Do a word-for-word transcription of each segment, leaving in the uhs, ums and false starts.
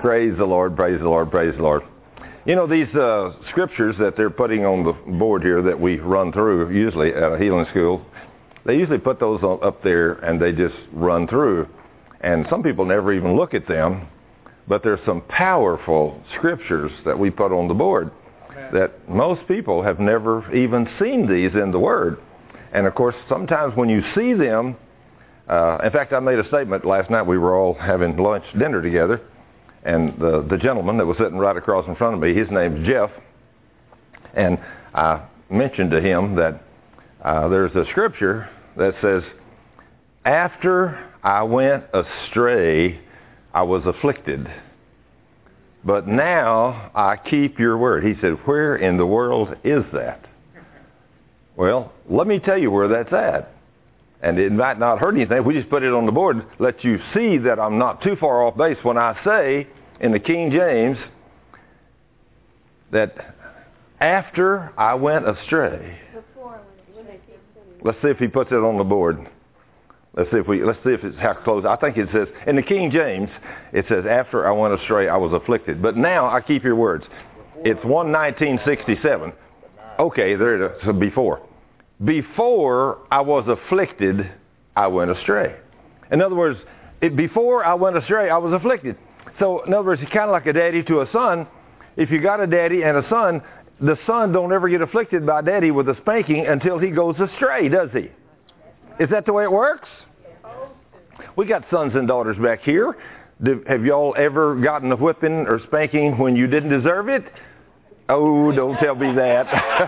Praise the Lord, praise the Lord, praise the Lord. You know, these uh, scriptures that they're putting on the board here that we run through usually at a healing school, they usually put those on, up there and they just run through. And some people never even look at them, but there's some powerful scriptures that we put on the board that most people have never even seen these in the Word. And of course, sometimes when you see them, uh, in fact, I made a statement last night. We were all having lunch, dinner together. And the, the gentleman that was sitting right across in front of me, his name's Jeff. And I mentioned to him that uh, there's a scripture that says, after I went astray, I was afflicted. But now I keep your word. He said, where in the world is that? Well, let me tell you where that's at. And it might not hurt anything. We just put it on the board, let you see that I'm not too far off base when I say in the King James that after I went astray. Let's see if he puts it on the board. Let's see if we. Let's see if it's how close. I think it says in the King James it says after I went astray I was afflicted, but now I keep your words. It's one nineteen sixty-seven. Okay, there it is. So before. Before I was afflicted, I went astray. In other words, it, before I went astray, I was afflicted. So, in other words, it's kind of like a daddy to a son. If you got a daddy and a son, the son don't ever get afflicted by daddy with a spanking until he goes astray, does he? Is that the way it works? We got sons and daughters back here. Do, have y'all ever gotten a whipping or spanking when you didn't deserve it? Oh, don't tell me that.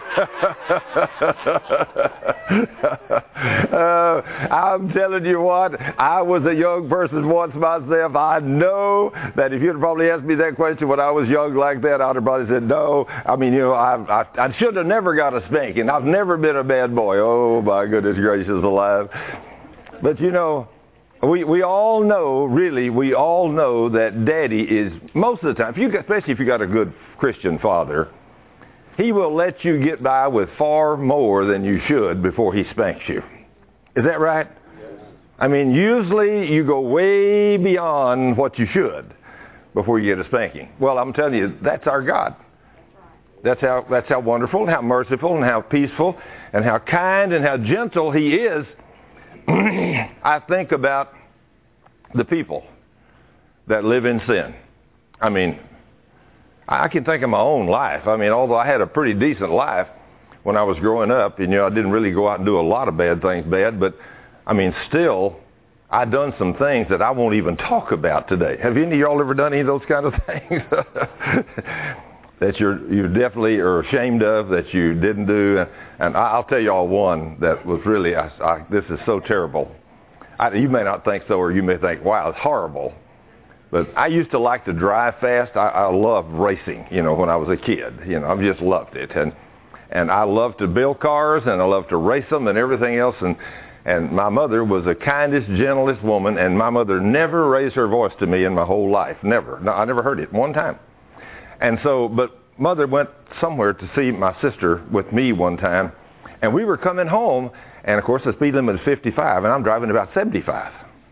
uh, I'm telling you what, I was a young person once myself. I know that if you'd probably asked me that question when I was young like that, I'd have probably said no. I mean, you know, I, I, I should have never got a spanking. I've never been a bad boy. Oh, my goodness gracious alive. But, you know, We we all know, really, we all know that daddy is, most of the time, if you, especially if you got a good Christian father, he will let you get by with far more than you should before he spanks you. Is that right? Yes. I mean, usually you go way beyond what you should before you get a spanking. Well, I'm telling you, that's our God. That's how, that's how wonderful and how merciful and how peaceful and how kind and how gentle he is. I think about the people that live in sin. I mean, I can think of my own life. I mean, although I had a pretty decent life when I was growing up, and, you know, I didn't really go out and do a lot of bad things bad, but, I mean, still, I've done some things that I won't even talk about today. Have any of y'all ever done any of those kind of things that you're you definitely are ashamed of, that you didn't do? And I'll tell y'all one that was really, I, I, this is so terrible. I, you may not think so, or you may think, wow, it's horrible. But I used to like to drive fast. I, I loved racing, you know, when I was a kid. You know, I just loved it. And and I loved to build cars, and I loved to race them and everything else. And, and my mother was the kindest, gentlest woman, and my mother never raised her voice to me in my whole life. Never. No, I never heard it one time. And so, but Mother went somewhere to see my sister with me one time, and we were coming home, and of course the speed limit is fifty-five, and I'm driving about seventy-five.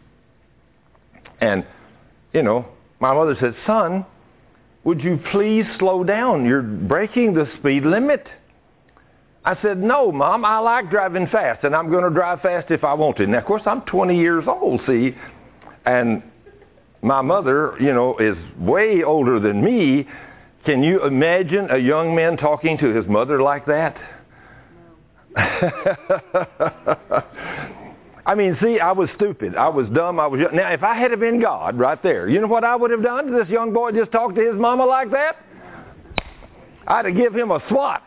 And, you know, my mother said, son, would you please slow down? You're breaking the speed limit. I said, no, Mom, I like driving fast, and I'm going to drive fast if I want to. Now, of course, I'm twenty years old, see, and my mother, you know, is way older than me. Can you imagine a young man talking to his mother like that? I mean, see, I was stupid. I was dumb. I was young. Now, if I had been God right there, you know what I would have done to this young boy just talk to his mama like that? I'd have give him a swat.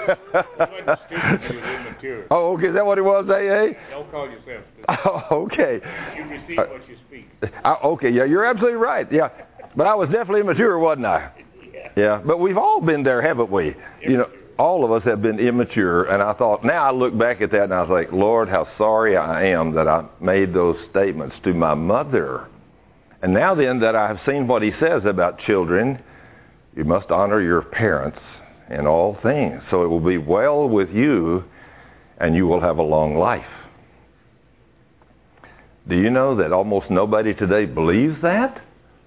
Oh, okay. Is that what it was, A A? Don't call yourself stupid. Oh, okay. You receive what you speak. Uh, okay, yeah, you're absolutely right. Yeah, but I was definitely immature, wasn't I? Yeah, but we've all been there, haven't we? Immature. You know, all of us have been immature, and I thought, now I look back at that and I was like, Lord, how sorry I am that I made those statements to my mother. And now then that I have seen what he says about children, you must honor your parents in all things, so it will be well with you and you will have a long life. Do you know that almost nobody today believes that?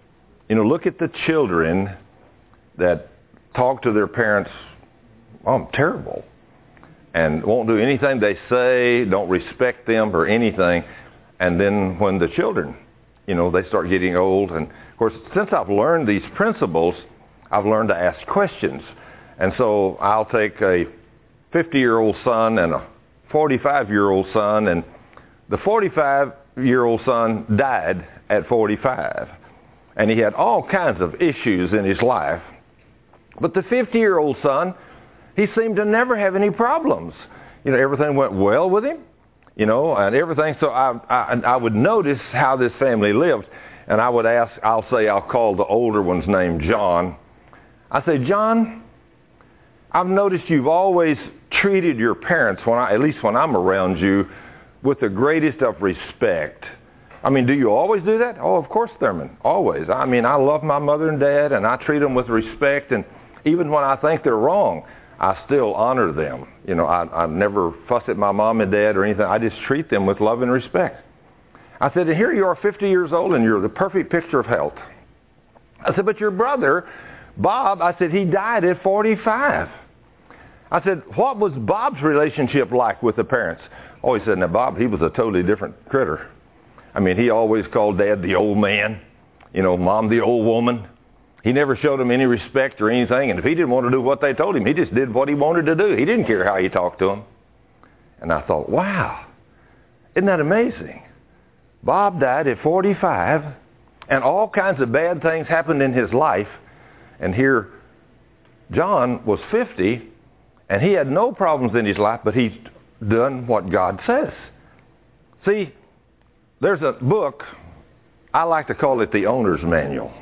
You know, look at the children that talk to their parents, oh, I'm terrible, and won't do anything they say, don't respect them or anything. And then when the children, you know, they start getting old, and of course, since I've learned these principles, I've learned to ask questions. And so I'll take a fifty-year-old son and a forty-five-year-old son, and the forty-five-year-old son died at forty-five. And he had all kinds of issues in his life. But the fifty-year-old son, he seemed to never have any problems. You know, everything went well with him, you know, and everything. So I, I, I would notice how this family lived. And I would ask, I'll say, I'll call the older one's name John. I say, John, I've noticed you've always treated your parents, when I, at least when I'm around you, with the greatest of respect. I mean, do you always do that? Oh, of course, Thurman, always. I mean, I love my mother and dad, and I treat them with respect, and even when I think they're wrong, I still honor them. You know, I, I never fuss at my mom and dad or anything. I just treat them with love and respect. I said, and here you are, fifty years old, and you're the perfect picture of health. I said, but your brother, Bob, I said, he died at forty-five. I said, what was Bob's relationship like with the parents? Oh, he said, now, Bob, he was a totally different critter. I mean, he always called Dad the old man, you know, Mom the old woman. He never showed them any respect or anything, and if he didn't want to do what they told him, he just did what he wanted to do. He didn't care how you talked to him. And I thought, wow, isn't that amazing? Bob died at forty-five, and all kinds of bad things happened in his life, and here John was fifty, and he had no problems in his life, but he's done what God says. See, there's a book, I like to call it the owner's manual,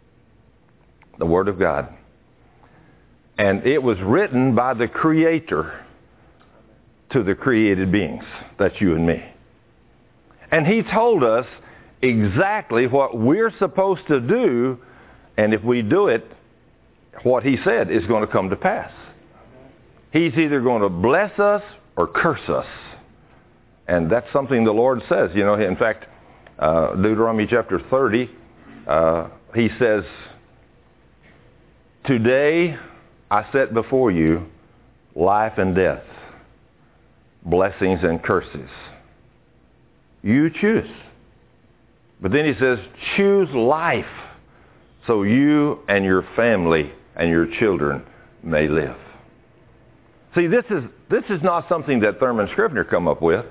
the Word of God. And it was written by the Creator to the created beings. That's you and me. And he told us exactly what we're supposed to do, and if we do it, what he said is going to come to pass. He's either going to bless us or curse us. And that's something the Lord says. You know, in fact, uh, Deuteronomy chapter thirty, uh, he says, today I set before you life and death, blessings and curses. You choose. But then he says, choose life so you and your family and your children may live. See, this is this is not something that Thurman Scrivener come up with.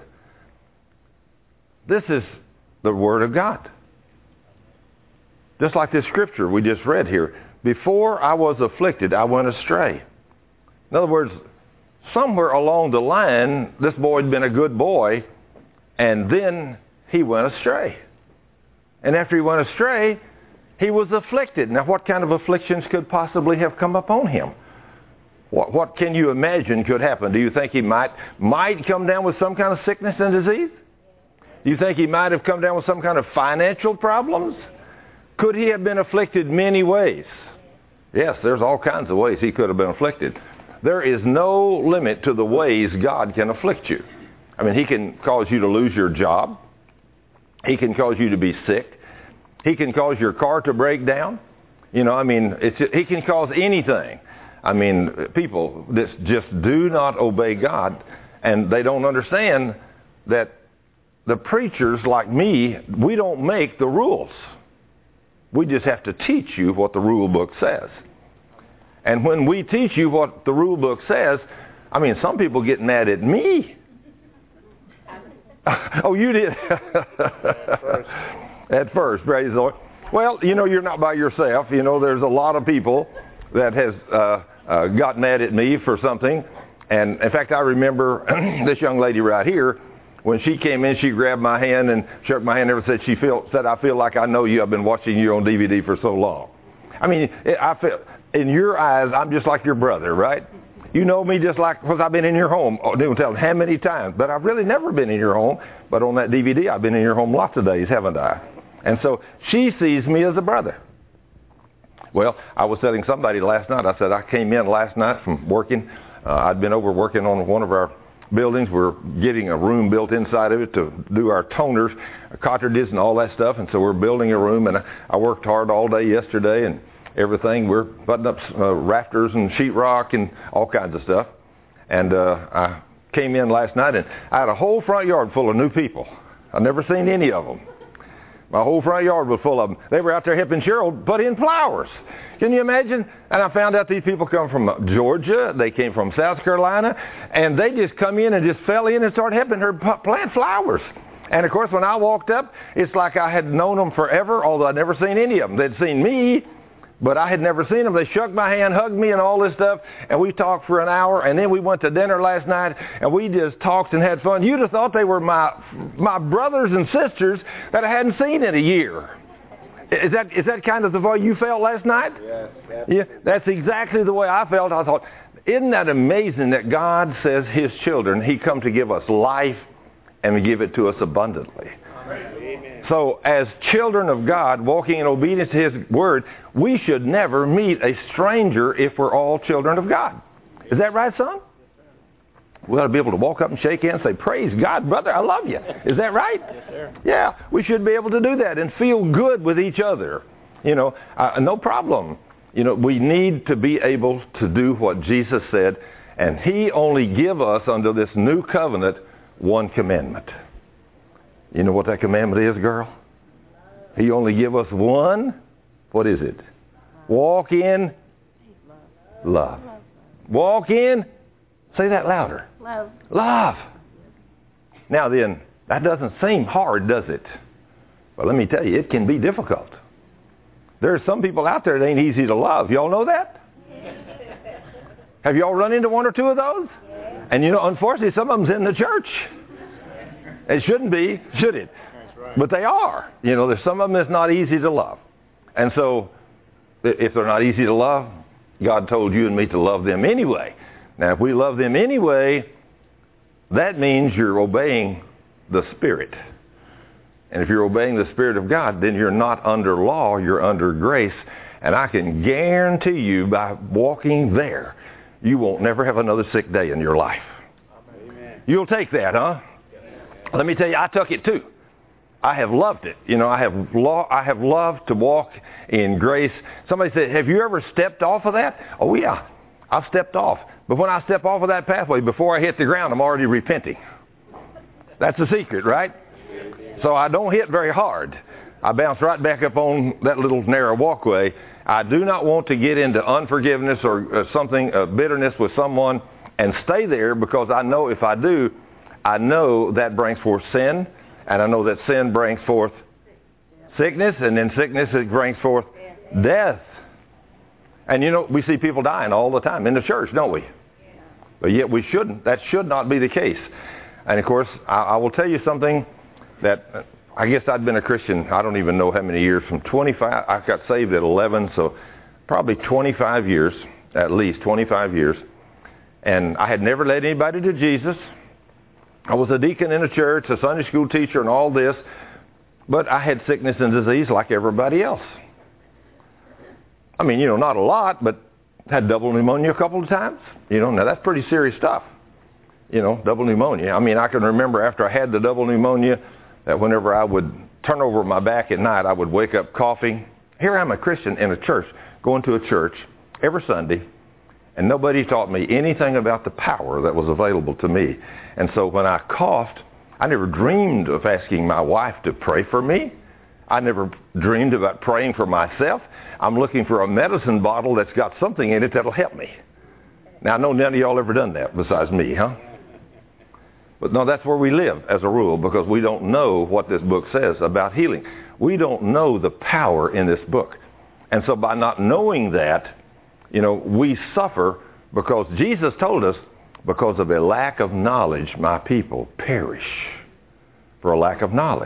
This is the Word of God. Just like this scripture we just read here. Before I was afflicted, I went astray. In other words, somewhere along the line, this boy had been a good boy, and then he went astray. And after he went astray, he was afflicted. Now, what kind of afflictions could possibly have come upon him? What, what can you imagine could happen? Do you think he might might come down with some kind of sickness and disease? Do you think he might have come down with some kind of financial problems? Could he have been afflicted many ways? Yes, there's all kinds of ways he could have been afflicted. There is no limit to the ways God can afflict you. I mean, he can cause you to lose your job. He can cause you to be sick. He can cause your car to break down. You know, I mean, it's, he can cause anything. I mean, people that just do not obey God, and they don't understand that the preachers like me, we don't make the rules. We just have to teach you what the rule book says. And when we teach you what the rule book says, I mean, some people get mad at me. Oh, you did? At first, praise the Lord. Well, you know, you're not by yourself. You know, there's a lot of people that has uh, uh, got mad at me for something. And, in fact, I remember this young lady right here, when she came in, she grabbed my hand and shook my hand and said, she feel, said, I feel like I know you. I've been watching you on D V D for so long. I mean, it, I feel, in your eyes, I'm just like your brother, right? You know me just like, because I've been in your home. Oh, don't tell how many times. But I've really never been in your home. But on that D V D, I've been in your home lots of days, haven't I? And so she sees me as a brother. Well, I was telling somebody last night, I said, I came in last night from working. Uh, I'd been over working on one of our buildings. We're getting a room built inside of it to do our toners, cartridges, and all that stuff. And so we're building a room. And I, I worked hard all day yesterday and everything. We're putting up uh, rafters and sheetrock and all kinds of stuff. And uh, I came in last night, and I had a whole front yard full of new people. I've never seen any of them. My whole front yard was full of them. They were out there helping Cheryl put in flowers. Can you imagine? And I found out these people come from Georgia. They came from South Carolina. And they just come in and just fell in and started helping her plant flowers. And, of course, when I walked up, it's like I had known them forever, although I'd never seen any of them. They'd seen me, but I had never seen them. They shook my hand, hugged me, and all this stuff. And we talked for an hour. And then we went to dinner last night, and we just talked and had fun. You'd have thought they were my my brothers and sisters that I hadn't seen in a year. Is that is that kind of the way you felt last night? Yes. Yeah, that's exactly the way I felt. I thought, isn't that amazing that God says His children, He come to give us life and to give it to us abundantly. Amen. So as children of God, walking in obedience to His Word, we should never meet a stranger if we're all children of God. Is that right, son? We ought to be able to walk up and shake hands and say, praise God, brother, I love you. Is that right? Yes, sir. Yeah, we should be able to do that and feel good with each other. You know, uh, no problem. You know, we need to be able to do what Jesus said, and He only give us under this new covenant one commandment. You know what that commandment is, girl? He only give us one. What is it? Walk in love. Walk in, say that louder. Love. Love. Now then, that doesn't seem hard, does it? Well, let me tell you, it can be difficult. There are some people out there that ain't easy to love. Y'all know that? Have y'all run into one or two of those? And you know, unfortunately, some of them's in the church. It shouldn't be, should it? That's right. But they are. You know, there's some of them that's not easy to love. And so, if they're not easy to love, God told you and me to love them anyway. Now, if we love them anyway, that means you're obeying the Spirit. And if you're obeying the Spirit of God, then you're not under law, you're under grace. And I can guarantee you, by walking there, you won't never have another sick day in your life. Amen. You'll take that, huh? Let me tell you, I took it too. I have loved it. You know, I have lo- I have loved to walk in grace. Somebody said, have you ever stepped off of that? Oh, yeah. I've stepped off. But when I step off of that pathway, before I hit the ground, I'm already repenting. That's the secret, right? So I don't hit very hard. I bounce right back up on that little narrow walkway. I do not want to get into unforgiveness or uh, something, uh, bitterness with someone and stay there, because I know if I do, I know that brings forth sin, and I know that sin brings forth sickness, and then sickness it brings forth death. And you know, we see people dying all the time in the church, don't we? But yet we shouldn't. That should not be the case. And of course, I, I will tell you something that uh, I guess I'd been a Christian, I don't even know how many years, from twenty-five, I got saved at eleven, so probably twenty-five years, at least twenty-five years. And I had never led anybody to Jesus. I was a deacon in a church, a Sunday school teacher, and all this. But I had sickness and disease like everybody else. I mean, you know, not a lot, but had double pneumonia a couple of times. You know, now that's pretty serious stuff. You know, double pneumonia. I mean, I can remember after I had the double pneumonia that whenever I would turn over my back at night, I would wake up coughing. Here I'm a Christian in a church, going to a church every Sunday, and nobody taught me anything about the power that was available to me. And so when I coughed, I never dreamed of asking my wife to pray for me. I never dreamed about praying for myself. I'm looking for a medicine bottle that's got something in it that'll help me. Now, I know none of y'all ever done that besides me, huh? But no, that's where we live as a rule, because we don't know what this book says about healing. We don't know the power in this book. And so by not knowing that, you know, we suffer, because Jesus told us, because of a lack of knowledge, my people perish for a lack of knowledge.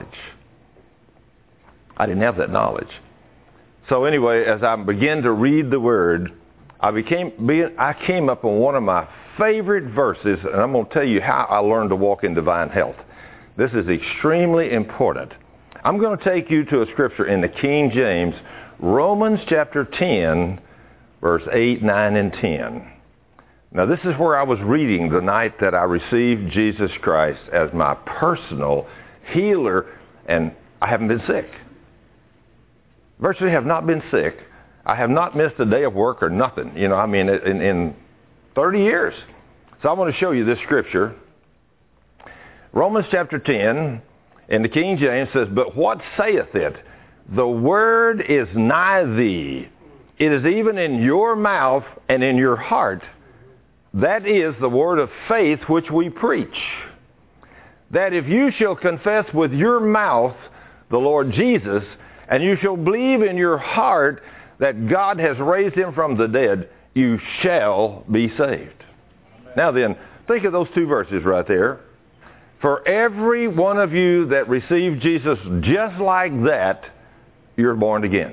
I didn't have that knowledge. So anyway, as I began to read the Word, I became, I came up on one of my favorite verses, and I'm going to tell you how I learned to walk in divine health. This is extremely important. I'm going to take you to a scripture in the King James, Romans chapter ten, verse eight, nine, and ten. Now, this is where I was reading the night that I received Jesus Christ as my personal healer, and I haven't been sick. Virtually have not been sick. I have not missed a day of work or nothing, you know, I mean, in, in thirty years. So I want to show you this scripture. Romans chapter ten, in the King James says, "But what saith it? The word is nigh thee. It is even in your mouth and in your heart. That is the word of faith which we preach. That if you shall confess with your mouth the Lord Jesus, and you shall believe in your heart that God has raised him from the dead, you shall be saved." Amen. Now then, think of those two verses right there. For every one of you that received Jesus just like that, you're born again.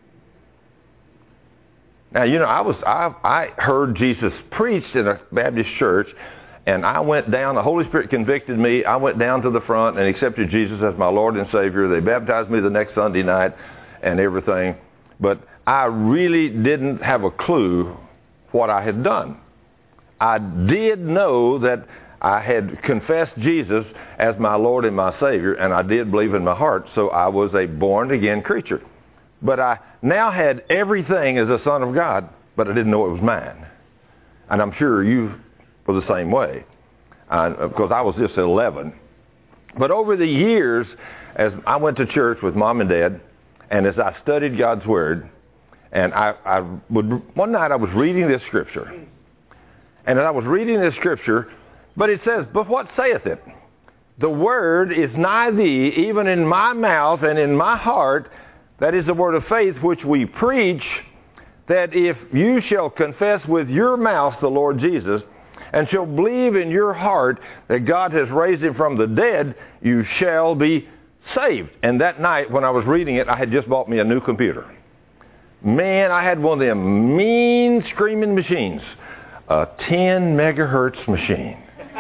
Now, you know, I was I, I heard Jesus preached in a Baptist church, and I went down, the Holy Spirit convicted me. I went down to the front and accepted Jesus as my Lord and Savior. They baptized me the next Sunday night and everything. But I really didn't have a clue what I had done. I did know that I had confessed Jesus as my Lord and my Savior, and I did believe in my heart, so I was a born-again creature. But I now had everything as a son of God, but I didn't know it was mine. And I'm sure you were the same way, uh, because I was just eleven. But over the years, as I went to church with Mom and Dad, and as I studied God's Word, and I, I would, one night I was reading this scripture, and as I was reading this scripture, but it says, "But what saith it? The word is nigh thee, even in my mouth and in my heart. That is the word of faith which we preach, that if you shall confess with your mouth the Lord Jesus, and shall believe in your heart that God has raised him from the dead, you shall be saved." And that night when I was reading it, I had just bought me a new computer. Man, I had one of them mean screaming machines, a ten megahertz machine.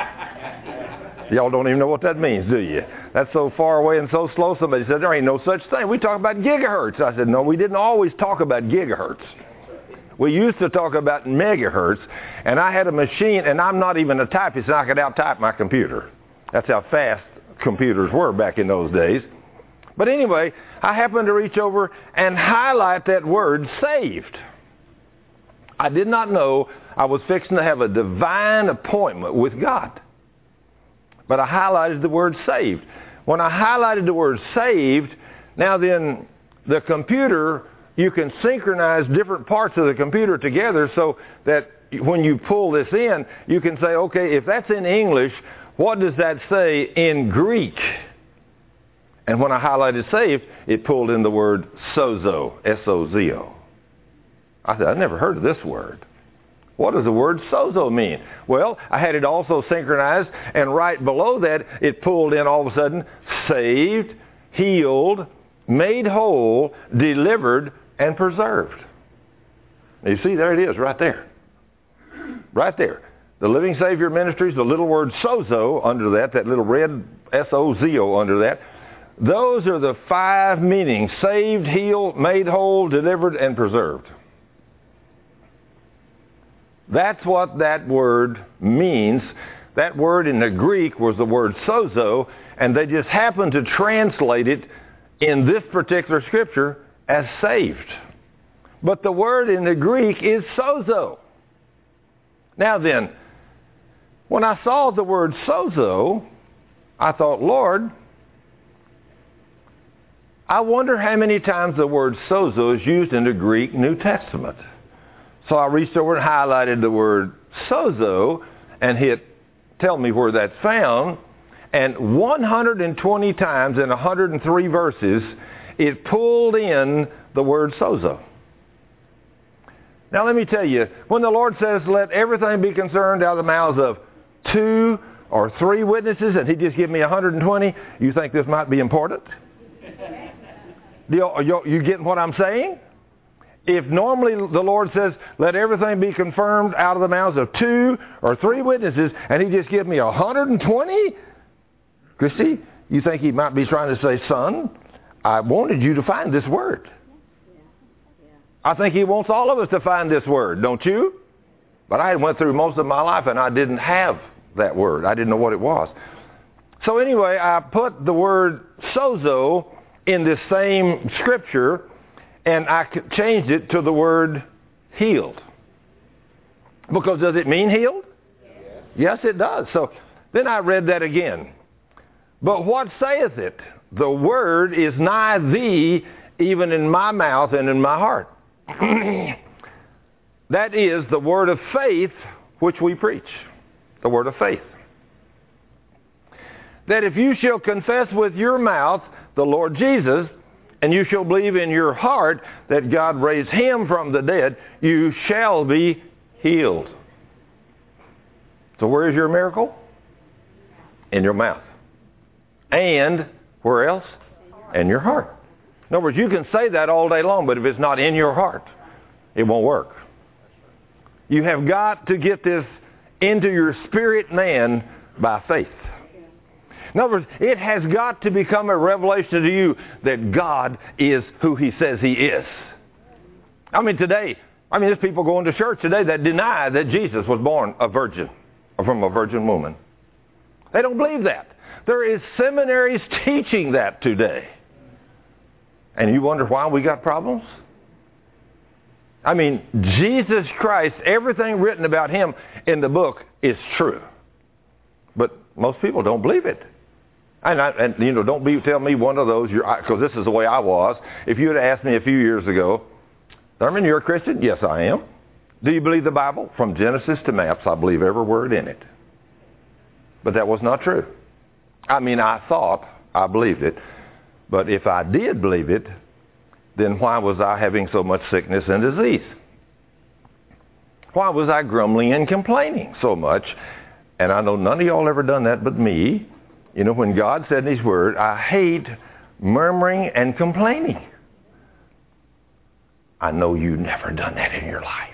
Y'all don't even know what that means, do you? That's so far away and so slow. Somebody said, "There ain't no such thing. We talk about gigahertz." I said, "No, we didn't always talk about gigahertz. We used to talk about megahertz." And I had a machine, and I'm not even a typist, and I could out-type my computer. That's how fast computers were back in those days. But anyway, I happened to reach over and highlight that word, saved. I did not know I was fixing to have a divine appointment with God. But I highlighted the word saved. When I highlighted the word saved, now then the computer, you can synchronize different parts of the computer together so that when you pull this in, you can say, okay, if that's in English, what does that say in Greek? And when I highlighted saved, it pulled in the word sozo, S O Z O. I said, I've never heard of this word. What does the word sozo mean? Well, I had it also synchronized, and right below that, it pulled in all of a sudden, saved, healed, made whole, delivered, and preserved. You see, there it is right there. Right there. The Living Savior Ministries, the little word sozo under that, that little red S O Z O under that, those are the five meanings: saved, healed, made whole, delivered, and preserved. That's what that word means. That word in the Greek was the word sozo, and they just happened to translate it in this particular scripture as saved. But the word in the Greek is sozo. Now then, when I saw the word sozo, I thought, Lord, I wonder how many times the word sozo is used in the Greek New Testament. So I reached over and highlighted the word sozo and hit tell me where that's found. And one hundred twenty times in one hundred three verses, it pulled in the word sozo. Now let me tell you, when the Lord says, let everything be concerned out of the mouths of two or three witnesses, and he just gave me one hundred twenty, you think this might be important? Do you, are you, you getting what I'm saying? If normally the Lord says, let everything be confirmed out of the mouths of two or three witnesses, and he just gave me one hundred twenty? Christy, you think he might be trying to say, son, I wanted you to find this word. I think he wants all of us to find this word, don't you? But I went through most of my life and I didn't have that word. I didn't know what it was. So anyway, I put the word sozo in this same scripture, and I changed it to the word healed. Because does it mean healed? Yes, yes it does. So then I read that again. But what saith it? The word is nigh thee, even in my mouth and in my heart. That is the word of faith which we preach. The word of faith. That if you shall confess with your mouth the Lord Jesus, and you shall believe in your heart that God raised him from the dead, you shall be healed. So where is your miracle? In your mouth. And where else? In your heart. In other words, you can say that all day long, but if it's not in your heart, it won't work. You have got to get this into your spirit man by faith. In other words, it has got to become a revelation to you that God is who he says he is. I mean, today, I mean, there's people going to church today that deny that Jesus was born a virgin or from a virgin woman. They don't believe that. There is seminaries teaching that today. And you wonder why we got problems? I mean, Jesus Christ, everything written about him in the book is true. But most people don't believe it. And, I, and you know, don't be tell me one of those, because this is the way I was. If you had asked me a few years ago, Thurman, you're a Christian? Yes, I am. Do you believe the Bible? From Genesis to Maps, I believe every word in it. But that was not true. I mean, I thought I believed it. But if I did believe it, then why was I having so much sickness and disease? Why was I grumbling and complaining so much? And I know none of y'all ever done that but me. You know, when God said in his word, I hate murmuring and complaining. I know you've never done that in your life.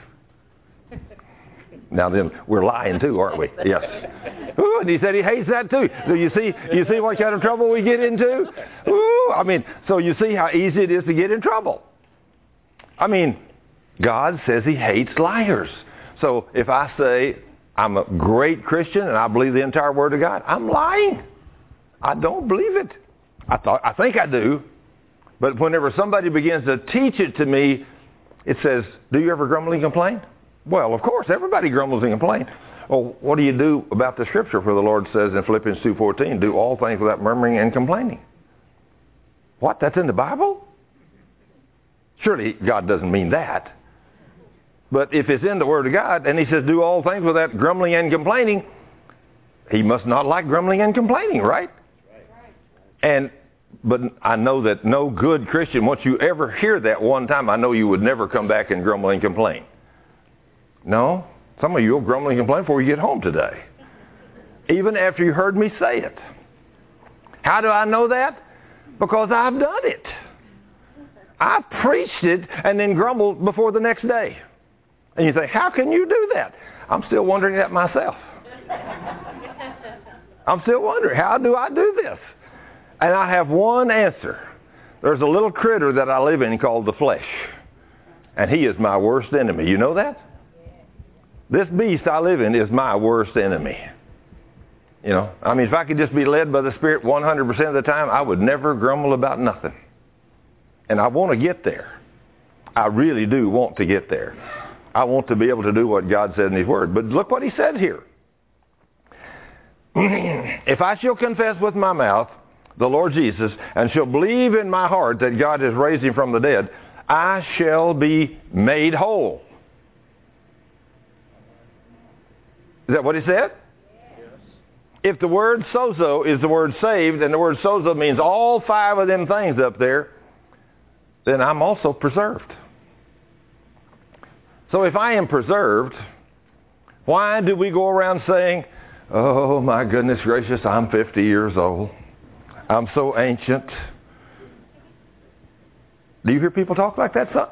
Now then, we're lying too, aren't we? Yes. Ooh, and he said he hates that too. So you see, you see what kind of trouble we get into? Ooh, I mean, so you see how easy it is to get in trouble. I mean, God says he hates liars. So if I say I'm a great Christian and I believe the entire Word of God, I'm lying. I don't believe it. I thought, I think I do. But whenever somebody begins to teach it to me, it says, do you ever grumble and complain? Well, of course, everybody grumbles and complains. Well, what do you do about the scripture where the Lord says in Philippians two fourteen, do all things without murmuring and complaining? What? That's in the Bible? Surely God doesn't mean that. But if it's in the Word of God and he says do all things without grumbling and complaining, he must not like grumbling and complaining, right? And but I know that no good Christian, once you ever hear that one time, I know you would never come back and grumble and complain. No, some of you will grumble and complain before you get home today. Even after you heard me say it. How do I know that? Because I've done it. I preached it and then grumbled before the next day. And you say, how can you do that? I'm still wondering that myself. I'm still wondering, how do I do this? And I have one answer. There's a little critter that I live in called the flesh. And he is my worst enemy. You know that? This beast I live in is my worst enemy. You know, I mean, if I could just be led by the Spirit one hundred percent of the time, I would never grumble about nothing. And I want to get there. I really do want to get there. I want to be able to do what God said in his word. But look what he said here. If I shall confess with my mouth the Lord Jesus, and shall believe in my heart that God has raised him from the dead, I shall be made whole. Is that what he said? Yes. If the word sozo is the word saved, and the word sozo means all five of them things up there, then I'm also preserved. So if I am preserved, why do we go around saying, oh my goodness gracious, I'm fifty years old. I'm so ancient. Do you hear people talk like that, son?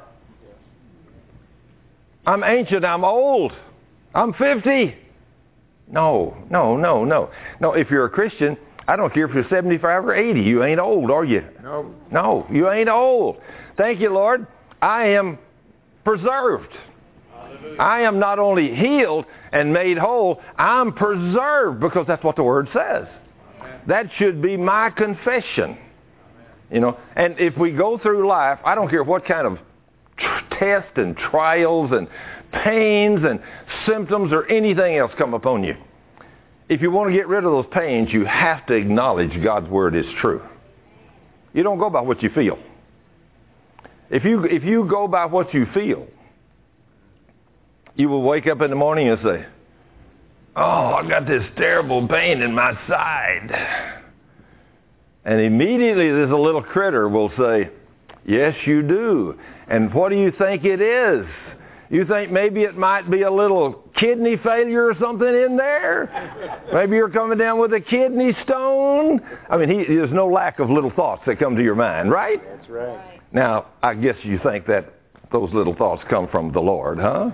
I'm ancient, I'm old. I'm fifty. No, no, no, no. No, if you're a Christian, I don't care if you're seventy-five or eighty. You ain't old, are you? No. No, you ain't old. Thank you, Lord. I am preserved. I am not only healed and made whole, I'm preserved, because that's what the Word says. That should be my confession. You know, and if we go through life, I don't care what kind of tr- tests and trials and pains and symptoms or anything else come upon you. If you want to get rid of those pains, you have to acknowledge God's Word is true. You don't go by what you feel. If you, if you go by what you feel, you will wake up in the morning and say, oh, I got this terrible pain in my side. And immediately there's a little critter will say, yes, you do. And what do you think it is? You think maybe it might be a little kidney failure or something in there? Maybe you're coming down with a kidney stone? I mean, he, there's no lack of little thoughts that come to your mind, right? That's right. Now, I guess you think that those little thoughts come from the Lord, huh?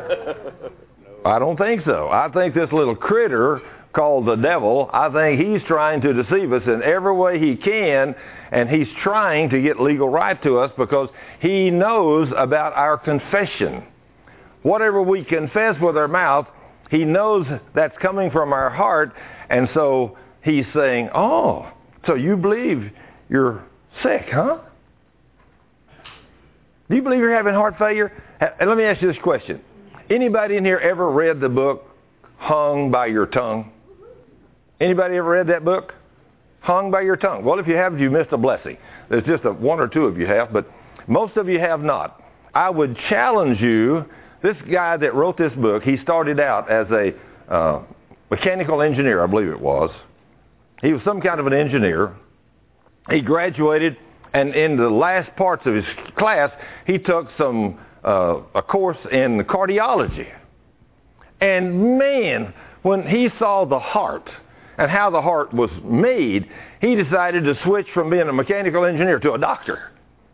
I don't think so. I think this little critter called the devil, I think he's trying to deceive us in every way he can, and he's trying to get legal right to us because he knows about our confession. Whatever we confess with our mouth, he knows that's coming from our heart, and so he's saying, oh, so you believe you're sick, huh? Do you believe you're having heart failure? And let me ask you this question. Anybody in here ever read the book Hung by Your Tongue? Anybody ever read that book? Hung by Your Tongue. Well, if you have, you missed a blessing. There's just a, one or two of you have, but most of you have not. I would challenge you, this guy that wrote this book, he started out as a uh, mechanical engineer, I believe it was. He was some kind of an engineer. He graduated, and in the last parts of his class, he took some uh, a course in cardiology. And man, when he saw the heart and how the heart was made, he decided to switch from being a mechanical engineer to a doctor.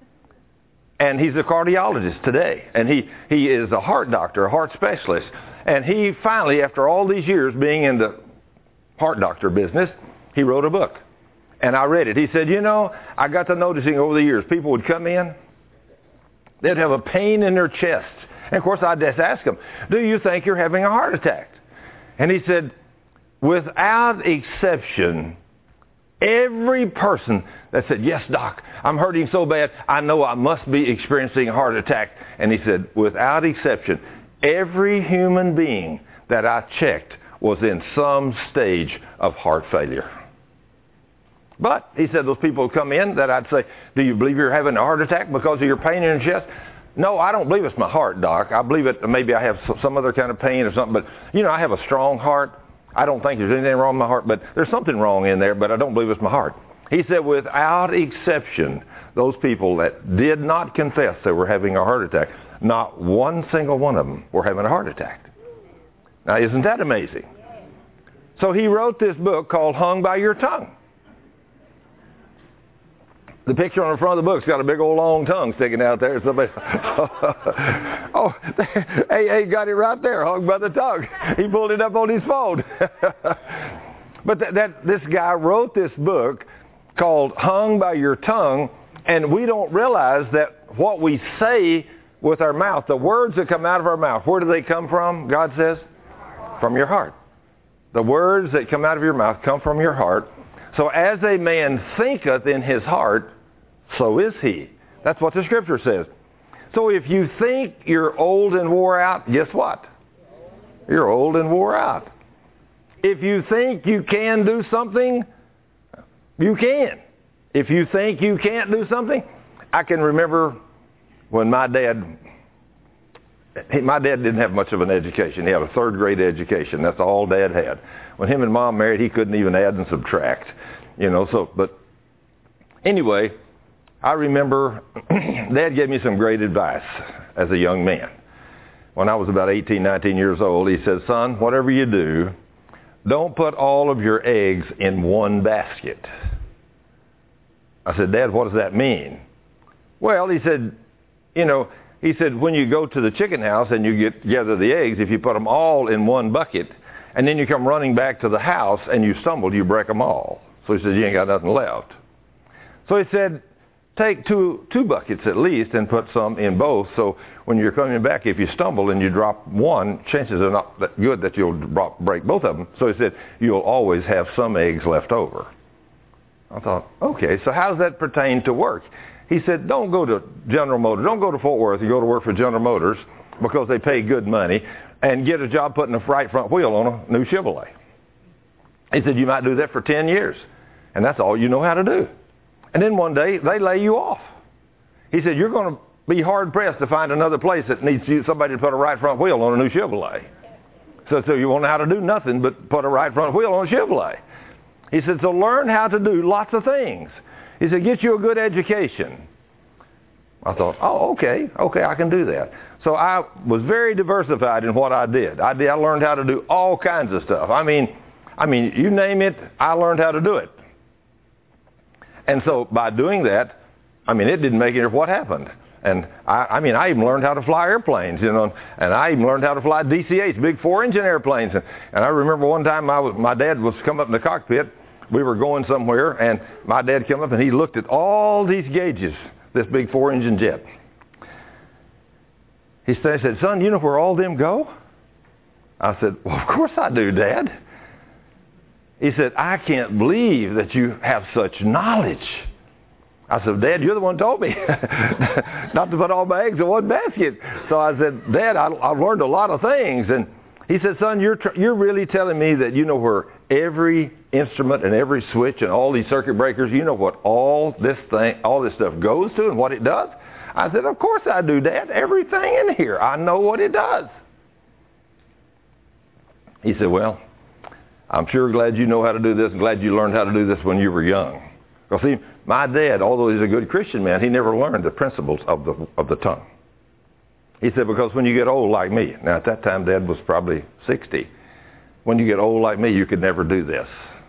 And he's a cardiologist today. And he, he is a heart doctor, a heart specialist. And he finally, after all these years being in the heart doctor business, he wrote a book. And I read it. He said, you know, I got to noticing over the years, people would come in, they'd have a pain in their chest. And of course, I'd just ask them, do you think you're having a heart attack? And he said, without exception, every person that said, yes, doc, I'm hurting so bad, I know I must be experiencing a heart attack. And he said, without exception, every human being that I checked was in some stage of heart failure. But, he said, those people would come in that I'd say, do you believe you're having a heart attack because of your pain in your chest? No, I don't believe it's my heart, doc. I believe it, maybe I have some other kind of pain or something. But, you know, I have a strong heart. I don't think there's anything wrong with my heart, but there's something wrong in there, but I don't believe it's my heart. He said, without exception, those people that did not confess they were having a heart attack, not one single one of them were having a heart attack. Now, isn't that amazing? So he wrote this book called Hung by Your Tongue. The picture on the front of the book's got a big old long tongue sticking out there. Somebody, oh, hey, hey, got it right there, hung by the tongue. He pulled it up on his phone. But that, that this guy wrote this book called Hung by Your Tongue, and we don't realize that what we say with our mouth, the words that come out of our mouth, where do they come from, God says? From your heart. The words that come out of your mouth come from your heart. So as a man thinketh in his heart, so is he. That's what the Scripture says. So if you think you're old and wore out, guess what? You're old and wore out. If you think you can do something, you can. If you think you can't do something, I can remember when my dad, my dad didn't have much of an education. He had a third grade education. That's all Dad had. When him and Mom married, he couldn't even add and subtract. You know, so, but anyway, I remember Dad gave me some great advice as a young man. When I was about eighteen, nineteen years old, he said, son, whatever you do, don't put all of your eggs in one basket. I said, Dad, what does that mean? Well, he said, you know, he said, when you go to the chicken house and you get gather the eggs, if you put them all in one bucket, and then you come running back to the house and you stumble, you break them all. So he said, you ain't got nothing left. So he said, take two two buckets at least and put some in both. So when you're coming back, if you stumble and you drop one, chances are not that good that you'll drop, break both of them. So he said, you'll always have some eggs left over. I thought, okay, so how does that pertain to work? He said, don't go to General Motors. Don't go to Fort Worth and go to work for General Motors because they pay good money and get a job putting a right front wheel on a new Chevrolet. He said, you might do that for ten years, and that's all you know how to do. And then one day, they lay you off. He said, you're going to be hard-pressed to find another place that needs you, somebody to put a right front wheel on a new Chevrolet. So, so you won't know how to do nothing but put a right front wheel on a Chevrolet. He said, so learn how to do lots of things. He said, get you a good education. I thought, oh, okay, okay, I can do that. So I was very diversified in what I did. I did. I learned how to do all kinds of stuff. I mean, I mean, you name it, I learned how to do it. And so by doing that, I mean, it didn't make any of what happened. And I, I mean, I even learned how to fly airplanes, you know, and I even learned how to fly D C As, big four-engine airplanes. And, and I remember one time I was, my dad was come up in the cockpit. We were going somewhere, and my dad came up, and he looked at all these gauges, this big four-engine jet. He said, son, you know where all them go? I said, well, of course I do, Dad. He said, I can't believe that you have such knowledge. I said, Dad, you're the one who told me not to put all my eggs in one basket. So I said, Dad, I, I've learned a lot of things. And he said, son, you're, tr- you're really telling me that you know where every instrument and every switch and all these circuit breakers, you know what all this thing, all this stuff goes to and what it does? I said, of course I do, Dad. Everything in here, I know what it does. He said, well, I'm sure glad you know how to do this and glad you learned how to do this when you were young. Well, see, my dad, although he's a good Christian man, he never learned the principles of the of the tongue. He said, because when you get old like me, now at that time Dad was probably sixty, when you get old like me, you could never do this.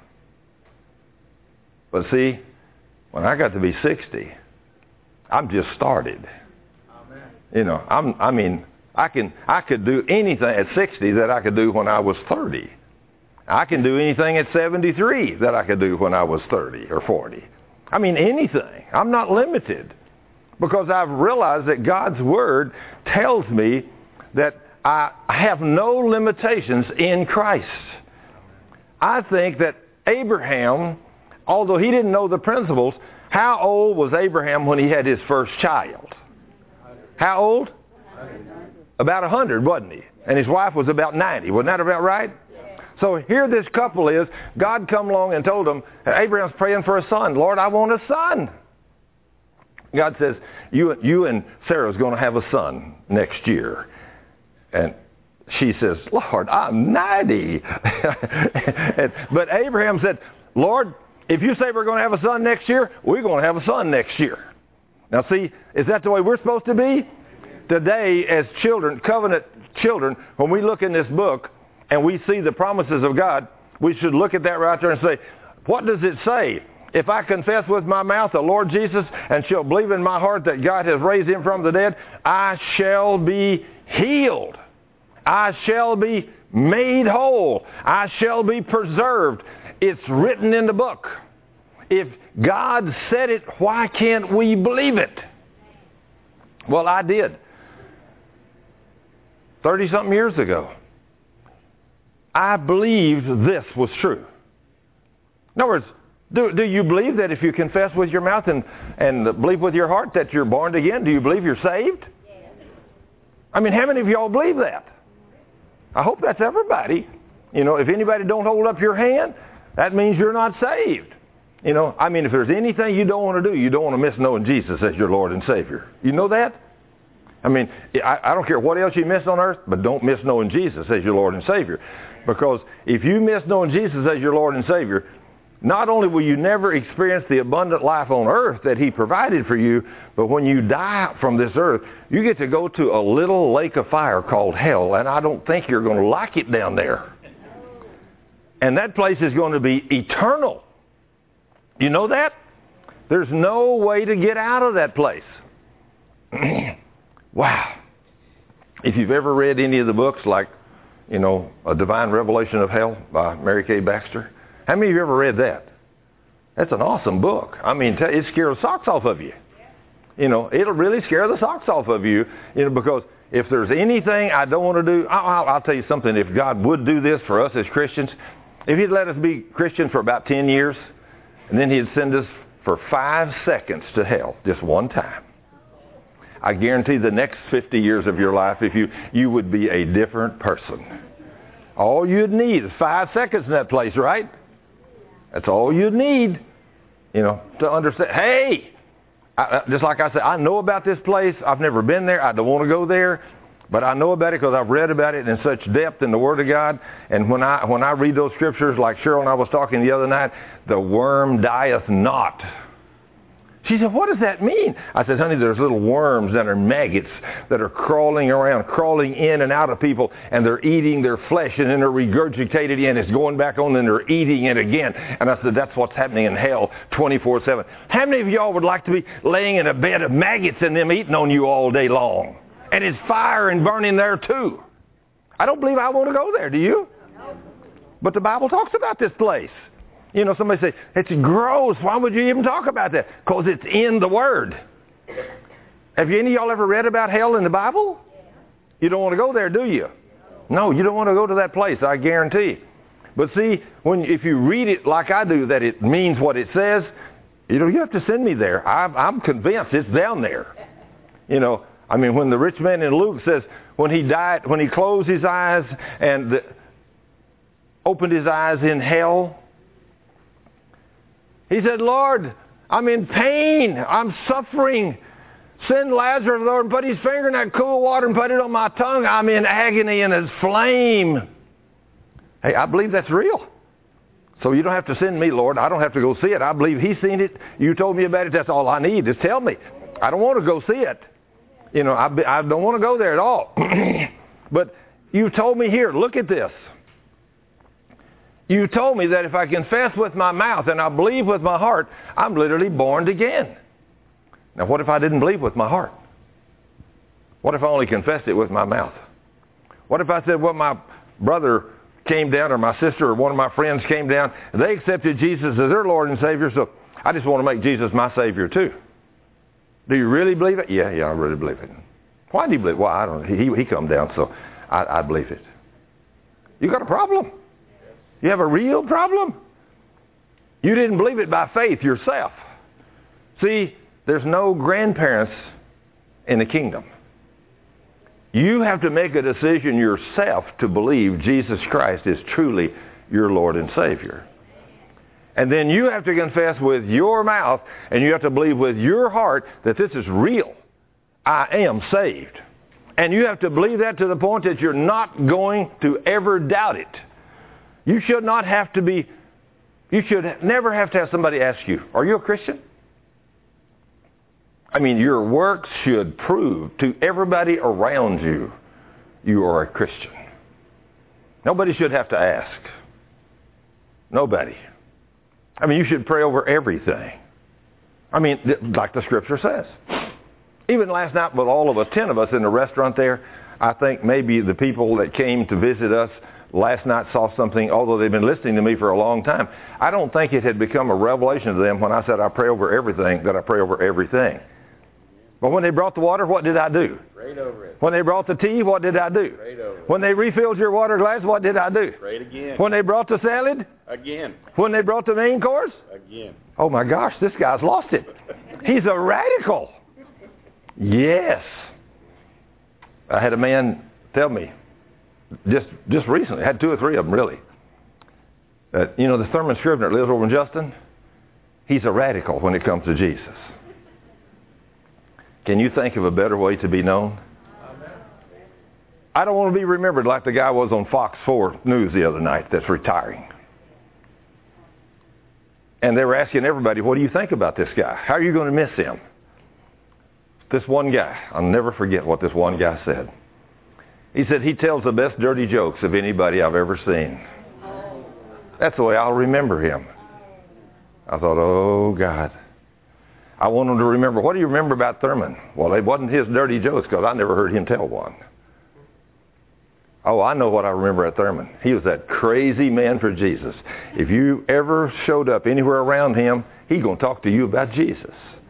But see, when I got to be sixty, I'm just started. Amen. You know, I'm, I mean, I can I could do anything at sixty that I could do when I was thirty. I can do anything at seventy-three that I could do when I was thirty or forty. I mean, anything. I'm not limited because I've realized that God's Word tells me that I have no limitations in Christ. I think that Abraham, although he didn't know the principles, how old was Abraham when he had his first child? How old? About one hundred, wasn't he? And his wife was about ninety. Wasn't that about right? So here this couple is. God come along and told them, Abraham's praying for a son. Lord, I want a son. God says, you, you and Sarah's going to have a son next year. And she says, Lord, I'm ninety. and, but Abraham said, Lord, if you say we're going to have a son next year, we're going to have a son next year. Now see, is that the way we're supposed to be? Today, as children, covenant children, when we look in this book and we see the promises of God, we should look at that right there and say, what does it say? If I confess with my mouth the Lord Jesus and shall believe in my heart that God has raised him from the dead, I shall be healed. I shall be made whole. I shall be preserved. It's written in the book. If God said it, why can't we believe it? Well, I did. thirty-something years ago. I believed this was true. In other words, do, do you believe that if you confess with your mouth and, and believe with your heart that you're born again, do you believe you're saved? Yes. I mean, how many of y'all believe that? I hope that's everybody. You know, if anybody don't hold up your hand, that means you're not saved. You know, I mean, if there's anything you don't want to do, you don't want to miss knowing Jesus as your Lord and Savior. You know that? I mean, I, I don't care what else you miss on earth, but don't miss knowing Jesus as your Lord and Savior. Because if you miss knowing Jesus as your Lord and Savior, not only will you never experience the abundant life on earth that he provided for you, but when you die from this earth, you get to go to a little lake of fire called hell, and I don't think you're going to like it down there. And that place is going to be eternal. You know that? There's no way to get out of that place. Wow. If you've ever read any of the books like, you know, A Divine Revelation of Hell by Mary Kay Baxter, how many of you ever read that? That's an awesome book. I mean, it scares the socks off of you. You know, it'll really scare the socks off of you, you know, because if there's anything I don't want to do, I'll, I'll tell you something. If God would do this for us as Christians, if he'd let us be Christians for about ten years, and then he'd send us for five seconds to hell, just one time, I guarantee the next fifty years of your life, if you, you would be a different person. All you'd need is five seconds in that place, right? That's all you'd need, you know, to understand. Hey, I, just like I said, I know about this place. I've never been there. I don't want to go there. But I know about it because I've read about it in such depth in the Word of God. And when I when I read those scriptures, like Cheryl and I was talking the other night, the worm dieth not. She said, what does that mean? I said, honey, there's little worms that are maggots that are crawling around, crawling in and out of people, and they're eating their flesh, and then they're regurgitated in. It's going back on, and they're eating it again. And I said, that's what's happening in hell twenty-four seven. How many of y'all would like to be laying in a bed of maggots and them eating on you all day long? And it's fire and burning there too. I don't believe I want to go there, do you? But the Bible talks about this place. You know, somebody say, it's gross. Why would you even talk about that? Because it's in the Word. Have you, any of y'all ever read about hell in the Bible? You don't want to go there, do you? No, you don't want to go to that place, I guarantee. But see, when if you read it like I do, that it means what it says, you know, you have to send me there. I'm, I'm convinced it's down there. You know, I mean, when the rich man in Luke says, when he died, when he closed his eyes and the, opened his eyes in hell, he said, Lord, I'm in pain. I'm suffering. Send Lazarus, Lord, and put his finger in that cool water and put it on my tongue. I'm in agony and it's flame. Hey, I believe that's real. So you don't have to send me, Lord. I don't have to go see it. I believe he's seen it. You told me about it. That's all I need. Just tell me. I don't want to go see it. You know, I, I don't want to go there at all. But you told me here, look at this. You told me that if I confess with my mouth and I believe with my heart, I'm literally born again. Now, what if I didn't believe with my heart? What if I only confessed it with my mouth? What if I said, well, my brother came down or my sister or one of my friends came down, and they accepted Jesus as their Lord and Savior, so I just want to make Jesus my Savior too. Do you really believe it? Yeah, yeah, I really believe it. Why do you believe it? Well, I don't know. He, he come down, so I, I believe it. You got a problem. You have a real problem. You didn't believe it by faith yourself. See, there's no grandparents in the kingdom. You have to make a decision yourself to believe Jesus Christ is truly your Lord and Savior. And then you have to confess with your mouth and you have to believe with your heart that this is real. I am saved. And you have to believe that to the point that you're not going to ever doubt it. You should not have to be, you should never have to have somebody ask you, are you a Christian? I mean, your works should prove to everybody around you, you are a Christian. Nobody should have to ask. Nobody. I mean, you should pray over everything. I mean, like the Scripture says. Even last night with all of us, ten of us in the restaurant there, I think maybe the people that came to visit us last night saw something, although they've been listening to me for a long time. I don't think it had become a revelation to them when I said I pray over everything, that I pray over everything. But when they brought the water, what did I do? Prayed over it. When they brought the tea, what did I do? Prayed over it. When they refilled your water glass, what did I do? Prayed again. When they brought the salad? Again. When they brought the main course? Again. Oh my gosh, this guy's lost it. He's a radical. Yes. I had a man tell me, just just recently, I had two or three of them really, that, you know, the Thurman Scrivener that lives over in Justin, he's a radical when it comes to Jesus. Can you think of a better way to be known? I don't want to be remembered like the guy was on Fox four News the other night that's retiring. And they were asking everybody, what do you think about this guy? How are you going to miss him? This one guy, I'll never forget what this one guy said. He said, he tells the best dirty jokes of anybody I've ever seen. That's the way I'll remember him. I thought, oh, God. I want him to remember. What do you remember about Thurman? Well, it wasn't his dirty jokes because I never heard him tell one. Oh, I know what I remember at Thurman. He was that crazy man for Jesus. If you ever showed up anywhere around him, he's going to talk to you about Jesus.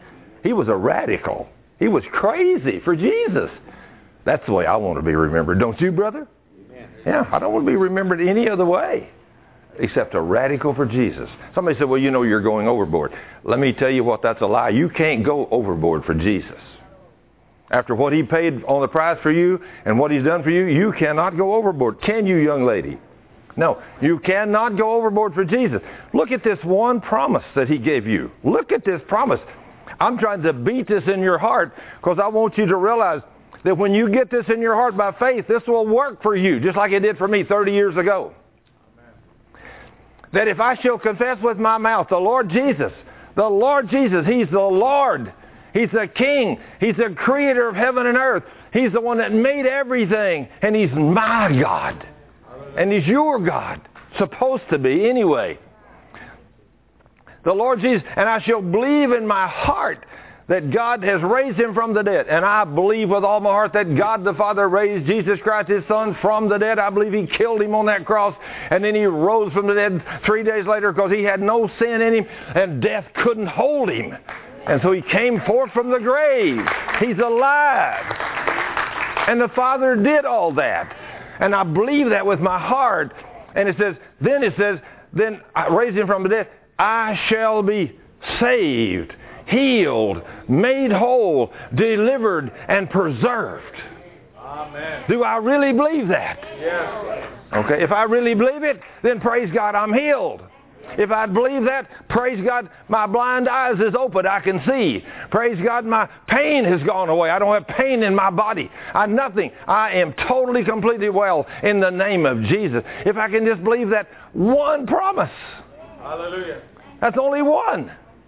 he was a radical. He was crazy for Jesus. That's the way I want to be remembered. Don't you, brother? Amen. Yeah, I don't want to be remembered any other way except a radical for Jesus. Somebody said, well, you know, you're going overboard. Let me tell you what, that's a lie. You can't go overboard for Jesus. After what he paid on the price for you and what he's done for you, you cannot go overboard. Can you, young lady? No, you cannot go overboard for Jesus. Look at this one promise that he gave you. Look at this promise. I'm trying to beat this in your heart because I want you to realize that when you get this in your heart by faith, this will work for you, just like it did for me thirty years ago. Amen. That if I shall confess with my mouth the Lord Jesus, the Lord Jesus, he's the Lord. He's the King. He's the creator of heaven and earth. He's the one that made everything. And he's my God. And he's your God. Supposed to be anyway. The Lord Jesus, and I shall believe in my heart that God has raised him from the dead. And I believe with all my heart that God the Father raised Jesus Christ, his Son, from the dead. I believe he killed him on that cross. And then he rose from the dead three days later because he had no sin in him. And death couldn't hold him. And so he came forth from the grave. He's alive. And the Father did all that. And I believe that with my heart. And it says, then it says, then I raised him from the dead. I shall be saved, healed, made whole, delivered, and preserved. Amen. Do I really believe that? Yes. Okay, if I really believe it, then praise God, I'm healed. If I believe that, praise God, my blind eyes is open. I can see. Praise God, my pain has gone away. I don't have pain in my body. I nothing. I am totally, completely well in the name of Jesus. If I can just believe that one promise. Hallelujah. That's only one.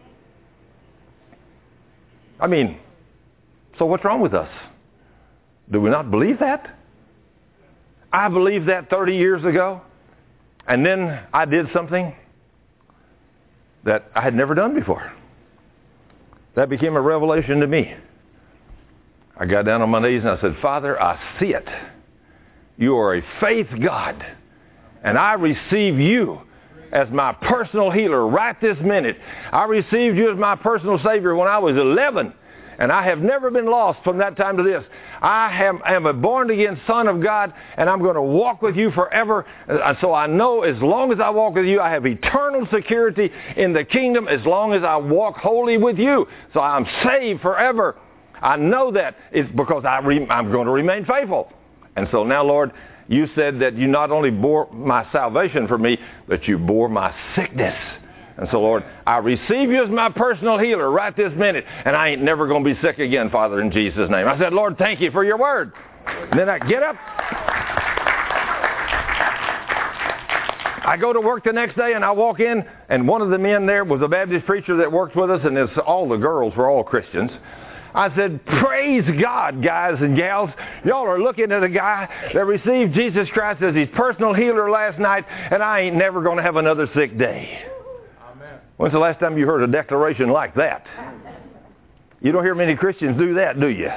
I mean, so what's wrong with us? Do we not believe that? I believed that thirty years ago, and then I did something that I had never done before. That became a revelation to me. I got down on my knees and I said, Father, I see it. You are a faith God, and I receive you as my personal healer right this minute. I received you as my personal Savior when I was eleven, and I have never been lost from that time to this. I am, am a born-again son of God, and I'm going to walk with you forever. So I know as long as I walk with you, I have eternal security in the kingdom as long as I walk wholly with you. So I'm saved forever. I know that it's because I re, I'm going to remain faithful. And so now, Lord, you said that you not only bore my salvation for me, but you bore my sickness. And so, Lord, I receive you as my personal healer right this minute, and I ain't never going to be sick again, Father, in Jesus' name. I said, Lord, thank you for your word. And then I get up. I go to work the next day, and I walk in, and one of the men there was a Baptist preacher that worked with us, and it's, all the girls were all Christians. I said, praise God, guys and gals. Y'all are looking at a guy that received Jesus Christ as his personal healer last night, and I ain't never going to have another sick day. Amen. When's the last time you heard a declaration like that? You don't hear many Christians do that, do you?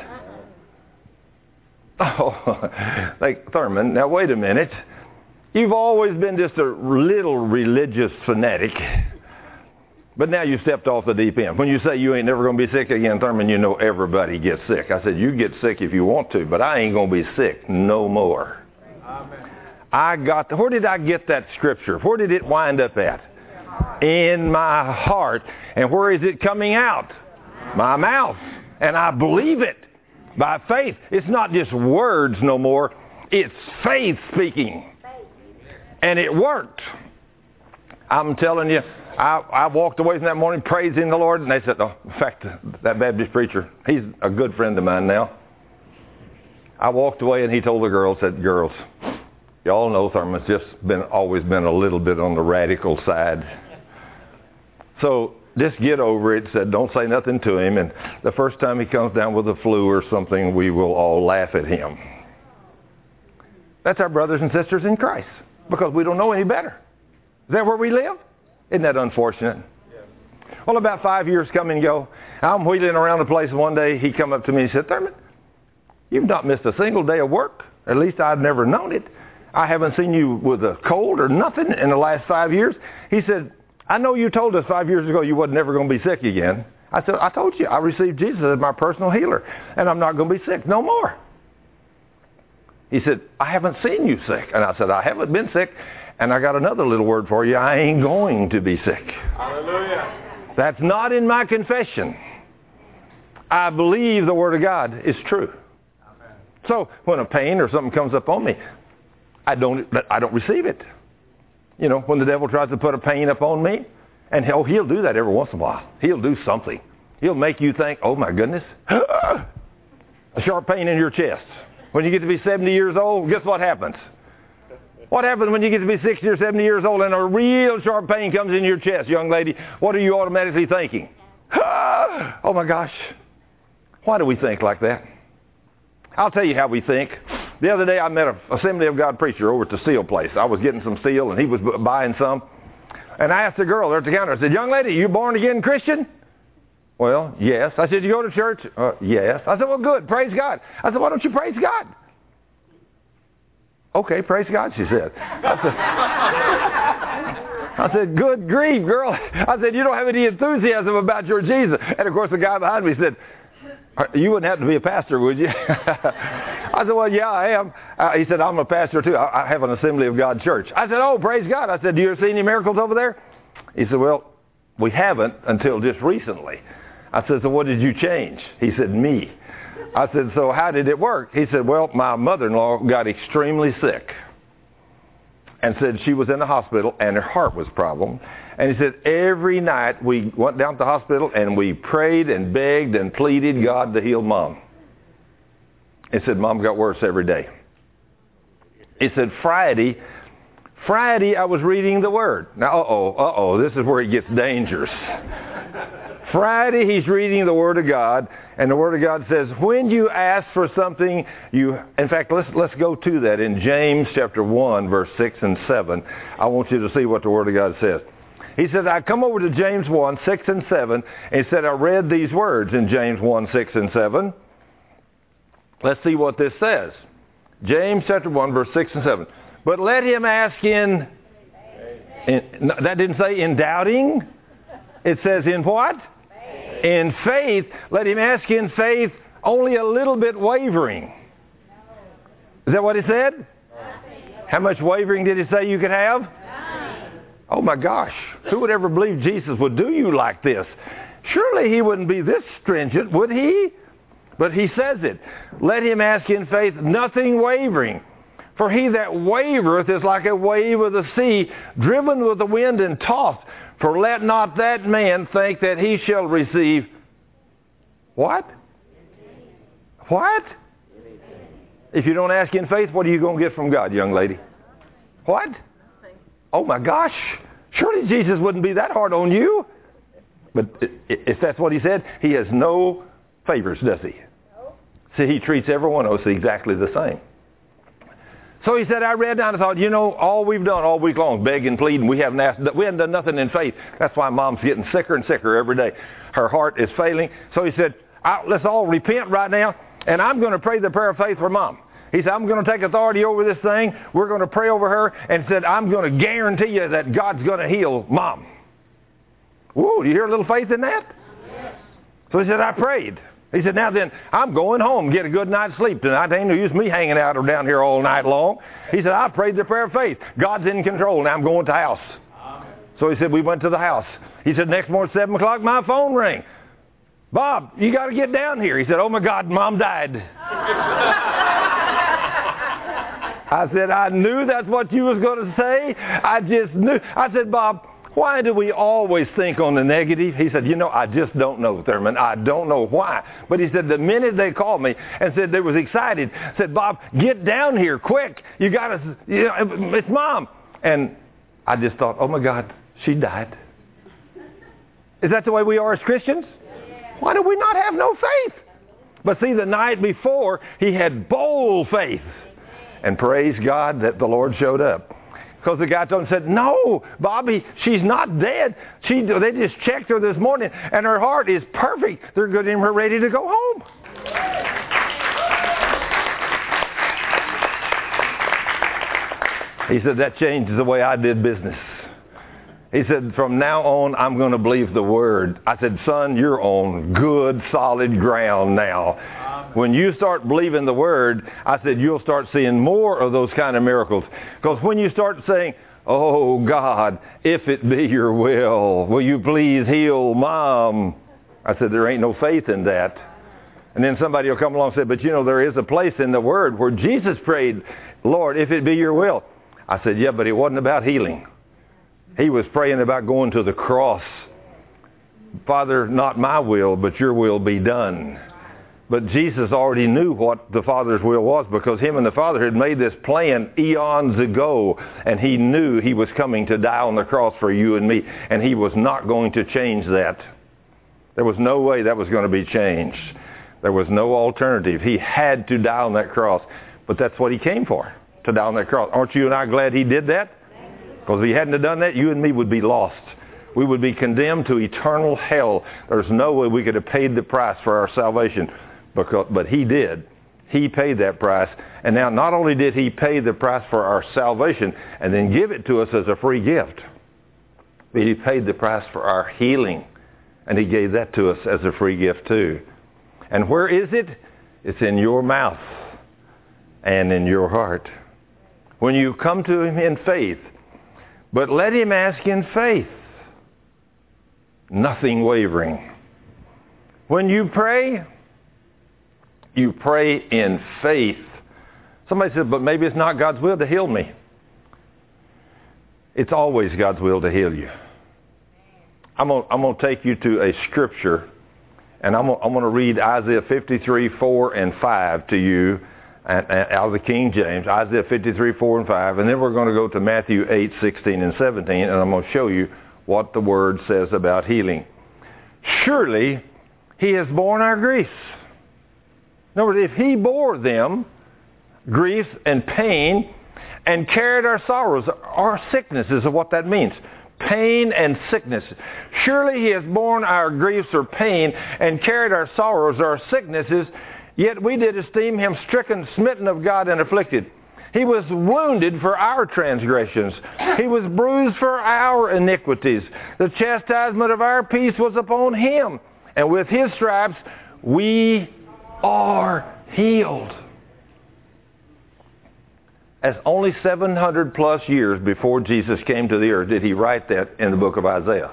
Oh, like Thurman, now wait a minute. You've always been just a little religious fanatic. But now you stepped off the deep end. When you say you ain't never going to be sick again, Thurman, you know everybody gets sick. I said, you get sick if you want to, but I ain't going to be sick no more. Amen. I got, the, where did I get that scripture? Where did it wind up at? In my heart. And where is it coming out? My mouth. And I believe it by faith. It's not just words no more. It's faith speaking. And it worked. I'm telling you. I, I walked away from that morning praising the Lord, and they said, oh, in fact, that Baptist preacher, he's a good friend of mine now. I walked away, and he told the girls, said, girls, y'all know Thurman's just been always been a little bit on the radical side. So just get over it. Said, don't say nothing to him, and the first time he comes down with the flu or something, we will all laugh at him. That's our brothers and sisters in Christ, because we don't know any better. Is that where we live? Isn't that unfortunate? Yeah. Well, about five years come and go. I'm wheeling around the place one day. He come up to me and said, Thurman, you've not missed a single day of work. At least I've never known it. I haven't seen you with a cold or nothing in the last five years. He said, I know you told us five years ago you wasn't never going to be sick again. I said, I told you, I received Jesus as my personal healer, and I'm not going to be sick no more. He said, I haven't seen you sick. And I said, I haven't been sick, and I got another little word for you. I ain't going to be sick. Hallelujah. That's not in my confession. I believe the Word of God is true. Amen. So when a pain or something comes up on me, I don't, I don't receive it. You know, when the devil tries to put a pain up on me, and he'll, he'll do that every once in a while. He'll do something. He'll make you think, oh my goodness, a sharp pain in your chest. When you get to be seventy years old, guess what happens? What happens when you get to be sixty or seventy years old and a real sharp pain comes in your chest, young lady? What are you automatically thinking? Oh my gosh. Why do we think like that? I'll tell you how we think. The other day I met an Assembly of God preacher over at the steel place. I was getting some steel and he was buying some. And I asked the girl there at the counter, I said, young lady, you born again Christian? Well, yes. I said, you go to church? Uh, yes. I said, well, good. Praise God. I said, why don't you praise God? Okay, praise God, she said. I said, I said, good grief, girl. I said, you don't have any enthusiasm about your Jesus. And, of course, the guy behind me said, you wouldn't have to be a pastor, would you? I said, well, yeah, I am. Uh, he said, I'm a pastor, too. I, I have an Assembly of God church. I said, oh, praise God. I said, do you ever see any miracles over there? He said, well, we haven't until just recently. I said, so what did you change? He said, me. I said, so how did it work? He said, well, my mother-in-law got extremely sick and said she was in the hospital and her heart was a problem. And he said, every night we went down to the hospital and we prayed and begged and pleaded God to heal Mom. He said, Mom got worse every day. He said, Friday, Friday I was reading the Word. Now, uh-oh, uh-oh, this is where it gets dangerous. Friday he's reading the Word of God, and the Word of God says, when you ask for something, you, in fact, let's, let's go to that in James chapter one, verse six and seven. I want you to see what the Word of God says. He said, I come over to James one, six and seven, and he said, I read these words in James one, six and seven. Let's see what this says. James chapter one, verse six and seven. But let him ask in, in that didn't say in doubting. It says in what? Faith. In faith. Let him ask in faith, only a little bit wavering. Is that what he said? How much wavering did he say you could have? Oh my gosh. Who would ever believe Jesus would do you like this? Surely he wouldn't be this stringent, would he? But he says it. Let him ask in faith, nothing wavering. For he that wavereth is like a wave of the sea, driven with the wind and tossed. For let not that man think that he shall receive what? What? If you don't ask in faith, what are you going to get from God, young lady? What? Oh my gosh. Surely Jesus wouldn't be that hard on you. But if that's what he said, he has no favors, does he? See, he treats every one of us exactly the same. So he said, I read down and thought, you know, all we've done all week long, begging, pleading, we haven't asked, we haven't done nothing in faith. That's why Mom's getting sicker and sicker every day. Her heart is failing. So he said, let's all repent right now, and I'm going to pray the prayer of faith for Mom. He said, I'm going to take authority over this thing. We're going to pray over her, and said, I'm going to guarantee you that God's going to heal Mom. Whoa, do you hear a little faith in that? Yes. So he said, I prayed. He said, now then, I'm going home, get a good night's sleep tonight. Ain't no use me hanging out or down here all night long. He said, I prayed the prayer of faith. God's in control. Now I'm going to the house. Amen. So he said, we went to the house. He said, next morning, seven o'clock, my phone rang. Bob, you got to get down here. He said, oh my God, Mom died. I said, I knew that's what you was going to say. I just knew. I said, Bob, why do we always think on the negative? He said, you know, I just don't know, Thurman. I don't know why. But he said, the minute they called me and said they was excited, said, Bob, get down here quick. You got to, you know, it's Mom. And I just thought, oh my God, she died. Is that the way we are as Christians? Why do we not have no faith? But see, the night before, he had bold faith. And praise God that the Lord showed up. Because the guy told him, said, no, Bobby, she's not dead. She, they just checked her this morning, and her heart is perfect. They're getting her ready to go home. He said, that changes the way I did business. He said, from now on, I'm going to believe the word. I said, son, you're on good, solid ground now. When you start believing the word, I said, you'll start seeing more of those kind of miracles. Because when you start saying, oh, God, if it be your will, will you please heal Mom? I said, there ain't no faith in that. And then somebody will come along and say, but you know, there is a place in the word where Jesus prayed, Lord, if it be your will. I said, yeah, but it wasn't about healing. He was praying about going to the cross. Father, not my will, but your will be done. But Jesus already knew what the Father's will was, because him and the Father had made this plan eons ago, and he knew he was coming to die on the cross for you and me, and he was not going to change that. There was no way that was going to be changed. There was no alternative. He had to die on that cross. But that's what he came for, to die on that cross. Aren't you and I glad he did that? Because if he hadn't have done that, you and me would be lost. We would be condemned to eternal hell. There's no way we could have paid the price for our salvation. Because, but he did. He paid that price. And now not only did he pay the price for our salvation and then give it to us as a free gift, but he paid the price for our healing. And he gave that to us as a free gift too. And where is it? It's in your mouth and in your heart. When you come to him in faith, but let him ask in faith, nothing wavering. When you pray, you pray in faith. Somebody said, but maybe it's not God's will to heal me. It's always God's will to heal you. I'm going I'm to take you to a scripture, and I'm going I'm to read Isaiah fifty-three, four and five to you, and, and out of the King James, Isaiah fifty-three, four and five, and then we're going to go to Matthew eight, sixteen and seventeen, and I'm going to show you what the Word says about healing. Surely he has borne our griefs. In other words, if he bore them, grief and pain, and carried our sorrows, our sicknesses is what that means. Pain and sickness. Surely he has borne our griefs or pain and carried our sorrows or our sicknesses, yet we did esteem him stricken, smitten of God, and afflicted. He was wounded for our transgressions. He was bruised for our iniquities. The chastisement of our peace was upon him, and with his stripes we are healed. As only seven hundred plus years before Jesus came to the earth did he write that in the book of Isaiah.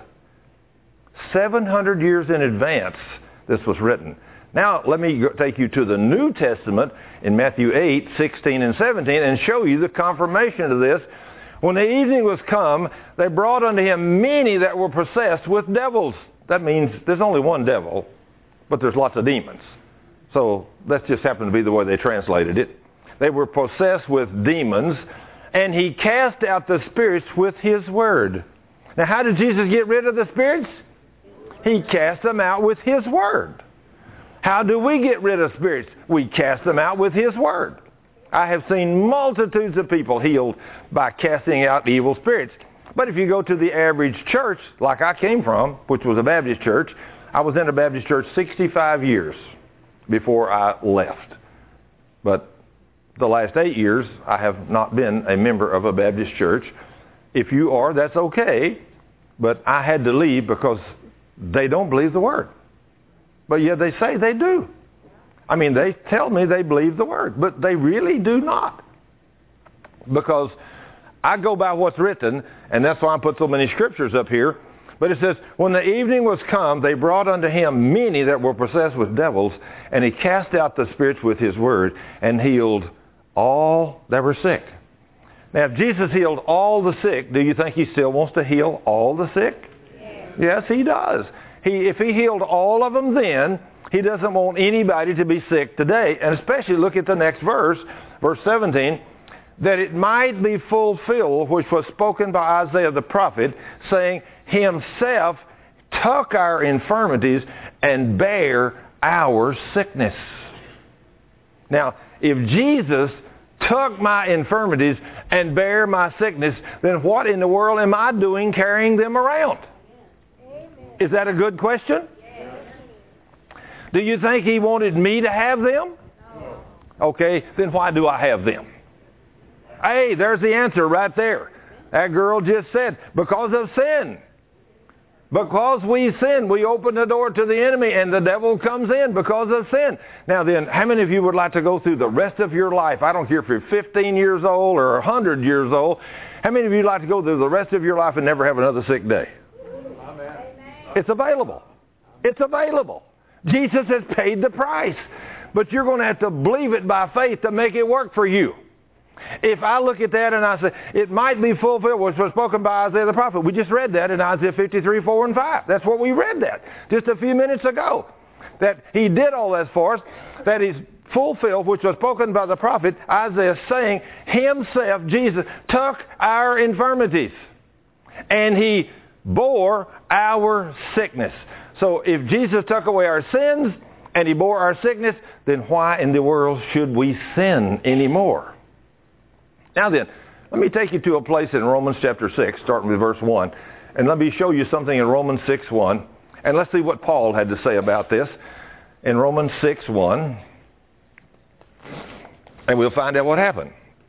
seven hundred years in advance this was written. Now let me take you to the New Testament in Matthew eight, sixteen and seventeen and show you the confirmation of this. When the evening was come, they brought unto him many that were possessed with devils. That means there's only one devil, but there's lots of demons. So that just happened to be the way they translated it. They were possessed with demons, and he cast out the spirits with his word. Now, how did Jesus get rid of the spirits? He cast them out with his word. How do we get rid of spirits? We cast them out with his word. I have seen multitudes of people healed by casting out evil spirits. But if you go to the average church, like I came from, which was a Baptist church, I was in a Baptist church sixty-five years before I left. But the last eight years, I have not been a member of a Baptist church. If you are, that's okay. But I had to leave because they don't believe the Word. But yet they say they do. I mean, they tell me they believe the Word, but they really do not. Because I go by what's written, and that's why I put so many scriptures up here. But it says, when the evening was come, they brought unto him many that were possessed with devils, and he cast out the spirits with his word, and healed all that were sick. Now, if Jesus healed all the sick, do you think he still wants to heal all the sick? Yes, yes he does. He, if he healed all of them then, he doesn't want anybody to be sick today. And especially look at the next verse, verse seventeen, that it might be fulfilled, which was spoken by Isaiah the prophet, saying, himself took our infirmities and bare our sickness. Now, if Jesus took my infirmities and bare my sickness, then what in the world am I doing carrying them around? Is that a good question? Do you think he wanted me to have them? Okay, then why do I have them? Hey, there's the answer right there. That girl just said, because of sin. Because we sin, we open the door to the enemy, and the devil comes in because of sin. Now then, how many of you would like to go through the rest of your life? I don't care if you're fifteen years old or one hundred years old. How many of you would like to go through the rest of your life and never have another sick day? Amen. It's available. It's available. Jesus has paid the price. But you're going to have to believe it by faith to make it work for you. If I look at that and I say, it might be fulfilled, which was spoken by Isaiah the prophet. We just read that in Isaiah fifty-three, four and five. That's what we read that just a few minutes ago. That he did all this for us, that he's fulfilled, which was spoken by the prophet Isaiah, saying himself, Jesus, took our infirmities and he bore our sickness. So if Jesus took away our sins and he bore our sickness, then why in the world should we sin anymore? Now then, let me take you to a place in Romans chapter six, starting with verse one. And let me show you something in Romans six, one. And let's see what Paul had to say about this in Romans six, one. And we'll find out what happened.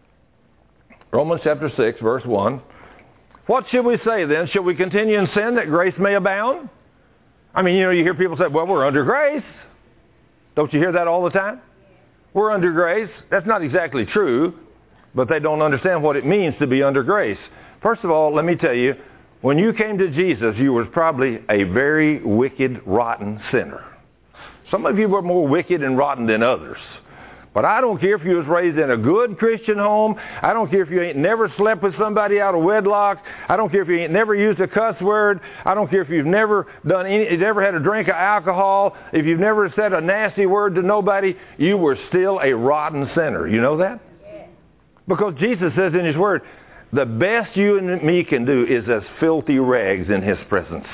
Romans chapter six, verse one. What should we say then? Shall we continue in sin that grace may abound? I mean, you know, you hear people say, well, we're under grace. Don't you hear that all the time? We're under grace. That's not exactly true. But they don't understand what it means to be under grace. First of all, let me tell you, when you came to Jesus, you was probably a very wicked, rotten sinner. Some of you were more wicked and rotten than others. But I don't care if you was raised in a good Christian home. I don't care if you ain't never slept with somebody out of wedlock. I don't care if you ain't never used a cuss word. I don't care if you've never done any, you've never had a drink of alcohol. If you've never said a nasty word to nobody, you were still a rotten sinner. You know that? Because Jesus says in his word, the best you and me can do is as filthy rags in his presence.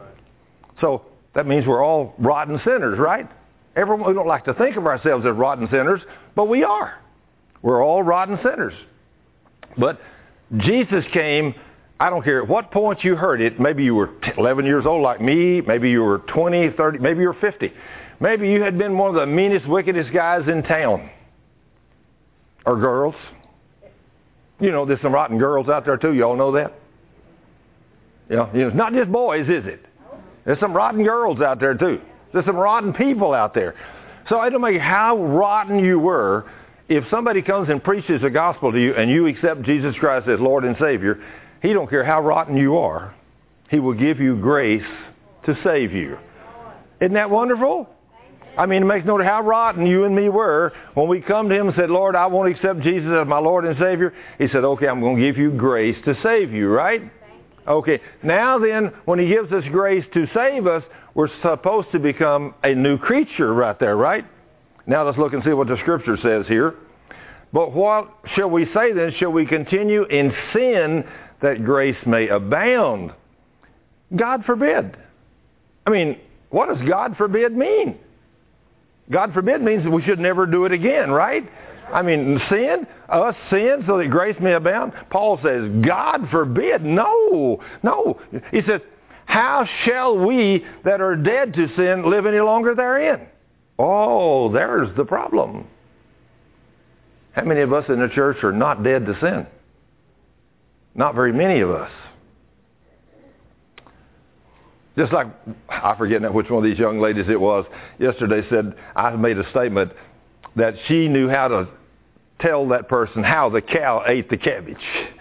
So that means we're all rotten sinners, right? Everyone, we don't like to think of ourselves as rotten sinners, but we are. We're all rotten sinners. But Jesus came, I don't care at what point you heard it. Maybe you were eleven years old like me. Maybe you were twenty, thirty, maybe you were fifty. Maybe you had been one of the meanest, wickedest guys in town. Or girls. You know, there's some rotten girls out there too. You all know that? You know, you know, it's not just boys, is it? There's some rotten girls out there too. There's some rotten people out there. So it don't matter how rotten you were. If somebody comes and preaches the gospel to you and you accept Jesus Christ as Lord and Savior, he don't care how rotten you are. He will give you grace to save you. Isn't that wonderful? I mean, it makes no matter how rotten you and me were. When we come to him and said, Lord, I want to accept Jesus as my Lord and Savior, he said, okay, I'm going to give you grace to save you, right? Okay, now then, when he gives us grace to save us, we're supposed to become a new creature right there, right? Now let's look and see what the Scripture says here. But what shall we say then? Shall we continue in sin that grace may abound? God forbid. I mean, what does God forbid mean? God forbid means that we should never do it again, right? I mean, sin, us sin so that grace may abound. Paul says, God forbid. No, no. He says, how shall we that are dead to sin live any longer therein? Oh, there's the problem. How many of us in the church are not dead to sin? Not very many of us. Just like, I forget now which one of these young ladies it was, yesterday said, I made a statement that she knew how to tell that person how the cow ate the cabbage.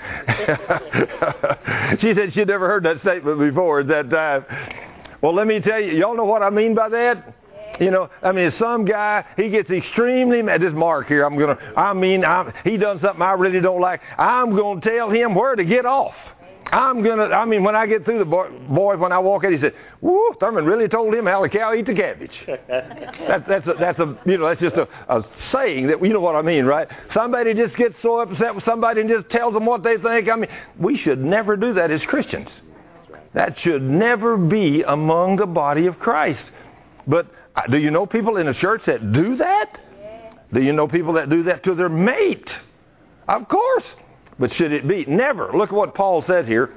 She said she'd never heard that statement before at that time. Well, let me tell you, y'all know what I mean by that? You know, I mean, some guy, he gets extremely mad. This Mark here, I'm going to, I mean, I'm, he done something I really don't like. I'm going to tell him where to get off. I'm going to, I mean, when I get through the boy, boy when I walk in, he said, woo, Thurman really told him how the cow eat the cabbage. that, that's, a, that's a, you know, that's just a, a saying that, you know what I mean, right? Somebody just gets so upset with somebody and just tells them what they think. I mean, we should never do that as Christians. That should never be among the body of Christ. But do you know people in the church that do that? Do you know people that do that to their mate? Of course. But should it be? Never. Look at what Paul said here.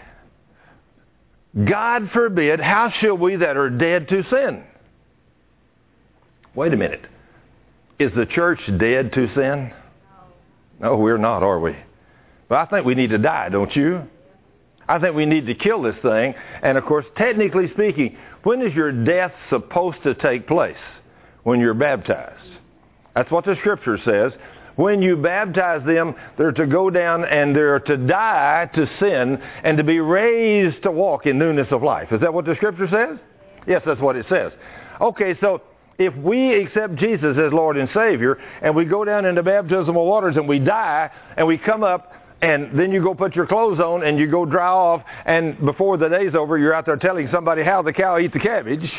God forbid, how shall we that are dead to sin? Wait a minute. Is the church dead to sin? No, we're not, are we? Well, I think we need to die, don't you? I think we need to kill this thing. And of course, technically speaking, when is your death supposed to take place? When you're baptized. That's what the Scripture says. When you baptize them, they're to go down and they're to die to sin and to be raised to walk in newness of life. Is that what the Scripture says? Yes, that's what it says. Okay, so if we accept Jesus as Lord and Savior and we go down into baptismal waters and we die and we come up and then you go put your clothes on and you go dry off, and before the day's over you're out there telling somebody how the cow eats the cabbage.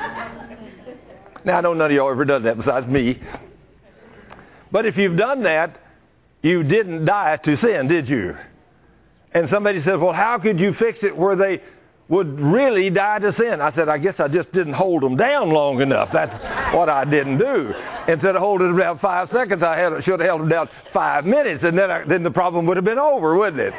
Now, I know none of y'all ever done that besides me. But if you've done that, you didn't die to sin, did you? And somebody says, well, how could you fix it where they would really die to sin? I said, I guess I just didn't hold them down long enough. That's what I didn't do. Instead of holding them down five seconds, I had, should have held them down five minutes, and then, I, then the problem would have been over, wouldn't it?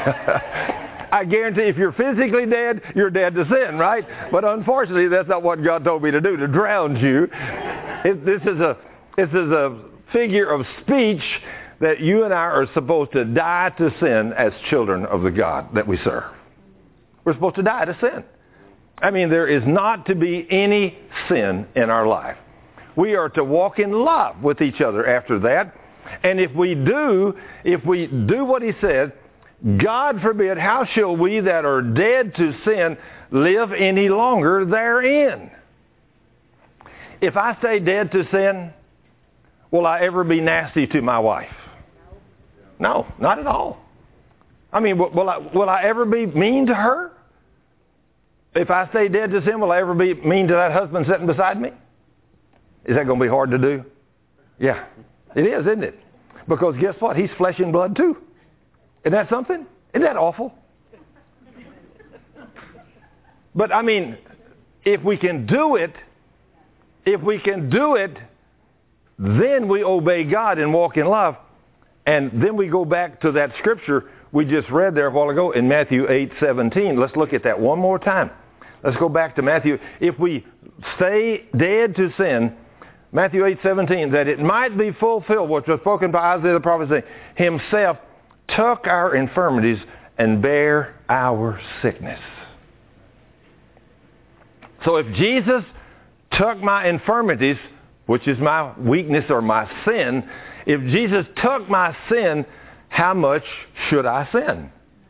I guarantee if you're physically dead, you're dead to sin, right? But unfortunately, that's not what God told me to do, to drown you. It, this is a this is a figure of speech that you and I are supposed to die to sin as children of the God that we serve. We're supposed to die to sin. I mean, there is not to be any sin in our life. We are to walk in love with each other after that. And if we do, if we do what he said, God forbid, how shall we that are dead to sin live any longer therein? If I stay dead to sin, will I ever be nasty to my wife? No, not at all. I mean, will I, will I ever be mean to her? If I stay dead to sin, will I ever be mean to that husband sitting beside me? Is that going to be hard to do? Yeah, it is, isn't it? Because guess what? He's flesh and blood too. Isn't that something? Isn't that awful? But I mean, if we can do it, if we can do it, then we obey God and walk in love. And then we go back to that scripture we just read there a while ago in Matthew eight seventeen. Let's look at that one more time. Let's go back to Matthew. If we stay dead to sin, Matthew eight seventeen, that it might be fulfilled, which was spoken by Isaiah the prophet, saying, himself took our infirmities and bare our sickness. So if Jesus took my infirmities, which is my weakness or my sin, if Jesus took my sin, how much should I sin?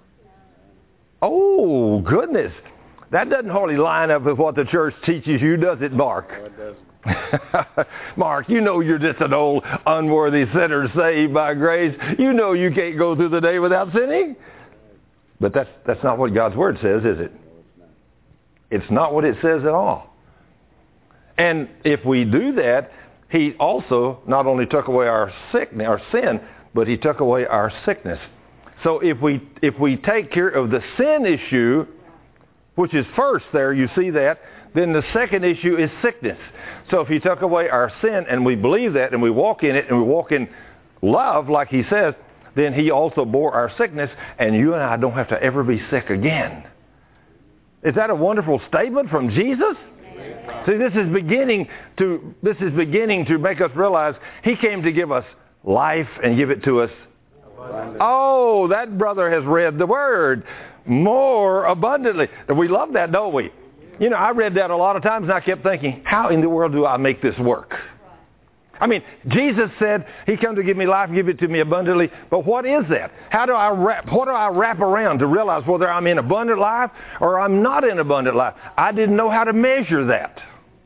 Oh, goodness. That doesn't hardly line up with what the church teaches you, does it, Mark? No, it doesn't. Mark, you know you're just an old unworthy sinner saved by grace. You know you can't go through the day without sinning. But that's that's not what God's Word says, is it? It's not what it says at all. And if we do that, he also not only took away our sickness, our sin, but he took away our sickness. So if we if we take care of the sin issue, which is first there, you see that, then the second issue is sickness. So if he took away our sin and we believe that and we walk in it and we walk in love like he says, then he also bore our sickness and you and I don't have to ever be sick again. Is that a wonderful statement from Jesus? See, this is beginning to this is beginning to make us realize he came to give us life and give it to us. Oh, that brother has read the Word more abundantly. We love that, don't we? You know, I read that a lot of times and I kept thinking, how in the world do I make this work? I mean, Jesus said he come to give me life, give it to me abundantly. But what is that? How do I wrap, what do I wrap around to realize whether I'm in abundant life or I'm not in abundant life? I didn't know how to measure that.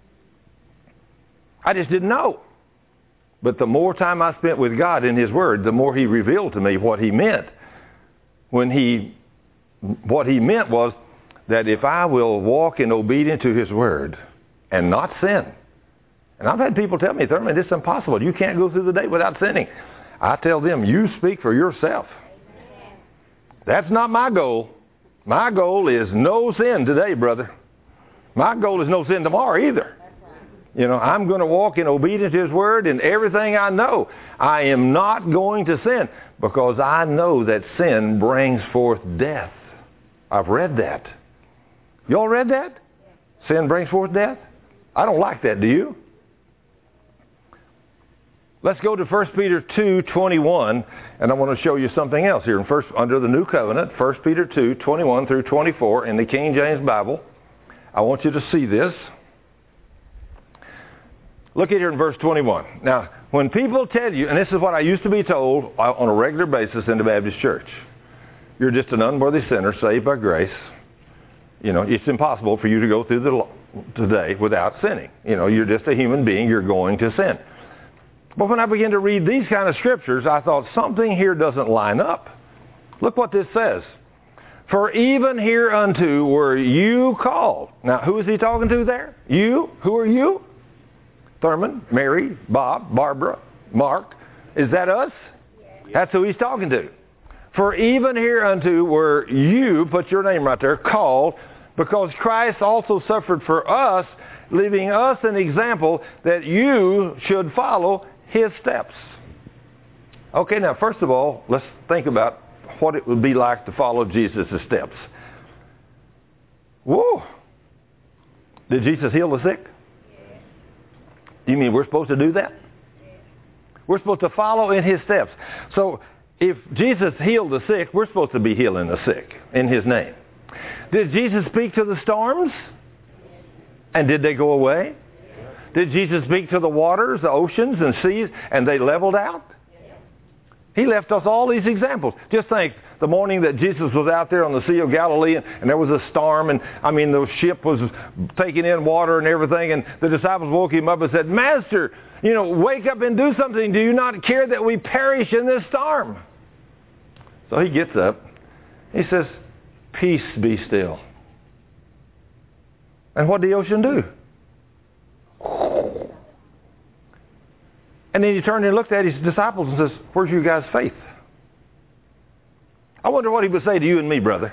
I just didn't know. But the more time I spent with God in his Word, the more he revealed to me what he meant. When he, what he meant was that if I will walk in obedience to his Word and not sin. And I've had people tell me, Thurman, this is impossible. You can't go through the day without sinning. I tell them, you speak for yourself. That's not my goal. My goal is no sin today, brother. My goal is no sin tomorrow either. You know, I'm going to walk in obedience to his Word in everything I know. I am not going to sin because I know that sin brings forth death. I've read that. Y'all read that? Sin brings forth death? I don't like that, do you? Let's go to First Peter two twenty-one, and I want to show you something else here. In first, under the New Covenant, First Peter two twenty-one through twenty-four in the King James Bible. I want you to see this. Look at here in verse twenty-one. Now, when people tell you, and this is what I used to be told on a regular basis in the Baptist church, you're just an unworthy sinner saved by grace. You know, it's impossible for you to go through the law today without sinning. You know, you're just a human being. You're going to sin. But when I began to read these kind of scriptures, I thought something here doesn't line up. Look what this says. For even hereunto were you called. Now, who is he talking to there? You? Who are you? Thurman, Mary, Bob, Barbara, Mark. Is that us? Yes. That's who he's talking to. For even hereunto were you, put your name right there, called, because Christ also suffered for us, leaving us an example that you should follow his steps. Okay, now first of all, let's think about what it would be like to follow Jesus' steps. Whoa! Did Jesus heal the sick? Yes. You mean we're supposed to do that? Yes. We're supposed to follow in his steps. So if Jesus healed the sick, we're supposed to be healing the sick in his name. Did Jesus speak to the storms? Yes. And did they go away? Did Jesus speak to the waters, the oceans and seas, and they leveled out? Yes. He left us all these examples. Just think, the morning that Jesus was out there on the Sea of Galilee, and, and there was a storm, and I mean, the ship was taking in water and everything, and the disciples woke him up and said, Master, you know, wake up and do something. Do you not care that we perish in this storm? So he gets up. He says, peace be still. And what did the ocean do? And then he turned and looked at his disciples and says, where's you guys' faith? I wonder what he would say to you and me, brother.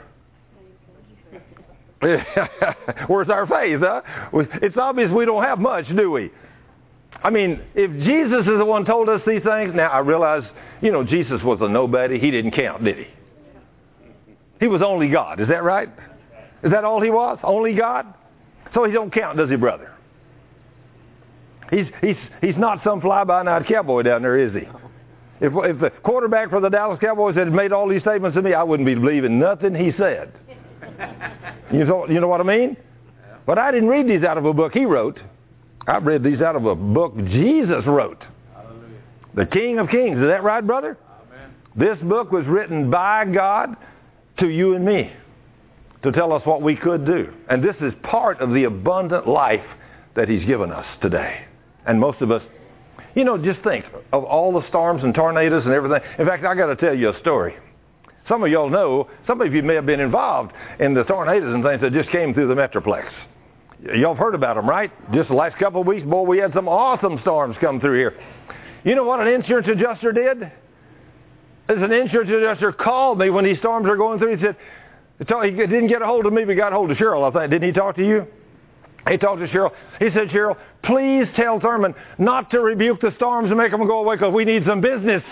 Where's our faith, huh? It's obvious we don't have much, do we? I mean, if Jesus is the one told us these things, now I realize, you know, Jesus was a nobody. He didn't count, did he? He was only God. Is that right? Is that all he was? Only God? So he don't count, does he, brother? He's, he's, he's not some fly-by-night cowboy down there, is he? If, if the quarterback for the Dallas Cowboys had made all these statements to me, I wouldn't be believing nothing he said. You know, you know what I mean? But I didn't read these out of a book he wrote. I read these out of a book Jesus wrote. Hallelujah. The King of Kings. Is that right, brother? Amen. This book was written by God to you and me to tell us what we could do. And this is part of the abundant life that he's given us today. And most of us, you know, just think of all the storms and tornadoes and everything. In fact, I got to tell you a story. Some of y'all know, some of you may have been involved in the tornadoes and things that just came through the Metroplex. Y'all have heard about them, right? Just the last couple of weeks, boy, we had some awesome storms come through here. You know what an insurance adjuster did? As an insurance adjuster called me when these storms were going through. He said, he didn't get a hold of me, but got a hold of Cheryl, I think. Didn't he talk to you? He talked to Cheryl. He said, Cheryl, please tell Thurman not to rebuke the storms and make them go away because we need some business.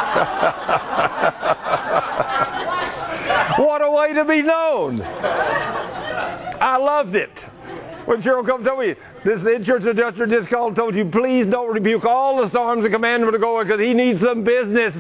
What a way to be known. I loved it. When Cheryl come tell me, this insurance adjuster just called and told you, please don't rebuke all the storms and command him to go away because he needs some business.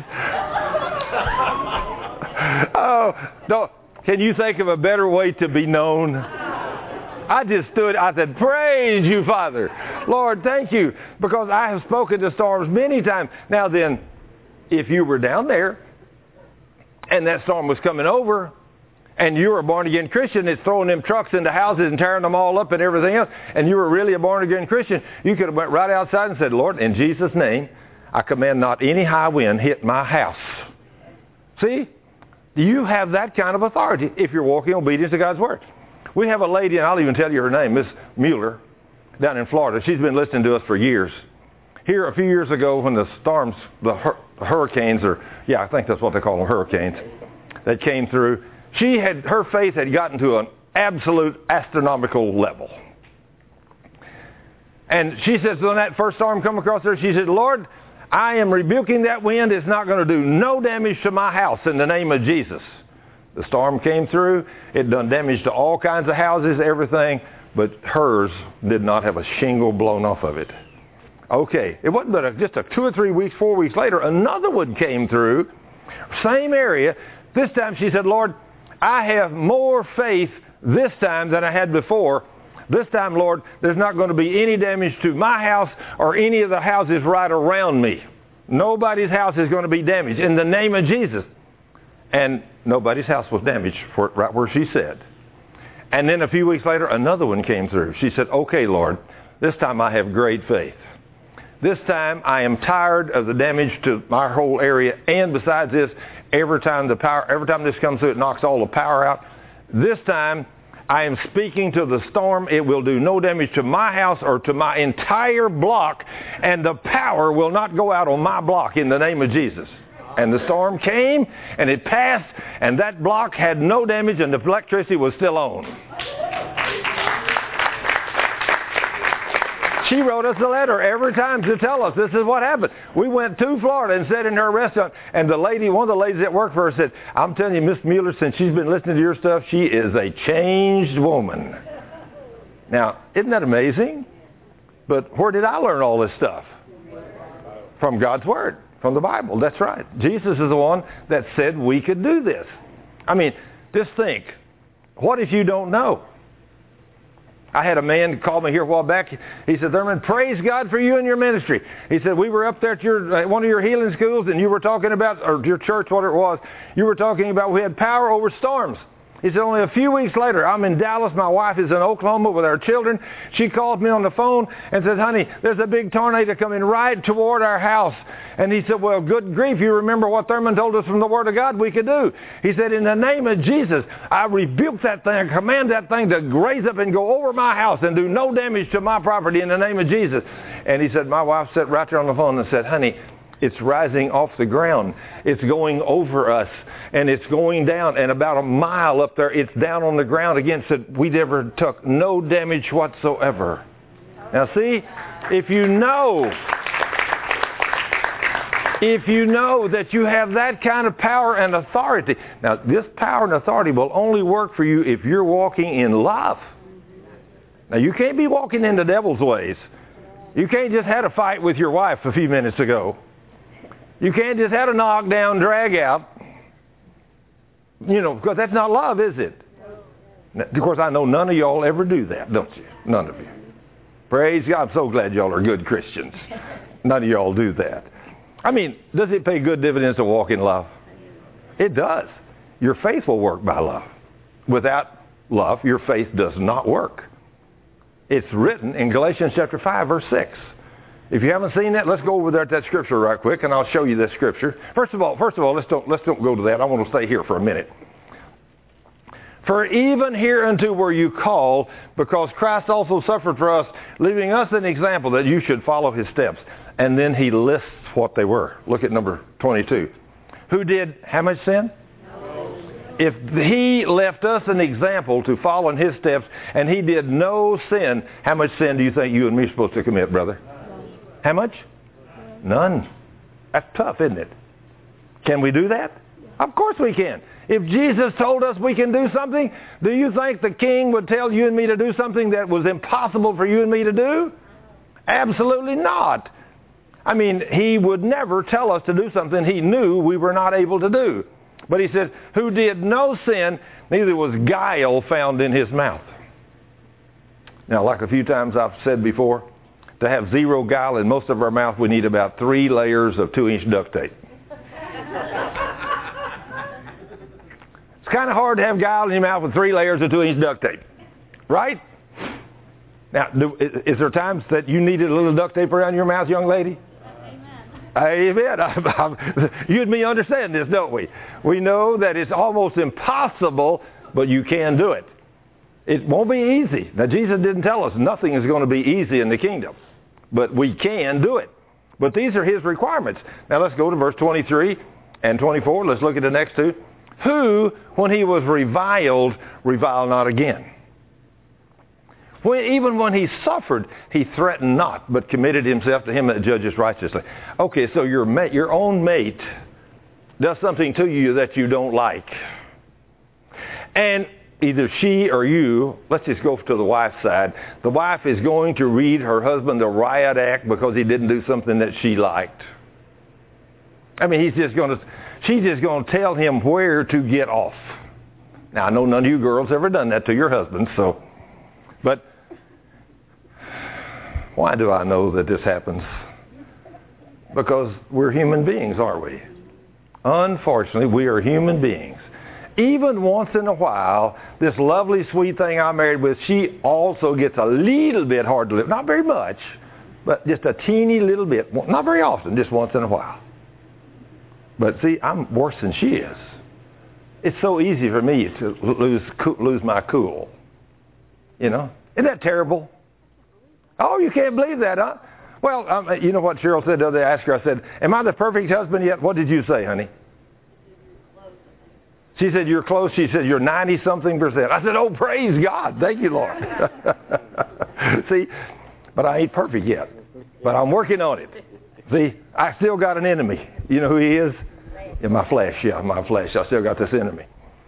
Oh, no. Can you think of a better way to be known? I just stood, I said, praise you, Father. Lord, thank you, because I have spoken to storms many times. Now then, if you were down there and that storm was coming over and you were a born-again Christian, it's throwing them trucks into houses and tearing them all up and everything else, and you were really a born-again Christian, you could have went right outside and said, Lord, in Jesus' name, I command not any high wind hit my house. See? You have that kind of authority if you're walking in obedience to God's Word. We have a lady, and I'll even tell you her name, Miss Mueller, down in Florida. She's been listening to us for years. Here, a few years ago, when the storms, the hur- hurricanes, or yeah, I think that's what they call them, hurricanes, that came through, she had her faith had gotten to an absolute astronomical level. And she says, when that first storm come across her, she said, Lord, I am rebuking that wind. It's not going to do no damage to my house in the name of Jesus. The storm came through. It done damage to all kinds of houses, everything, but hers did not have a shingle blown off of it. Okay, it wasn't but a, just a two or three weeks, four weeks later, another one came through, same area. This time she said, Lord, I have more faith this time than I had before. This time, Lord, there's not going to be any damage to my house or any of the houses right around me. Nobody's house is going to be damaged in the name of Jesus. And nobody's house was damaged for right where she said. And then a few weeks later, another one came through. She said, okay, Lord, this time I have great faith. This time I am tired of the damage to my whole area. And besides this, every time the power, every time this comes through, it knocks all the power out. This time I am speaking to the storm. It will do no damage to my house or to my entire block. And the power will not go out on my block in the name of Jesus. And the storm came, and it passed, and that block had no damage, and the electricity was still on. She wrote us a letter every time to tell us this is what happened. We went to Florida and sat in her restaurant, and the lady, one of the ladies that worked for her said, I'm telling you, Miss Mueller, since she's been listening to your stuff, she is a changed woman. Now, isn't that amazing? But where did I learn all this stuff? From God's Word. From the Bible, that's right. Jesus is the one that said we could do this. I mean, just think, what if you don't know? I had a man call me here a while back. He said, Thurman, praise God for you and your ministry. He said, we were up there at your, uh, one of your healing schools, and you were talking about, or your church, whatever it was, you were talking about we had power over storms. He said, only a few weeks later, I'm in Dallas. My wife is in Oklahoma with our children. She called me on the phone and said, honey, there's a big tornado coming right toward our house. And he said, well, good grief, you remember what Thurman told us from the Word of God we could do. He said, in the name of Jesus, I rebuke that thing, command that thing to raise up and go over my house and do no damage to my property in the name of Jesus. And he said, my wife sat right there on the phone and said, honey, it's rising off the ground. It's going over us, and it's going down, and about a mile up there, it's down on the ground again. Said we never took no damage whatsoever. Now see, if you know, if you know that you have that kind of power and authority. Now, this power and authority will only work for you if you're walking in love. Now, you can't be walking in the devil's ways. You can't just had a fight with your wife a few minutes ago. You can't just have a knockdown, drag out, you know, because that's not love, is it? Now, of course, I know none of y'all ever do that, don't you? None of you. Praise God. I'm so glad y'all are good Christians. None of y'all do that. I mean, does it pay good dividends to walk in love? It does. Your faith will work by love. Without love, your faith does not work. It's written in Galatians chapter five, verse six. If you haven't seen that, let's go over there at that scripture right quick, and I'll show you this scripture. First of all, first of all, let's don't let's don't go to that. I want to stay here for a minute. For even hereunto were you called, because Christ also suffered for us, leaving us an example that you should follow his steps. And then he lists what they were. Look at number twenty-two. Who did how much sin? If he left us an example to follow in his steps, and he did no sin, how much sin do you think you and me are supposed to commit, brother? How much? None. That's tough, isn't it? Can we do that? Of course we can. If Jesus told us we can do something, do you think the king would tell you and me to do something that was impossible for you and me to do? Absolutely not. I mean, he would never tell us to do something he knew we were not able to do. But he says, who did no sin, neither was guile found in his mouth. Now, like a few times I've said before, to have zero guile in most of our mouth, we need about three layers of two-inch duct tape. It's kind of hard to have guile in your mouth with three layers of two-inch duct tape, right? Now, do, is, is there times that you needed a little duct tape around your mouth, young lady? Amen. Amen. You and me understand this, don't we? We know that it's almost impossible, but you can do it. It won't be easy. Now, Jesus didn't tell us nothing is going to be easy in the kingdom, but we can do it. But these are his requirements. Now, let's go to verse twenty-three and twenty-four. Let's look at the next two. Who, when he was reviled, reviled not again. When, even when he suffered, he threatened not, but committed himself to him that judges righteously. Okay, so your mate, your own mate does something to you that you don't like. And either she or you, let's just go to the wife's side, the wife is going to read her husband the riot act because he didn't do something that she liked. I mean, he's just going to, she's just going to tell him where to get off. Now, I know none of you girls ever done that to your husbands, so, but why do I know that this happens? Because we're human beings, aren't we? Unfortunately, we are human beings. Even once in a while, this lovely, sweet thing I'm married with, she also gets a little bit hard to live. Not very much, but just a teeny little bit. Not very often, just once in a while. But see, I'm worse than she is. It's so easy for me to lose lose my cool. You know? Isn't that terrible? Oh, you can't believe that, huh? Well, um, you know what Cheryl said the other day? I asked her, I said, am I the perfect husband yet? What did you say, honey? She said, you're close. She said, you're ninety-something percent. I said, oh, praise God. Thank you, Lord. See, but I ain't perfect yet. But I'm working on it. See, I still got an enemy. You know who he is? In my flesh. Yeah, my flesh. I still got this enemy.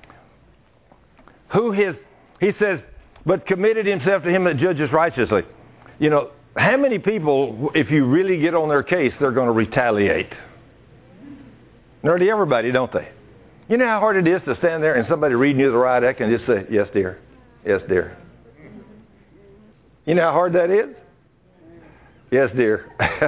Who his, he says, but committed himself to him that judges righteously. You know, how many people, if you really get on their case, they're going to retaliate? Nearly everybody, don't they? You know how hard it is to stand there and somebody reading you the riot act and just say, yes, dear. Yes, dear. You know how hard that is? Yes, dear.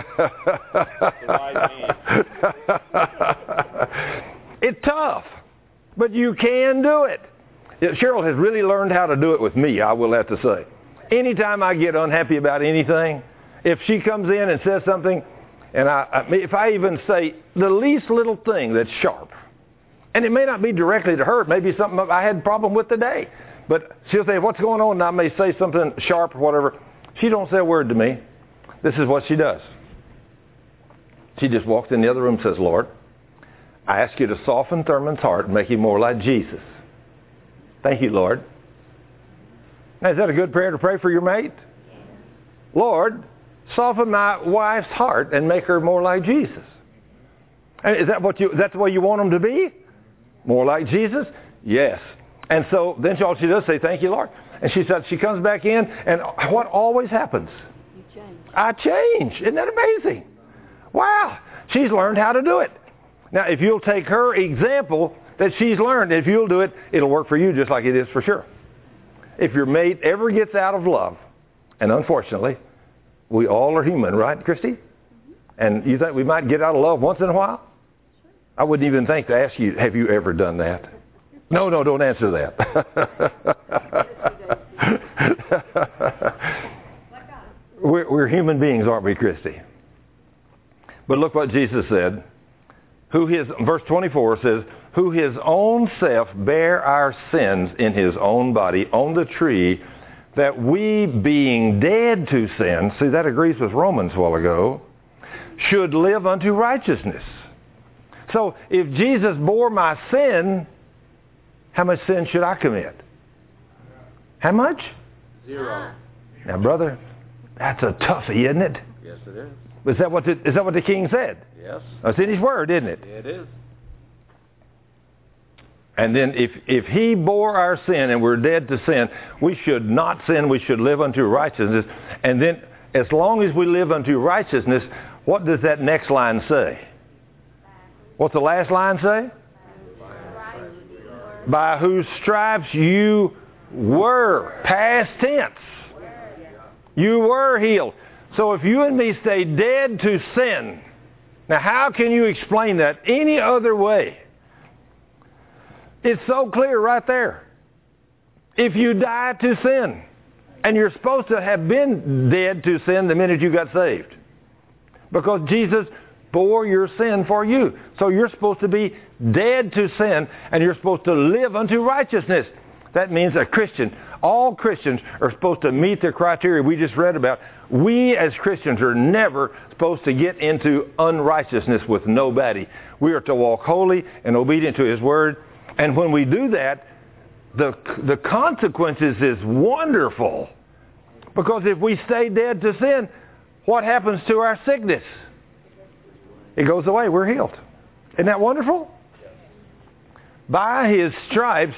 It's tough, but you can do it. Cheryl has really learned how to do it with me, I will have to say. Anytime I get unhappy about anything, if she comes in and says something, and I, if I even say the least little thing that's sharp, and it may not be directly to her, it may be something I had a problem with today, but she'll say, what's going on? And I may say something sharp or whatever. She don't say a word to me. This is what she does. She just walks in the other room and says, Lord, I ask you to soften Thurman's heart and make him more like Jesus. Thank you, Lord. Now, is that a good prayer to pray for your mate? Lord, soften my wife's heart and make her more like Jesus. And is that what you? Is that the way you want them to be? More like Jesus? Yes. And so then all she does is say, thank you, Lord. And she said, she comes back in, and what always happens? You change. I change. Isn't that amazing? Wow. She's learned how to do it. Now, if you'll take her example that she's learned, if you'll do it, it'll work for you just like it is for sure. If your mate ever gets out of love, and unfortunately, we all are human, right, Christy? And you think we might get out of love once in a while? I wouldn't even think to ask you, have you ever done that? No, no, don't answer that. we're, we're human beings, aren't we, Christy? But look what Jesus said. Who his, verse twenty-four says, who his own self bare our sins in his own body on the tree, that we being dead to sin, see that agrees with Romans a while ago, should live unto righteousness. So if Jesus bore my sin, how much sin should I commit? How much? Zero. Now, brother, that's a toughie, isn't it? Yes, it is. Is that what the, is that what the king said? Yes. That's in his word, isn't it? It is. And then if, if he bore our sin and we're dead to sin, we should not sin. We should live unto righteousness. And then as long as we live unto righteousness, what does that next line say? What's the last line say? By whose stripes you were. Past tense. You were healed. So if you and me stay dead to sin, now how can you explain that any other way? It's so clear right there. If you die to sin, and you're supposed to have been dead to sin the minute you got saved, because Jesus bore your sin for you. So you're supposed to be dead to sin, and you're supposed to live unto righteousness. That means a Christian, all Christians are supposed to meet the criteria we just read about. We as Christians are never supposed to get into unrighteousness with nobody. We are to walk holy and obedient to his word. And when we do that, the, the consequences is wonderful. Because if we stay dead to sin, what happens to our sickness? It goes away. We're healed. Isn't that wonderful? By his stripes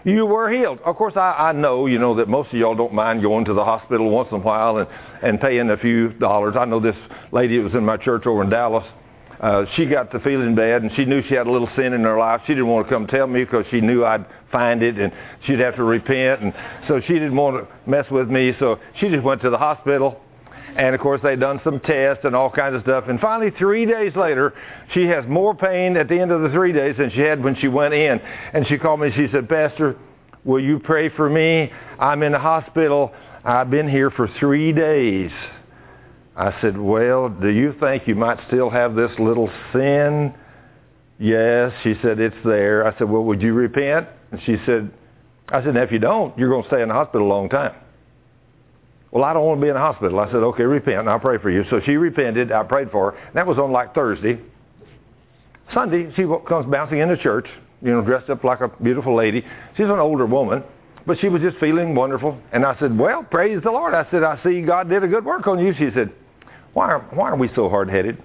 you were healed. Of course, I, I know, you know, that most of y'all don't mind going to the hospital once in a while and, and paying a few dollars. I know this lady that was in my church over in Dallas. Uh, she got to feeling bad, and she knew she had a little sin in her life. She didn't want to come tell me because she knew I'd find it, and she'd have to repent. And so she didn't want to mess with me, so she just went to the hospital. And, of course, they'd done some tests and all kinds of stuff. And finally, three days later, she has more pain at the end of the three days than she had when she went in. And she called me and she said, Pastor, will you pray for me? I'm in the hospital. I've been here for three days. I said, well, do you think you might still have this little sin? Yes. She said, it's there. I said, well, would you repent? And she said, I said, now, if you don't, you're going to stay in the hospital a long time. Well, I don't want to be in the hospital. I said, okay, repent, and I'll pray for you. So she repented. I prayed for her. And that was on like Thursday. Sunday, she comes bouncing into church, you know, dressed up like a beautiful lady. She's an older woman, but she was just feeling wonderful. And I said, well, praise the Lord. I said, I see God did a good work on you. She said, why are, why are we so hard-headed?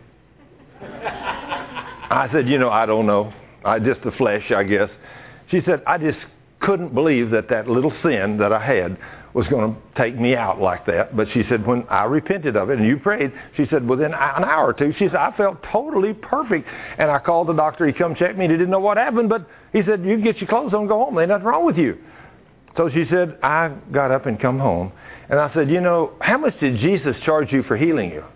I said, you know, I don't know. I just the flesh, I guess. She said, I just couldn't believe that that little sin that I had was going to take me out like that. But she said, when I repented of it and you prayed, she said, within an hour or two, she said, I felt totally perfect. And I called the doctor. He come check me. He didn't know what happened, but he said, you can get your clothes on and go home. There's nothing wrong with you. So she said, I got up and come home. And I said, you know, how much did Jesus charge you for healing you?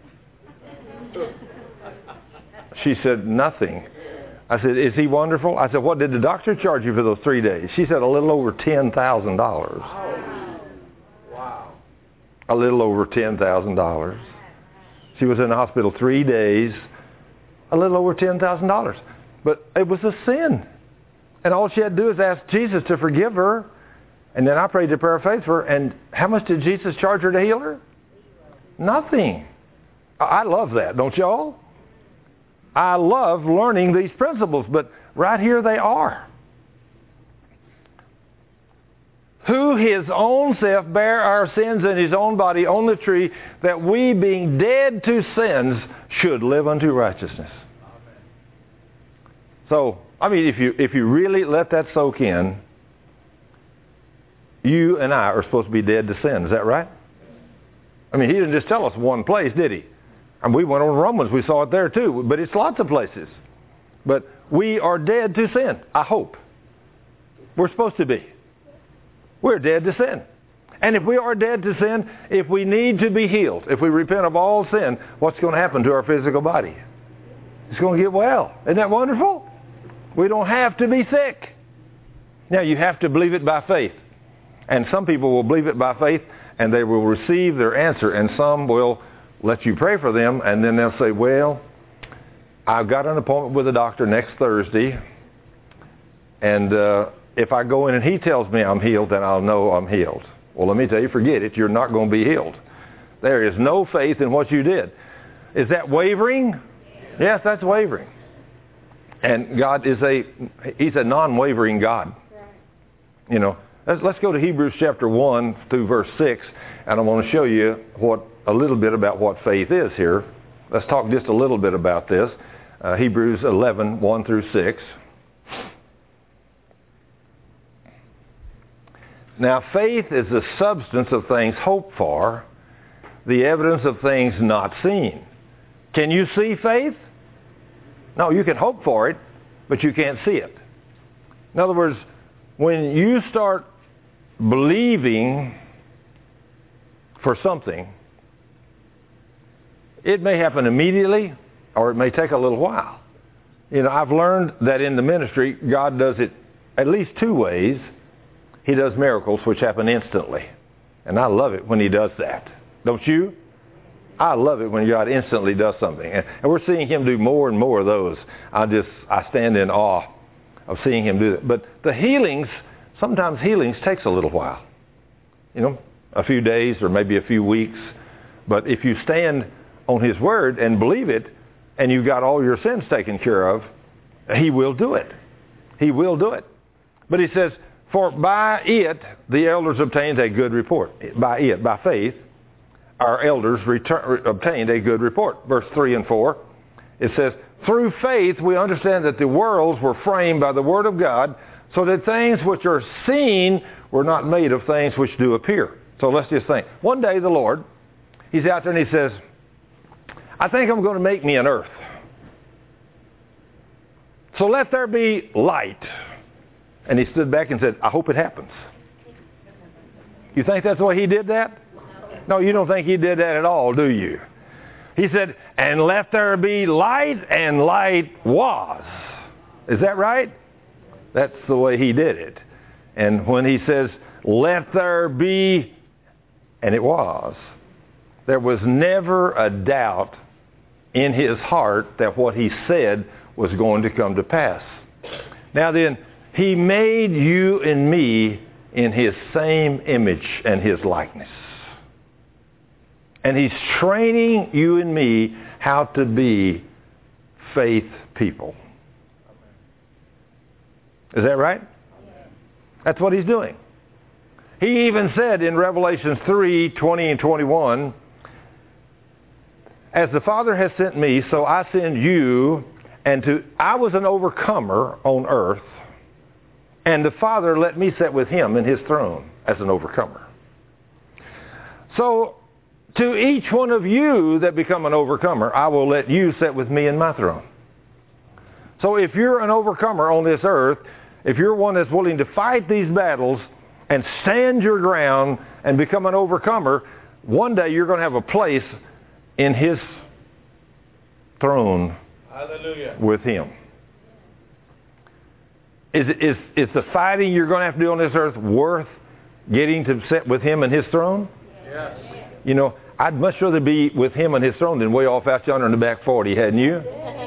She said, nothing. I said, is he wonderful? I said, what did the doctor charge you for those three days? She said, a little over ten thousand dollars. Wow. A little over ten thousand dollars. She was in the hospital three days, a little over ten thousand dollars. But it was a sin. And all she had to do is ask Jesus to forgive her. And then I prayed the prayer of faith for her. And how much did Jesus charge her to heal her? Nothing. I love that, don't y'all? I love learning these principles, but right here they are. Who his own self bare our sins in his own body on the tree, that we being dead to sins should live unto righteousness. So, I mean, if you if you really let that soak in, you and I are supposed to be dead to sin. Is that right? I mean, he didn't just tell us one place, did he? And we went on Romans. We saw it there too. But it's lots of places. But we are dead to sin, I hope. We're supposed to be. We're dead to sin. And if we are dead to sin, if we need to be healed, if we repent of all sin, what's going to happen to our physical body? It's going to get well. Isn't that wonderful? We don't have to be sick. Now, you have to believe it by faith. And some people will believe it by faith, and they will receive their answer. And some will let you pray for them, and then they'll say, well, I've got an appointment with a doctor next Thursday, and uh, if I go in and he tells me I'm healed, then I'll know I'm healed. Well, let me tell you, forget it. You're not going to be healed. There is no faith in what you did. Is that wavering? Yes, that's wavering. And God is a, he's a non-wavering God. You know, let's, let's go to Hebrews chapter one through verse six, and I want to show you what a little bit about what faith is here. Let's talk just a little bit about this. Uh, Hebrews eleven, one through six. Now, faith is the substance of things hoped for, the evidence of things not seen. Can you see faith? No, you can hope for it, but you can't see it. In other words, when you start believing for something, it may happen immediately, or it may take a little while. You know, I've learned that in the ministry, God does it at least two ways. He does miracles, which happen instantly. And I love it when he does that. Don't you? I love it when God instantly does something. And, and we're seeing him do more and more of those. I just, I stand in awe of seeing him do that. But the healings, sometimes healings takes a little while. You know, a few days or maybe a few weeks. But if you stand on his word and believe it, and you've got all your sins taken care of, he will do it. He will do it. But he says, for by it the elders obtained a good report. By it, by faith, our elders return, obtained a good report. Verse three and four, it says, through faith we understand that the worlds were framed by the word of God, So that things which are seen were not made of things which do appear. So let's just think. One day the Lord, he's out there and he says, I think I'm going to make me an earth. So let there be light. And he stood back and said, I hope it happens. You think that's the way he did that? No, you don't think he did that at all, do you? He said, and let there be light, and light was. Is that right? That's the way he did it. And when he says, let there be, and it was, there was never a doubt in his heart that what he said was going to come to pass. Now then, he made you and me in his same image and his likeness. And he's training you and me how to be faith people. Is that right? That's what he's doing. He even said in Revelation three, twenty and twenty-one, as the Father has sent me, so I send you, and to I was an overcomer on earth, and the Father let me sit with him in his throne as an overcomer. So, to each one of you that become an overcomer, I will let you sit with me in my throne. So if you're an overcomer on this earth, if you're one that's willing to fight these battles and stand your ground and become an overcomer, one day you're going to have a place in his throne. Hallelujah. With him. Is, is, is the fighting you're going to have to do on this earth worth getting to sit with him in his throne? Yes. You know, I'd much rather be with him on his throne than way off out yonder in the back forty, hadn't you?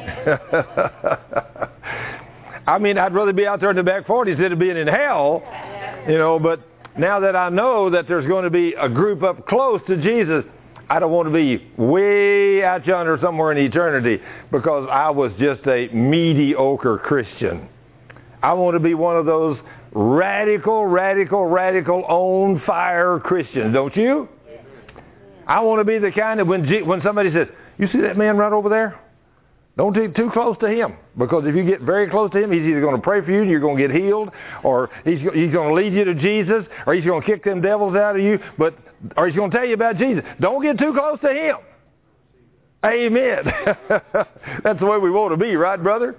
I mean, I'd rather be out there in the back forty instead of being in hell, you know, but now that I know that there's going to be a group up close to Jesus, I don't want to be way out yonder somewhere in eternity because I was just a mediocre Christian. I want to be one of those radical, radical, radical on fire Christians, don't you? I want to be the kind that when G- when somebody says, you see that man right over there? Don't get too close to him. Because if you get very close to him, he's either going to pray for you and you're going to get healed, or he's, he's going to lead you to Jesus, or he's going to kick them devils out of you, but or he's going to tell you about Jesus. Don't get too close to him. Amen. That's the way we want to be, right, brother?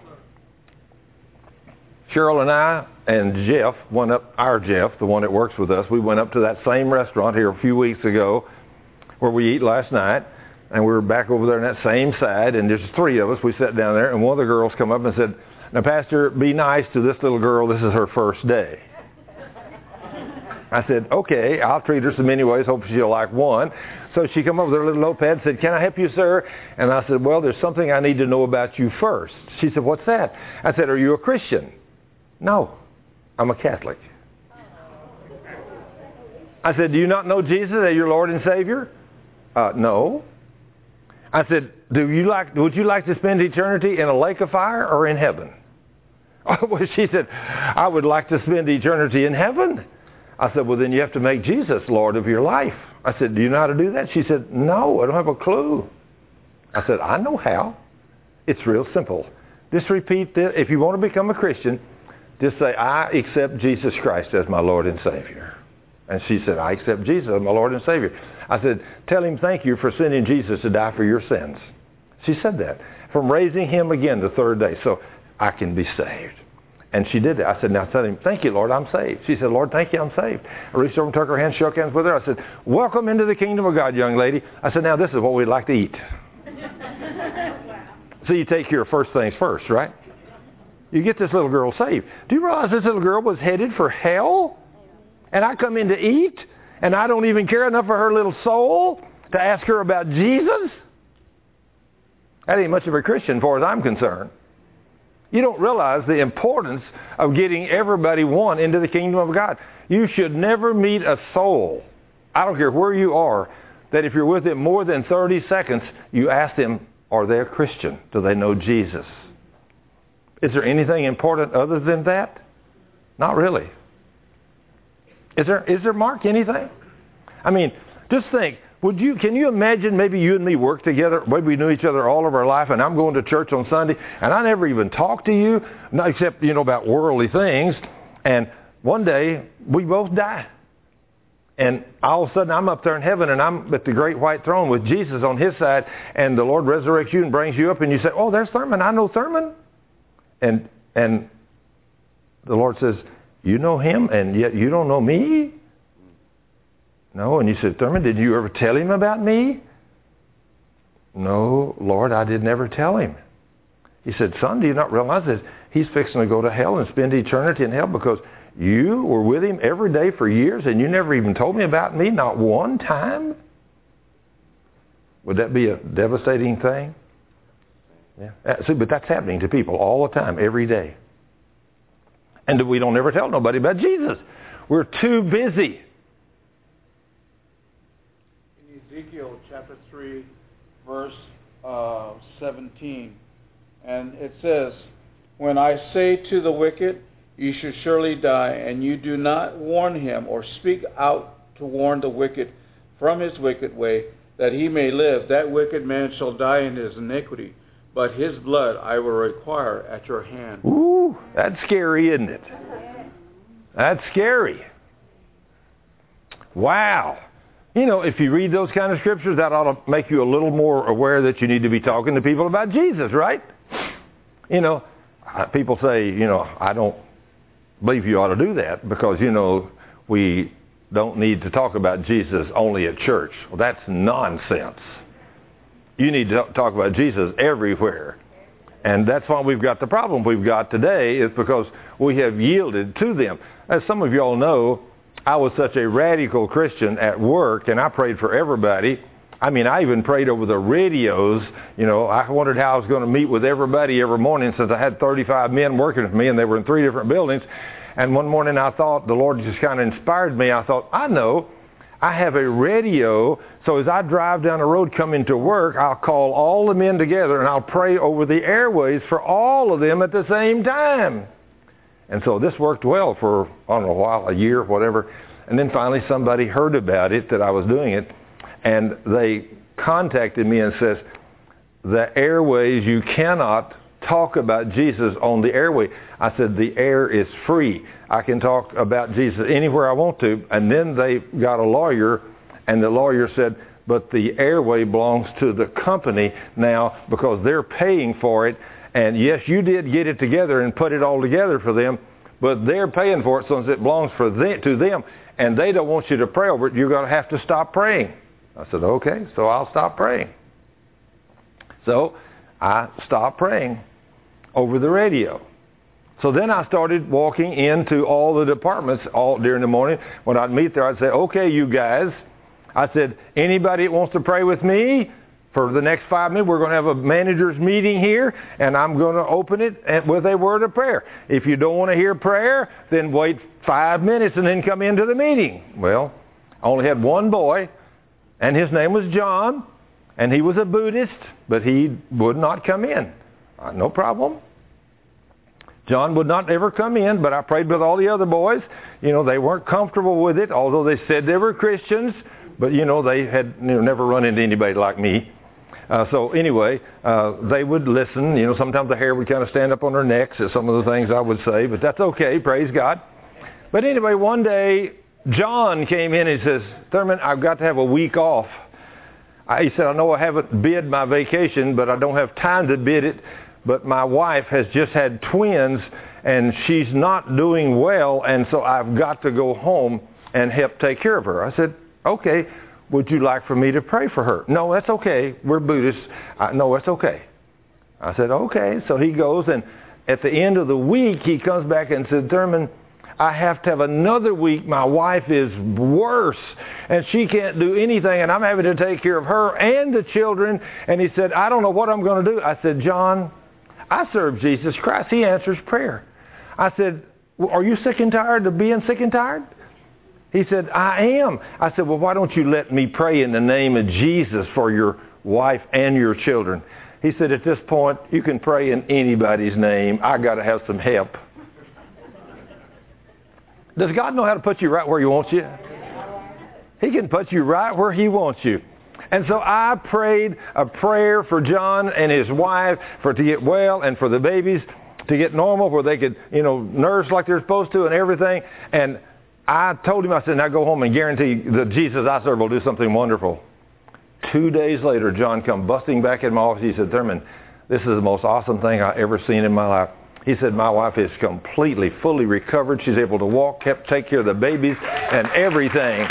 Cheryl and I and Jeff went up, our Jeff, the one that works with us, we went up to that same restaurant here a few weeks ago where we eat last night, and we were back over there on that same side, and there's three of us. We sat down there, and one of the girls come up and said, now, Pastor, be nice to this little girl. This is her first day. I said, okay, I'll treat her some many ways. Hope she'll like one. So she come up with her little notepad and said, can I help you, sir? And I said, well, there's something I need to know about you first. She said, what's that? I said, are you a Christian? No, I'm a Catholic. I said, do you not know Jesus as your Lord and Savior? Uh, no. I said, do you like? Would you like to spend eternity in a lake of fire or in heaven? Oh, well, she said, I would like to spend eternity in heaven. I said, well, then you have to make Jesus Lord of your life. I said, do you know how to do that? She said, no, I don't have a clue. I said, I know how. It's real simple. Just repeat this. If you want to become a Christian, just say, I accept Jesus Christ as my Lord and Savior. And she said, I accept Jesus as my Lord and Savior. I said, tell him thank you for sending Jesus to die for your sins. She said that. From raising him again the third day, so I can be saved. And she did that. I said, now tell him, thank you, Lord, I'm saved. She said, Lord, thank you, I'm saved. I reached over and took her hand, shook hands with her. I said, welcome into the kingdom of God, young lady. I said, now this is what we'd like to eat. So you take care of first things first, right? You get this little girl saved. Do you realize this little girl was headed for hell? And I come in to eat, and I don't even care enough for her little soul to ask her about Jesus? That ain't much of a Christian, as far as I'm concerned. You don't realize the importance of getting everybody one into the kingdom of God. You should never meet a soul, I don't care where you are, that if you're with them more than thirty seconds, you ask them, are they a Christian? Do they know Jesus? Is there anything important other than that? Not really. Is there, is there, Mark, anything? I mean, just think, Would you, can you imagine maybe you and me work together, maybe we knew each other all of our life, and I'm going to church on Sunday, and I never even talked to you, not except, you know, about worldly things, and one day we both die. And all of a sudden I'm up there in heaven, and I'm at the great white throne with Jesus on his side, and the Lord resurrects you and brings you up, and you say, oh, there's Thurman. I know Thurman. And, and the Lord says, you know him, and yet you don't know me? No. And you said, Thurman, did you ever tell him about me? No, Lord, I did never tell him. He said, son, do you not realize that he's fixing to go to hell and spend eternity in hell because you were with him every day for years and you never even told me about me, not one time? Would that be a devastating thing? Yeah. See, but that's happening to people all the time, every day. And we don't ever tell nobody about Jesus. We're too busy. Ezekiel chapter three, verse uh, seventeen. And it says, when I say to the wicked, you should surely die, and you do not warn him or speak out to warn the wicked from his wicked way, that he may live, that wicked man shall die in his iniquity, but his blood I will require at your hand. Ooh, that's scary, isn't it? That's scary. Wow. You know, if you read those kind of scriptures, that ought to make you a little more aware that you need to be talking to people about Jesus, right? You know, people say, you know, I don't believe you ought to do that because, you know, we don't need to talk about Jesus only at church. Well, that's nonsense. You need to talk about Jesus everywhere. And that's why we've got the problem we've got today is because we have yielded to them. As some of y'all know, I was such a radical Christian at work, and I prayed for everybody. I mean, I even prayed over the radios. You know, I wondered how I was going to meet with everybody every morning since I had thirty-five men working with me, and they were in three different buildings. And one morning I thought, the Lord just kind of inspired me. I thought, I know, I have a radio, so as I drive down the road coming to work, I'll call all the men together, and I'll pray over the airways for all of them at the same time. And so this worked well for, I don't know, a while, a year, whatever. And then finally somebody heard about it, that I was doing it, and they contacted me and says, the airways, you cannot talk about Jesus on the airway. I said, the air is free. I can talk about Jesus anywhere I want to. And then they got a lawyer, and the lawyer said, but the airway belongs to the company now because they're paying for it. And yes, you did get it together and put it all together for them, but they're paying for it since it belongs for them, to them, and they don't want you to pray over it. You're going to have to stop praying. I said, okay, so I'll stop praying. So I stopped praying over the radio. So then I started walking into all the departments all during the morning. When I'd meet there, I'd say, okay, you guys. I said, anybody that wants to pray with me? For the next five minutes, we're going to have a manager's meeting here, and I'm going to open it with a word of prayer. If you don't want to hear prayer, then wait five minutes and then come into the meeting. Well, I only had one boy, and his name was John, and he was a Buddhist, but he would not come in. Uh, no problem. John would not ever come in, but I prayed with all the other boys. You know, they weren't comfortable with it, although they said they were Christians, but, you know, they had you know, never run into anybody like me. Uh, so anyway, uh, they would listen. You know, sometimes the hair would kind of stand up on their necks at some of the things I would say, but that's okay. Praise God. But anyway, one day, John came in and he says, Thurman, I've got to have a week off. I, he said, I know I haven't bid my vacation, but I don't have time to bid it. But my wife has just had twins, and she's not doing well, and so I've got to go home and help take care of her. I said, okay. Would you like for me to pray for her? No, that's okay. We're Buddhists. I, no, that's okay. I said, okay. So he goes, and at the end of the week, he comes back and said, Thurman, I have to have another week. My wife is worse, and she can't do anything, and I'm having to take care of her and the children. And he said, I don't know what I'm going to do. I said, John, I serve Jesus Christ. He answers prayer. I said, well, are you sick and tired of being sick and tired? He said, I am. I said, well, why don't you let me pray in the name of Jesus for your wife and your children? He said, at this point, you can pray in anybody's name. I got to have some help. Does God know how to put you right where He wants you? He can put you right where He wants you. And so I prayed a prayer for John and his wife for to get well and for the babies to get normal where they could, you know, nurse like they're supposed to and everything. And I told him, I said, now go home and guarantee that Jesus I serve will do something wonderful. Two days later, John come busting back in my office. He said, Thurman, this is the most awesome thing I've ever seen in my life. He said, my wife is completely, fully recovered. She's able to walk, kept, take care of the babies and everything.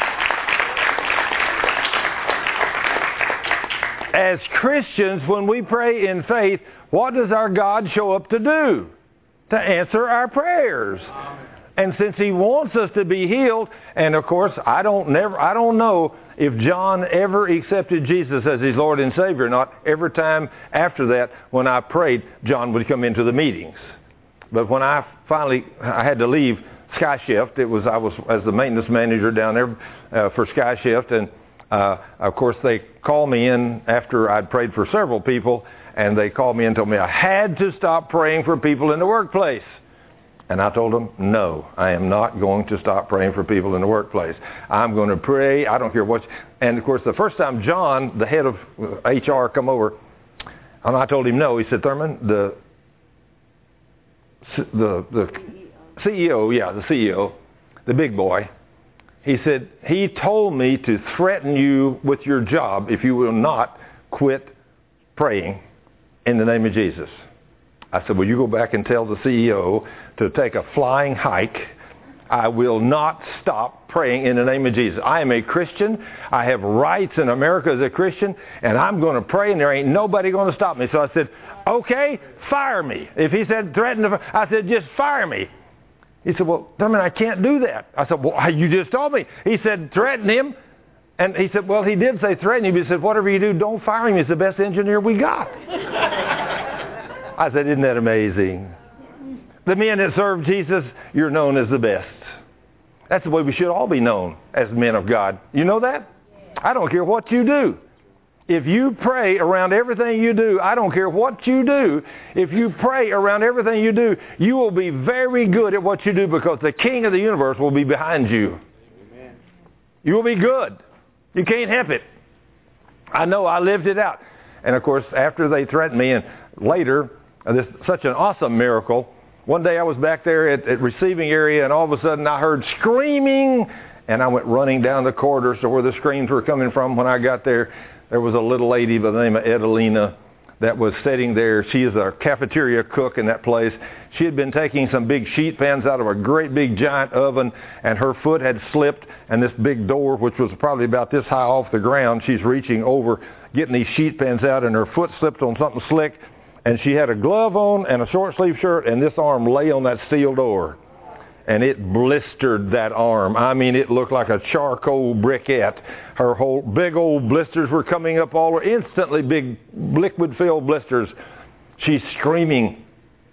As Christians, when we pray in faith, what does our God show up to do? To answer our prayers. And since he wants us to be healed, and of course, I don't never, I don't know if John ever accepted Jesus as his Lord and Savior or not. Every time after that, when I prayed, John would come into the meetings. But when I finally, I had to leave Sky Shift, it was, I was as the maintenance manager down there uh, for Sky Shift, and uh, of course they called me in after I'd prayed for several people, and they called me in and told me I had to stop praying for people in the workplace. And I told them, no, I am not going to stop praying for people in the workplace. I'm going to pray. I don't care what. You, and, of course, the first time John, the head of H R, come over, and I told him no, he said, Thurman, the, the, the C E O, yeah, the C E O, the big boy, he said, he told me to threaten you with your job if you will not quit praying in the name of Jesus. I said, well, you go back and tell the C E O to take a flying hike. I will not stop praying in the name of Jesus. I am a Christian. I have rights in America as a Christian, and I'm going to pray, and there ain't nobody going to stop me. So I said, okay, fire me. If he said threaten to, I said, just fire me. He said, well, Thurman, I can't do that. I said, well, you just told me. He said, threaten him. And he said, well, he did say threaten him. He said, whatever you do, don't fire him. He's the best engineer we got. I said, isn't that amazing? The men that serve Jesus, you're known as the best. That's the way we should all be known as men of God. You know that? I don't care what you do. If you pray around everything you do, I don't care what you do. If you pray around everything you do, you will be very good at what you do because the King of the universe will be behind you. Amen. You will be good. You can't help it. I know, I lived it out. And of course, after they threatened me, and later, this such an awesome miracle. One day I was back there at, at receiving area, and all of a sudden I heard screaming, and I went running down the corridors to where the screams were coming from. When I got there, there was a little lady by the name of Edelina that was sitting there. She is a cafeteria cook in that place. She had been taking some big sheet pans out of a great big giant oven, and her foot had slipped, and this big door, which was probably about this high off the ground, she's reaching over, getting these sheet pans out, and her foot slipped on something slick. And she had a glove on and a short sleeve shirt, and this arm lay on that steel door. And it blistered that arm. I mean, it looked like a charcoal briquette. Her whole big old blisters were coming up all over, instantly big liquid-filled blisters. She's screaming.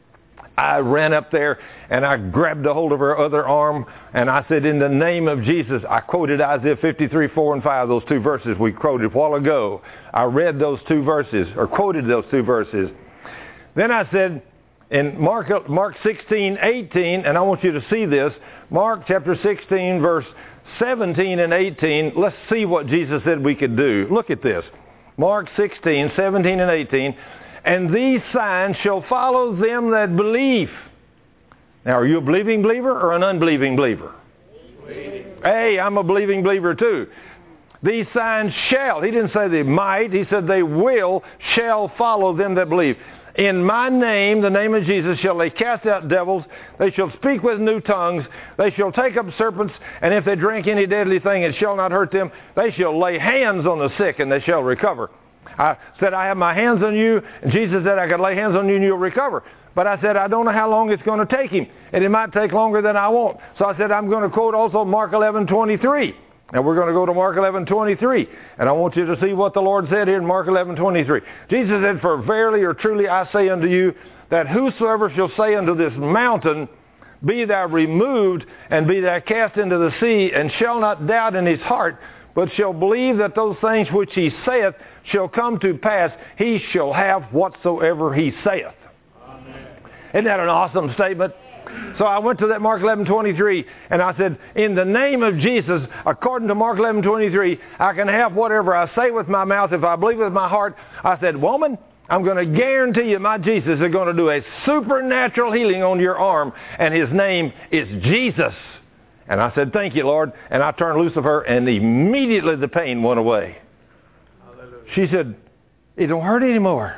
I ran up there, and I grabbed a hold of her other arm, and I said, in the name of Jesus, I quoted Isaiah fifty-three, four and five, those two verses we quoted a while ago. I read those two verses, or quoted those two verses. Then I said, in Mark, Mark sixteen, eighteen, and I want you to see this, Mark chapter sixteen, verse seventeen and eighteen, let's see what Jesus said we could do. Look at this. Mark sixteen, seventeen and eighteen, and these signs shall follow them that believe. Now, are you a believing believer or an unbelieving believer? Believing. Hey, I'm a believing believer too. These signs shall, he didn't say they might, he said they will, shall follow them that believe. In my name, the name of Jesus, shall they cast out devils. They shall speak with new tongues. They shall take up serpents. And if they drink any deadly thing, it shall not hurt them. They shall lay hands on the sick, and they shall recover. I said, I have my hands on you. And Jesus said, I could lay hands on you, and you'll recover. But I said, I don't know how long it's going to take him. And it might take longer than I want. So I said, I'm going to quote also Mark eleven twenty-three. And we're going to go to Mark eleven twenty-three. And I want you to see what the Lord said here in Mark eleven twenty-three. Jesus said, for verily or truly I say unto you, that whosoever shall say unto this mountain, be thou removed, and be thou cast into the sea, and shall not doubt in his heart, but shall believe that those things which he saith shall come to pass, he shall have whatsoever he saith. Amen. Isn't that an awesome statement? So I went to that Mark eleven twenty-three, and I said, in the name of Jesus, according to Mark eleven twenty-three, I can have whatever I say with my mouth if I believe with my heart. I said, woman, I'm going to guarantee you my Jesus is going to do a supernatural healing on your arm, and his name is Jesus. And I said, thank you, Lord. And I turned loose of her, and immediately the pain went away. Hallelujah. She said, it don't hurt anymore.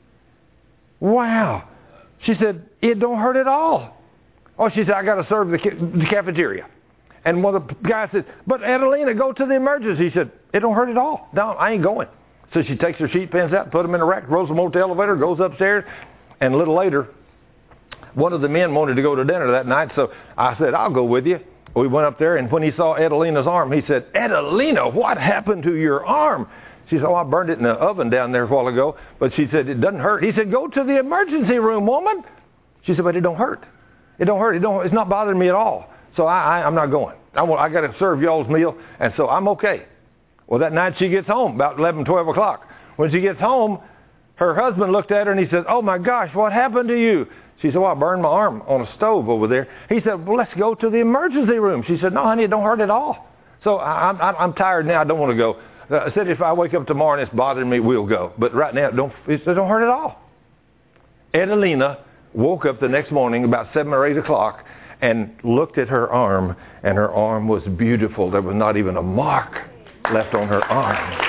Wow. She said, it don't hurt at all. Oh, she said, I got to serve the, ca- the cafeteria. And one of the guys said, but Adelina, go to the emergency. He said, it don't hurt at all. No, I ain't going. So she takes her sheet pans out, put them in a rack, rolls them over to the elevator, goes upstairs. And a little later, one of the men wanted to go to dinner that night. So I said, I'll go with you. We went up there, and when he saw Adelina's arm, he said, Adelina, what happened to your arm? She said, oh, I burned it in the oven down there a while ago. But she said, it doesn't hurt. He said, go to the emergency room, woman. She said, but it don't hurt. It don't hurt. It don't, it's not bothering me at all. So I, I, I'm not going. I, want, I got to serve y'all's meal, and so I'm okay. Well, that night she gets home, about eleven, twelve o'clock. When she gets home, her husband looked at her, and he said, oh, my gosh, what happened to you? She said, well, I burned my arm on a stove over there. He said, well, let's go to the emergency room. She said, no, honey, it don't hurt at all. So I, I'm, I'm tired now. I don't want to go. I said, if I wake up tomorrow and it's bothering me, we'll go. But right now, it don't, it don't hurt at all. Adelina woke up the next morning about seven or eight o'clock and looked at her arm, and her arm was beautiful. There was not even a mark left on her arm.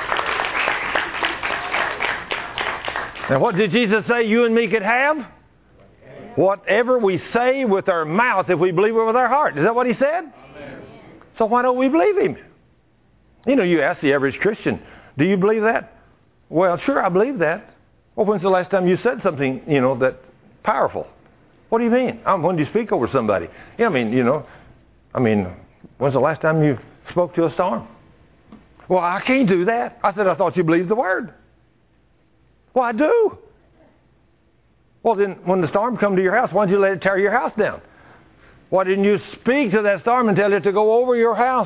Now, what did Jesus say you and me could have? Whatever we say with our mouth, if we believe it with our heart. Is that what he said? Amen. So why don't we believe him? You know, you ask the average Christian, do you believe that? Well, sure, I believe that. Well, when's the last time you said something, you know, that powerful? What do you mean? Um, when do you speak over somebody? Yeah, I mean, you know, I mean, when's the last time you spoke to a storm? Well, I can't do that. I said, I thought you believed the word. Well, I do. Well, then when the storm come to your house, why didn't you let it tear your house down? Why didn't you speak to that storm and tell it to go over your house?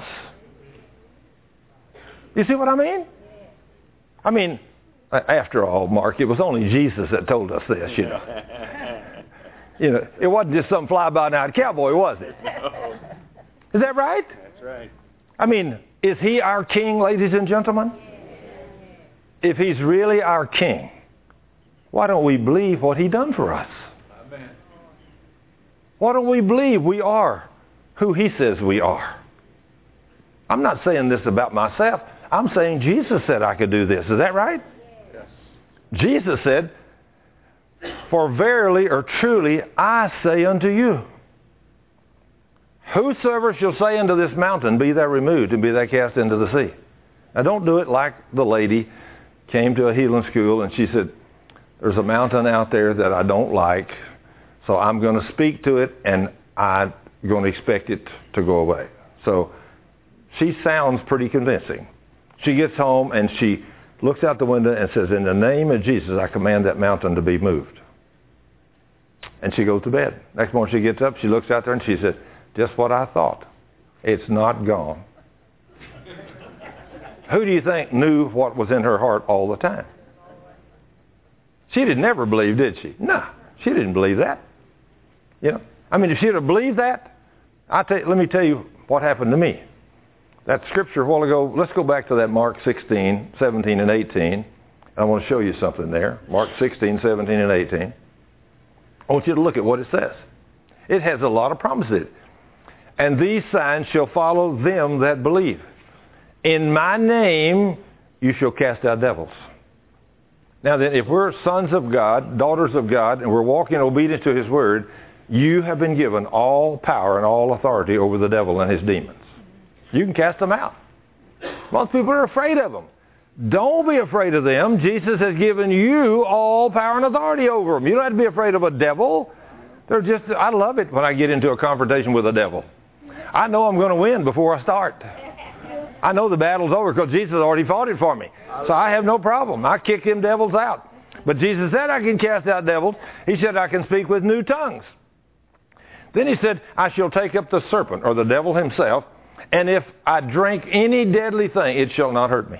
You see what I mean? I mean, after all, Mark, it was only Jesus that told us this, you know. You know, it wasn't just some fly-by-night cowboy, was it? No. Is that right? That's right. I mean, is he our king, ladies and gentlemen? If he's really our king, why don't we believe what he done for us? Amen. Why don't we believe we are who he says we are? I'm not saying this about myself. I'm saying Jesus said I could do this. Is that right? Yes. Jesus said, for verily or truly I say unto you, whosoever shall say unto this mountain, be thou removed and be thou cast into the sea. Now don't do it like the lady came to a healing school and she said, there's a mountain out there that I don't like, so I'm going to speak to it and I'm going to expect it to go away. So she sounds pretty convincing. She gets home and she looks out the window and says, in the name of Jesus, I command that mountain to be moved. And she goes to bed. Next morning she gets up, she looks out there and she said, just what I thought. It's not gone. Who do you think knew what was in her heart all the time? She did never believe, did she? No, she didn't believe that. You know, I mean, if she'd have believed that, I tell you, let me tell you what happened to me. That scripture a while ago, let's go back to that Mark sixteen, seventeen, and eighteen. I want to show you something there. Mark sixteen, seventeen, and eighteen. I want you to look at what it says. It has a lot of promises. And these signs shall follow them that believe. In my name you shall cast out devils. Now then, if we're sons of God, daughters of God, and we're walking in obedience to his word, you have been given all power and all authority over the devil and his demons. You can cast them out. Most people are afraid of them. Don't be afraid of them. Jesus has given you all power and authority over them. You don't have to be afraid of a devil. They're just, I love it when I get into a confrontation with a devil. I know I'm going to win before I start. I know the battle's over because Jesus already fought it for me. So I have no problem. I kick them devils out. But Jesus said I can cast out devils. He said I can speak with new tongues. Then he said, I shall take up the serpent, or the devil himself, and if I drink any deadly thing, it shall not hurt me.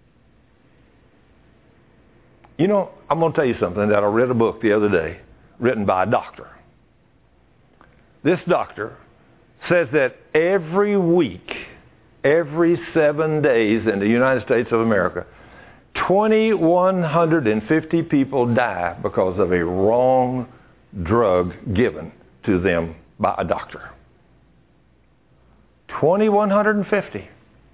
You know, I'm going to tell you something that I read a book the other day written by a doctor. this doctor says that every week, every seven days in the United States of America, two thousand one hundred fifty people die because of a wrong drug given to them by a doctor. two thousand one hundred fifty.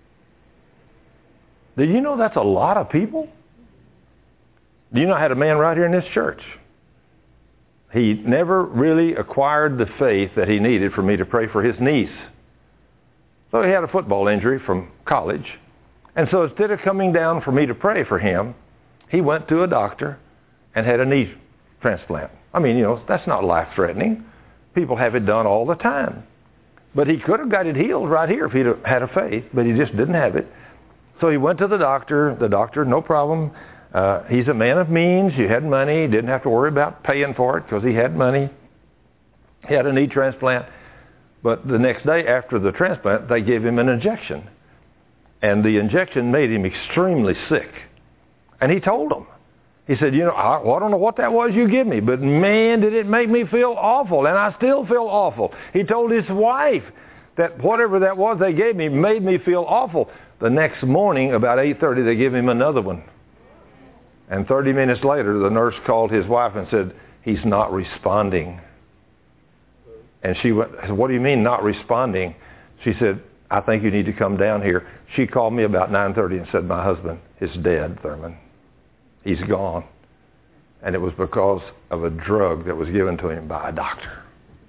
Do you know that's a lot of people? Do you know I had a man right here in this church? He never really acquired the faith that he needed for me to pray for his niece. So he had a football injury from college. And so instead of coming down for me to pray for him, he went to a doctor and had a knee transplant. I mean, you know, that's not life-threatening. People have it done all the time. But he could have got it healed right here if he'd had a faith, but he just didn't have it. So he went to the doctor. The doctor, no problem. Uh, he's a man of means. He had money. He didn't have to worry about paying for it because he had money. He had a knee transplant. But the next day after the transplant, they gave him an injection. And the injection made him extremely sick. And he told them. He said, you know, I, well, I don't know what that was you give me, but man, did it make me feel awful. And I still feel awful. He told his wife that whatever that was they gave me made me feel awful. The next morning, about eight thirty, they gave him another one. And thirty minutes later, the nurse called his wife and said, he's not responding. And she went, what do you mean not responding? She said, I think you need to come down here. She called me about nine thirty and said, my husband is dead, Thurman. He's gone. And it was because of a drug that was given to him by a doctor.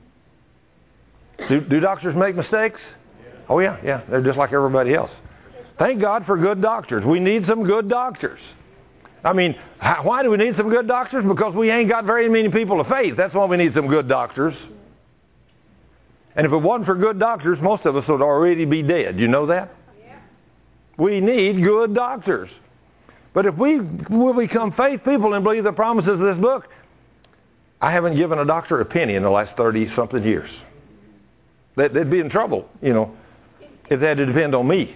Do, do doctors make mistakes? Oh, yeah, yeah. They're just like everybody else. Thank God for good doctors. We need some good doctors. I mean, why do we need some good doctors? Because we ain't got very many people of faith. That's why we need some good doctors. And if it wasn't for good doctors, most of us would already be dead. You know that? Yeah. We need good doctors. But if we will become faith people and believe the promises of this book, I haven't given a doctor a penny in the last thirty-something years. They'd, they'd be in trouble, you know, if they had to depend on me.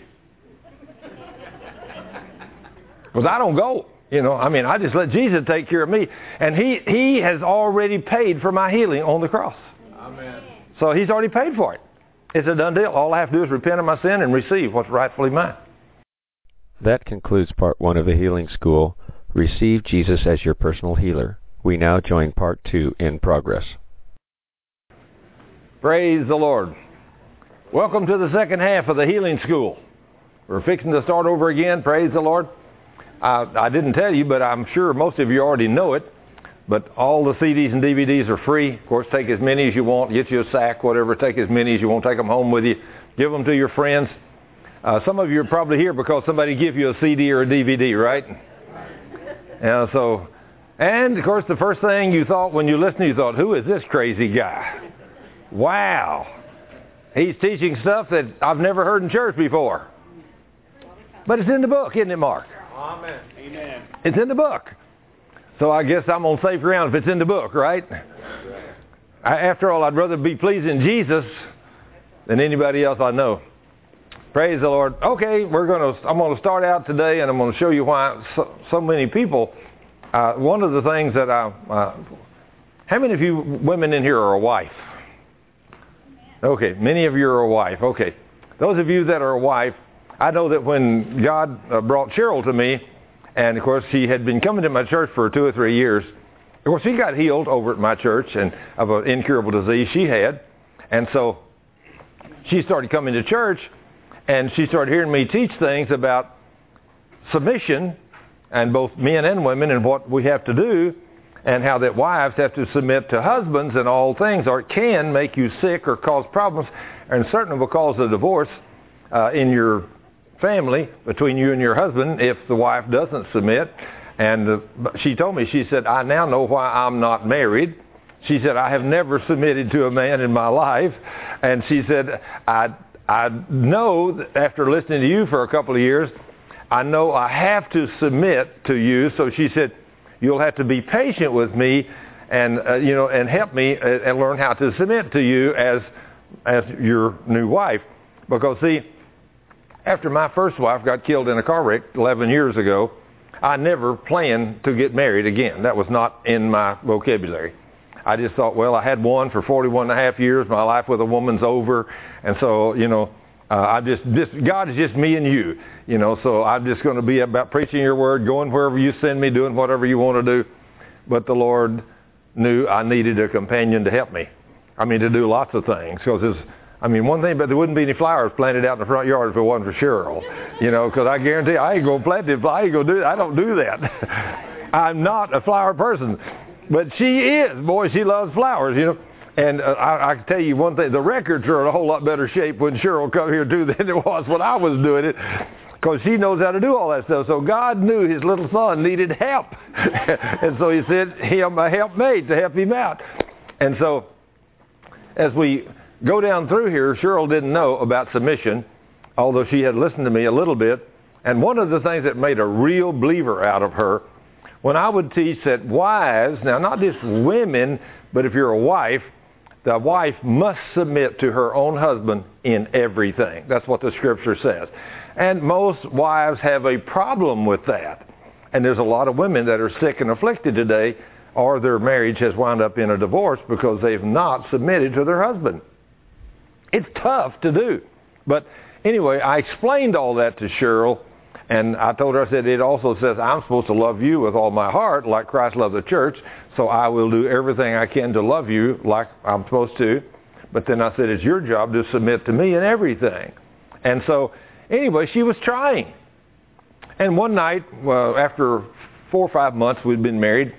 Because I don't go. You know, I mean, I just let Jesus take care of me. And he, he has already paid for my healing on the cross. Amen. So he's already paid for it. It's a done deal. All I have to do is repent of my sin and receive what's rightfully mine. That concludes part one of the Healing School. Receive Jesus as your personal healer. We now join part two in progress. Praise the Lord. Welcome to the second half of the Healing School. We're fixing to start over again. Praise the Lord. I, I didn't tell you, but I'm sure most of you already know it. But all the C Ds and D V Ds are free. Of course, take as many as you want. Get you a sack, whatever. Take as many as you want. Take them home with you. Give them to your friends. Uh, some of you are probably here because somebody gave you a C D or a D V D, right? And so, and of course, the first thing you thought when you listened, you thought, who is this crazy guy? Wow. He's teaching stuff that I've never heard in church before. But it's in the book, isn't it, Mark? Amen. Amen. It's in the book. So I guess I'm on safe ground if it's in the book, right? I, after all, I'd rather be pleasing Jesus than anybody else I know. Praise the Lord. Okay, we're going to. I'm going to start out today, and I'm going to show you why so, so many people. Uh, one of the things that I. Uh, how many of you women in here are a wife? Okay, many of you are a wife. Okay, those of you that are a wife, I know that when God uh, brought Cheryl to me, and of course she had been coming to my church for two or three years. Of course, she got healed over at my church and of an incurable disease she had, and so she started coming to church. And she started hearing me teach things about submission, and both men and women, and what we have to do, and how that wives have to submit to husbands in all things, or it can make you sick or cause problems, and certainly will cause a divorce uh, in your family between you and your husband if the wife doesn't submit. And uh, she told me, she said, I now know why I'm not married. She said, I have never submitted to a man in my life. And she said, I I know that after listening to you for a couple of years, I know I have to submit to you. So she said, you'll have to be patient with me and, uh, you know, and help me uh, and learn how to submit to you as, as your new wife. Because see, after my first wife got killed in a car wreck eleven years ago, I never planned to get married again. That was not in my vocabulary. I just thought, well, I had one for forty-one and a half years. My life with a woman's over. And so, you know, uh, I just, just, God is just me and you, you know, so I'm just going to be about preaching your word, going wherever you send me, doing whatever you want to do. But the Lord knew I needed a companion to help me. I mean, to do lots of things. Because I mean, one thing, but there wouldn't be any flowers planted out in the front yard if it wasn't for Cheryl. You know, because I guarantee I ain't going to plant it. I ain't going to do that. I don't do that. I'm not a flower person. But she is. Boy, she loves flowers, you know. And uh, I, I can tell you one thing. The records are in a whole lot better shape when Cheryl come here, too, than it was when I was doing it. Because she knows how to do all that stuff. So God knew his little son needed help. And so he sent him a helpmate to help him out. And so as we go down through here, Cheryl didn't know about submission, although she had listened to me a little bit. And one of the things that made a real believer out of her, when I would teach that wives, now not just women, but if you're a wife, the wife must submit to her own husband in everything. That's what the scripture says. And most wives have a problem with that. And there's a lot of women that are sick and afflicted today, or their marriage has wound up in a divorce because they've not submitted to their husband. It's tough to do. But anyway, I explained all that to Cheryl, and I told her, I said, it also says I'm supposed to love you with all my heart like Christ loved the church, so I will do everything I can to love you like I'm supposed to. But then I said, it's your job to submit to me in everything. And so anyway, she was trying. And one night, well, after four or five months we'd been married,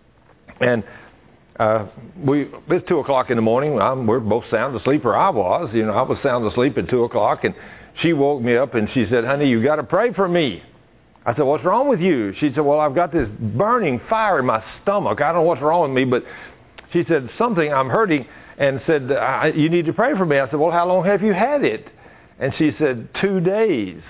and Uh, we, it's two o'clock in the morning. I'm, we're both sound asleep, or I was. You know, I was sound asleep at two o'clock, and she woke me up and she said, honey, you got to pray for me. I said, what's wrong with you? She said, well, I've got this burning fire in my stomach. I don't know what's wrong with me, but she said, something, I'm hurting, and said, I, you need to pray for me. I said, well, how long have you had it? And she said, two days.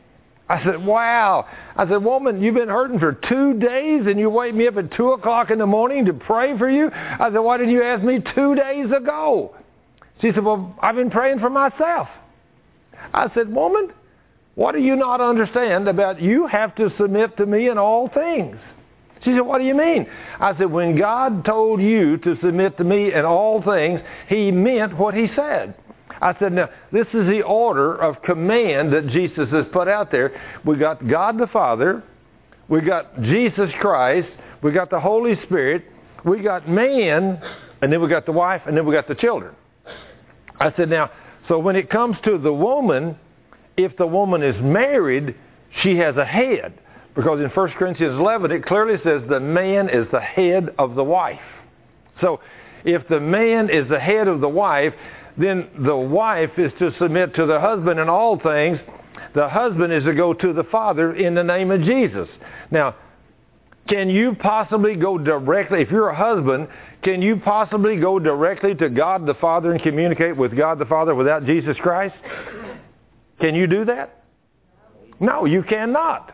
I said, wow. I said, woman, you've been hurting for two days and you wake me up at two o'clock in the morning to pray for you? I said, why didn't you ask me two days ago? She said, well, I've been praying for myself. I said, woman, what do you not understand about you have to submit to me in all things? She said, what do you mean? I said, when God told you to submit to me in all things, he meant what he said. I said, now, this is the order of command that Jesus has put out there. We got God the Father. We got Jesus Christ. We got the Holy Spirit. We got man. And then we got the wife. And then we got the children. I said, now, so when it comes to the woman, if the woman is married, she has a head. Because in First Corinthians eleven, it clearly says the man is the head of the wife. So if the man is the head of the wife, then the wife is to submit to the husband in all things. The husband is to go to the Father in the name of Jesus. Now, can you possibly go directly, if you're a husband, can you possibly go directly to God the Father and communicate with God the Father without Jesus Christ? Can you do that? No, you cannot.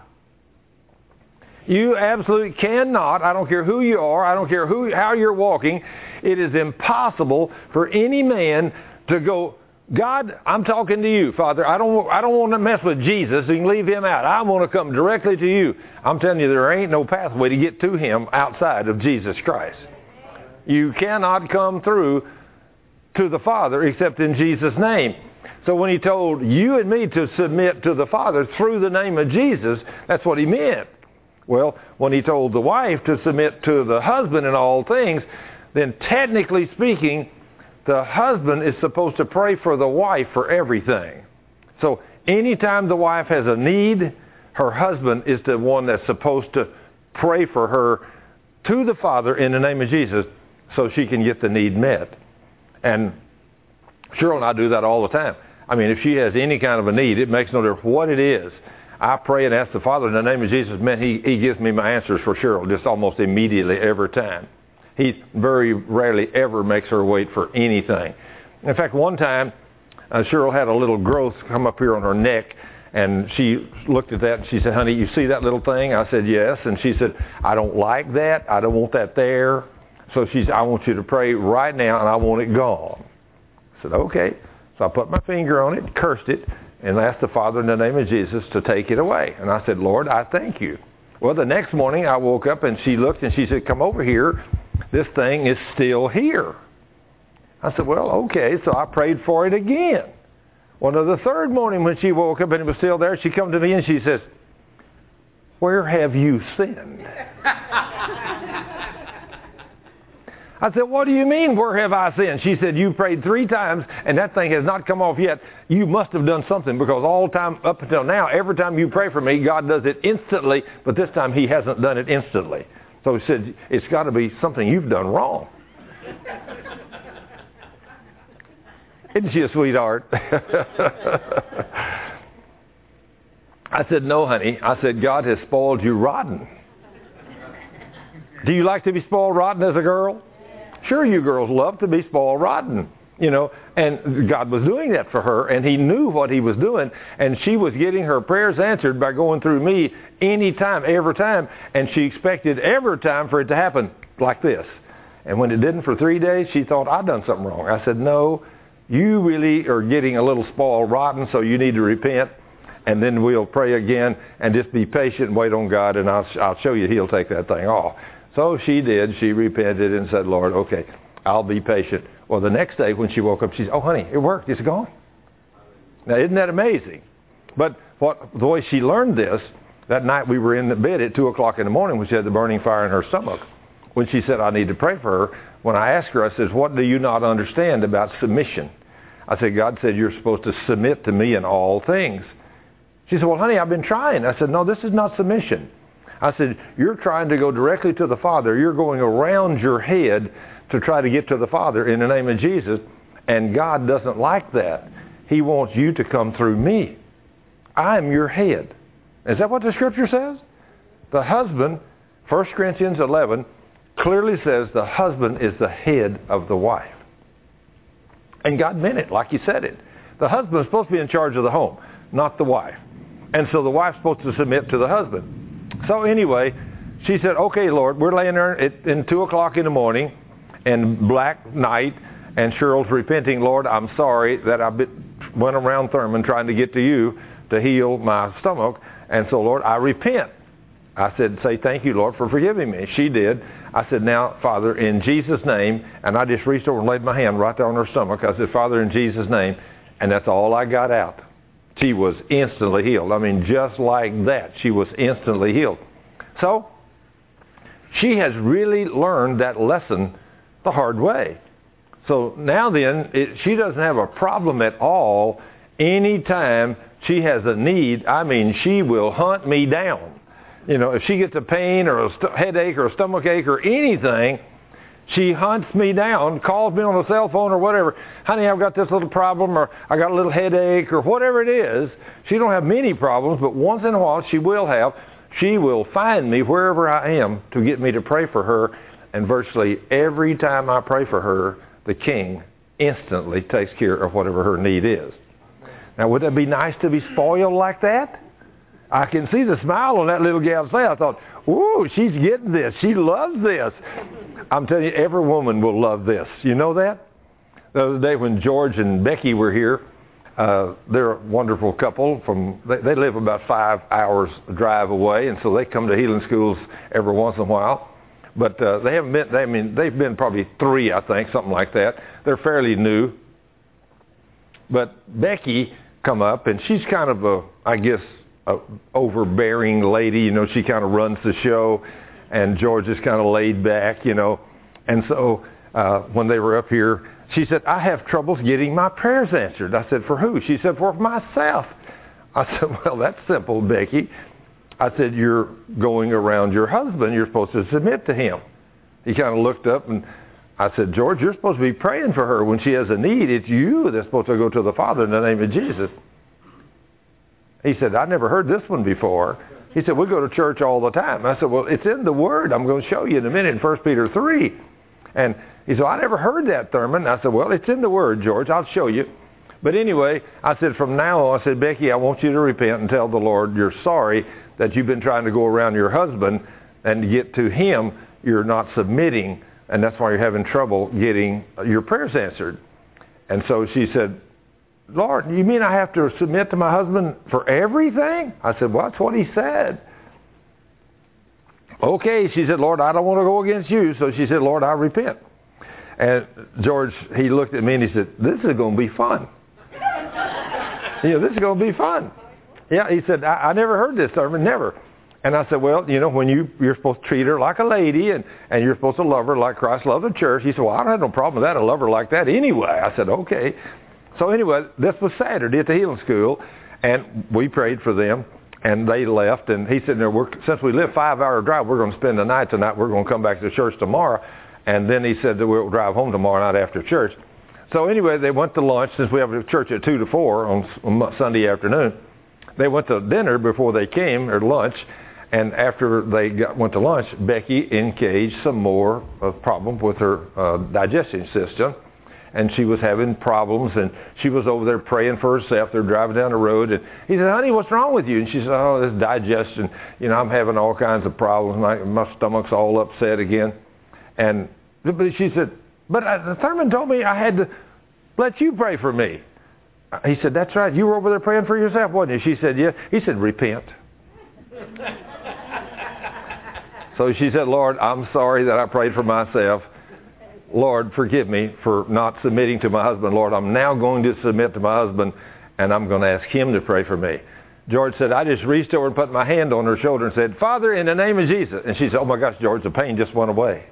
You absolutely cannot. I don't care who you are. I don't care who, how you're walking. It is impossible for any man to go, God, I'm talking to you, Father. I don't, I don't want to mess with Jesus. You can leave him out. I want to come directly to you. I'm telling you, there ain't no pathway to get to him outside of Jesus Christ. You cannot come through to the Father except in Jesus' name. So when he told you and me to submit to the Father through the name of Jesus, that's what he meant. Well, when he told the wife to submit to the husband in all things, then technically speaking, the husband is supposed to pray for the wife for everything. So anytime the wife has a need, her husband is the one that's supposed to pray for her to the Father in the name of Jesus so she can get the need met. And Cheryl and I do that all the time. I mean, if she has any kind of a need, it makes no difference what it is. I pray and ask the Father in the name of Jesus, man, he, he gives me my answers for Cheryl just almost immediately every time. He very rarely ever makes her wait for anything. In fact, one time, uh, Cheryl had a little growth come up here on her neck, and she looked at that and she said, honey, you see that little thing? I said, yes. And she said, I don't like that. I don't want that there. So she said, I want you to pray right now, and I want it gone. I said, okay. So I put my finger on it, cursed it, and asked the Father in the name of Jesus to take it away. And I said, Lord, I thank you. Well, the next morning I woke up and she looked and she said, come over here. this thing is still here. I said, well, okay. So I prayed for it again. Well, on the third morning when she woke up and it was still there, she come to me and she says, where have you sinned? I said, what do you mean, where have I sinned? She said, you prayed three times and that thing has not come off yet. You must have done something, because all the time up until now, every time you pray for me, God does it instantly, but this time he hasn't done it instantly. So he said, it's got to be something you've done wrong. Isn't she a sweetheart? I said, no, honey. I said, God has spoiled you rotten. Do you like to be spoiled rotten as a girl? Sure, you girls love to be spoiled rotten, you know, and God was doing that for her, and he knew what he was doing, and she was getting her prayers answered by going through me any time, every time, and she expected every time for it to happen like this. And when it didn't for three days, she thought, I've done something wrong. I said, no, you really are getting a little spoiled rotten, so you need to repent, and then we'll pray again, and just be patient and wait on God, and I'll, I'll show you he'll take that thing off. So she did. She repented and said, Lord, okay, I'll be patient. Well, the next day when she woke up, she said, oh, honey, it worked. It's gone. Now, isn't that amazing? But what the way she learned this, that night we were in the bed at two o'clock in the morning when she had the burning fire in her stomach. When she said, I need to pray for her, when I asked her, I said, what do you not understand about submission? I said, God said you're supposed to submit to me in all things. She said, well, honey, I've been trying. I said, no, this is not submission. I said, you're trying to go directly to the Father. You're going around your head to try to get to the Father in the name of Jesus, and God doesn't like that. He wants you to come through me. I am your head. Is that what the Scripture says? The husband, First Corinthians eleven, clearly says the husband is the head of the wife. And God meant it like he said it. The husband is supposed to be in charge of the home, not the wife. And so the wife's supposed to submit to the husband. So anyway, she said, okay, Lord, we're laying there at in two o'clock in the morning and black night, and Cheryl's repenting, Lord, I'm sorry that I went around Thurman trying to get to you to heal my stomach. And so, Lord, I repent. I said, say thank you, Lord, for forgiving me. She did. I said, now, Father, in Jesus' name, and I just reached over and laid my hand right there on her stomach. I said, Father, in Jesus' name, and that's all I got out. She was instantly healed. I mean, just like that, she was instantly healed. So, she has really learned that lesson the hard way. So now then, it, she doesn't have a problem at all. Anytime she has a need, I mean, she will hunt me down. You know, if she gets a pain or a st- headache or a stomach ache or anything, she hunts me down, calls me on the cell phone or whatever. Honey, I've got this little problem, or I got a little headache, or whatever it is. She don't have many problems, but once in a while she will have. She will find me wherever I am to get me to pray for her. And virtually every time I pray for her, the King instantly takes care of whatever her need is. Now, would that be nice to be spoiled like that? I can see the smile on that little gal's face. I thought, ooh, she's getting this. She loves this. I'm telling you, every woman will love this. You know that? The other day when George and Becky were here, uh, they're a wonderful couple. From they, they live about five hours drive away, and so they come to healing schools every once in a while. But uh, they haven't been, they, I mean, they've been probably three, I think, something like that. They're fairly new. But Becky come up, and she's kind of a, I guess, a overbearing lady. You know, she kind of runs the show, and George is kind of laid back, you know. And so uh, when they were up here, she said, I have troubles getting my prayers answered. I said, for who? She said, for myself. I said, well, that's simple, Becky. I said, you're going around your husband. You're supposed to submit to him. He kind of looked up, and I said, George, you're supposed to be praying for her. When she has a need, it's you that's supposed to go to the Father in the name of Jesus. He said, I never heard this one before. He said, we go to church all the time. I said, well, it's in the Word. I'm going to show you in a minute in First Peter three. And he said, I never heard that, Thurman. I said, well, it's in the Word, George. I'll show you. But anyway, I said, from now on, I said, Becky, I want you to repent and tell the Lord you're sorry that you've been trying to go around your husband, and to get to him, you're not submitting, and that's why you're having trouble getting your prayers answered. And so she said, Lord, you mean I have to submit to my husband for everything? I said, well, that's what he said. Okay, she said, Lord, I don't want to go against you. So she said, Lord, I repent. And George, he looked at me and he said, this is going to be fun. You know, this is going to be fun. Yeah, he said, I, I never heard this sermon, never. And I said, well, you know, when you, you're supposed to treat her like a lady and, and you're supposed to love her like Christ loved the church. He said, well, I don't have no problem with that. I love her like that anyway. I said, okay. So anyway, this was Saturday at the healing school, and we prayed for them, and they left. And he said, no, we're, since we live five-hour drive, we're going to spend the night tonight. We're going to come back to church tomorrow. And then he said that we'll drive home tomorrow night after church. So anyway, they went to lunch, since we have a church at two to four on, on Sunday afternoon. They went to dinner before they came, or lunch. And after they got, went to lunch, Becky engaged some more of problems with her uh, digestion system. And she was having problems, and she was over there praying for herself. They're driving down the road, and he said, honey, what's wrong with you? And she said, oh, this digestion. You know, I'm having all kinds of problems. My, my stomach's all upset again. And but she said, but uh, Thurman told me I had to let you pray for me. He said, that's right. You were over there praying for yourself, wasn't you? She said, yeah. He said, repent. So she said, Lord, I'm sorry that I prayed for myself. Lord, forgive me for not submitting to my husband. Lord, I'm now going to submit to my husband, and I'm going to ask him to pray for me. George said, I just reached over and put my hand on her shoulder and said, Father, in the name of Jesus. And she said, oh my gosh, George, the pain just went away.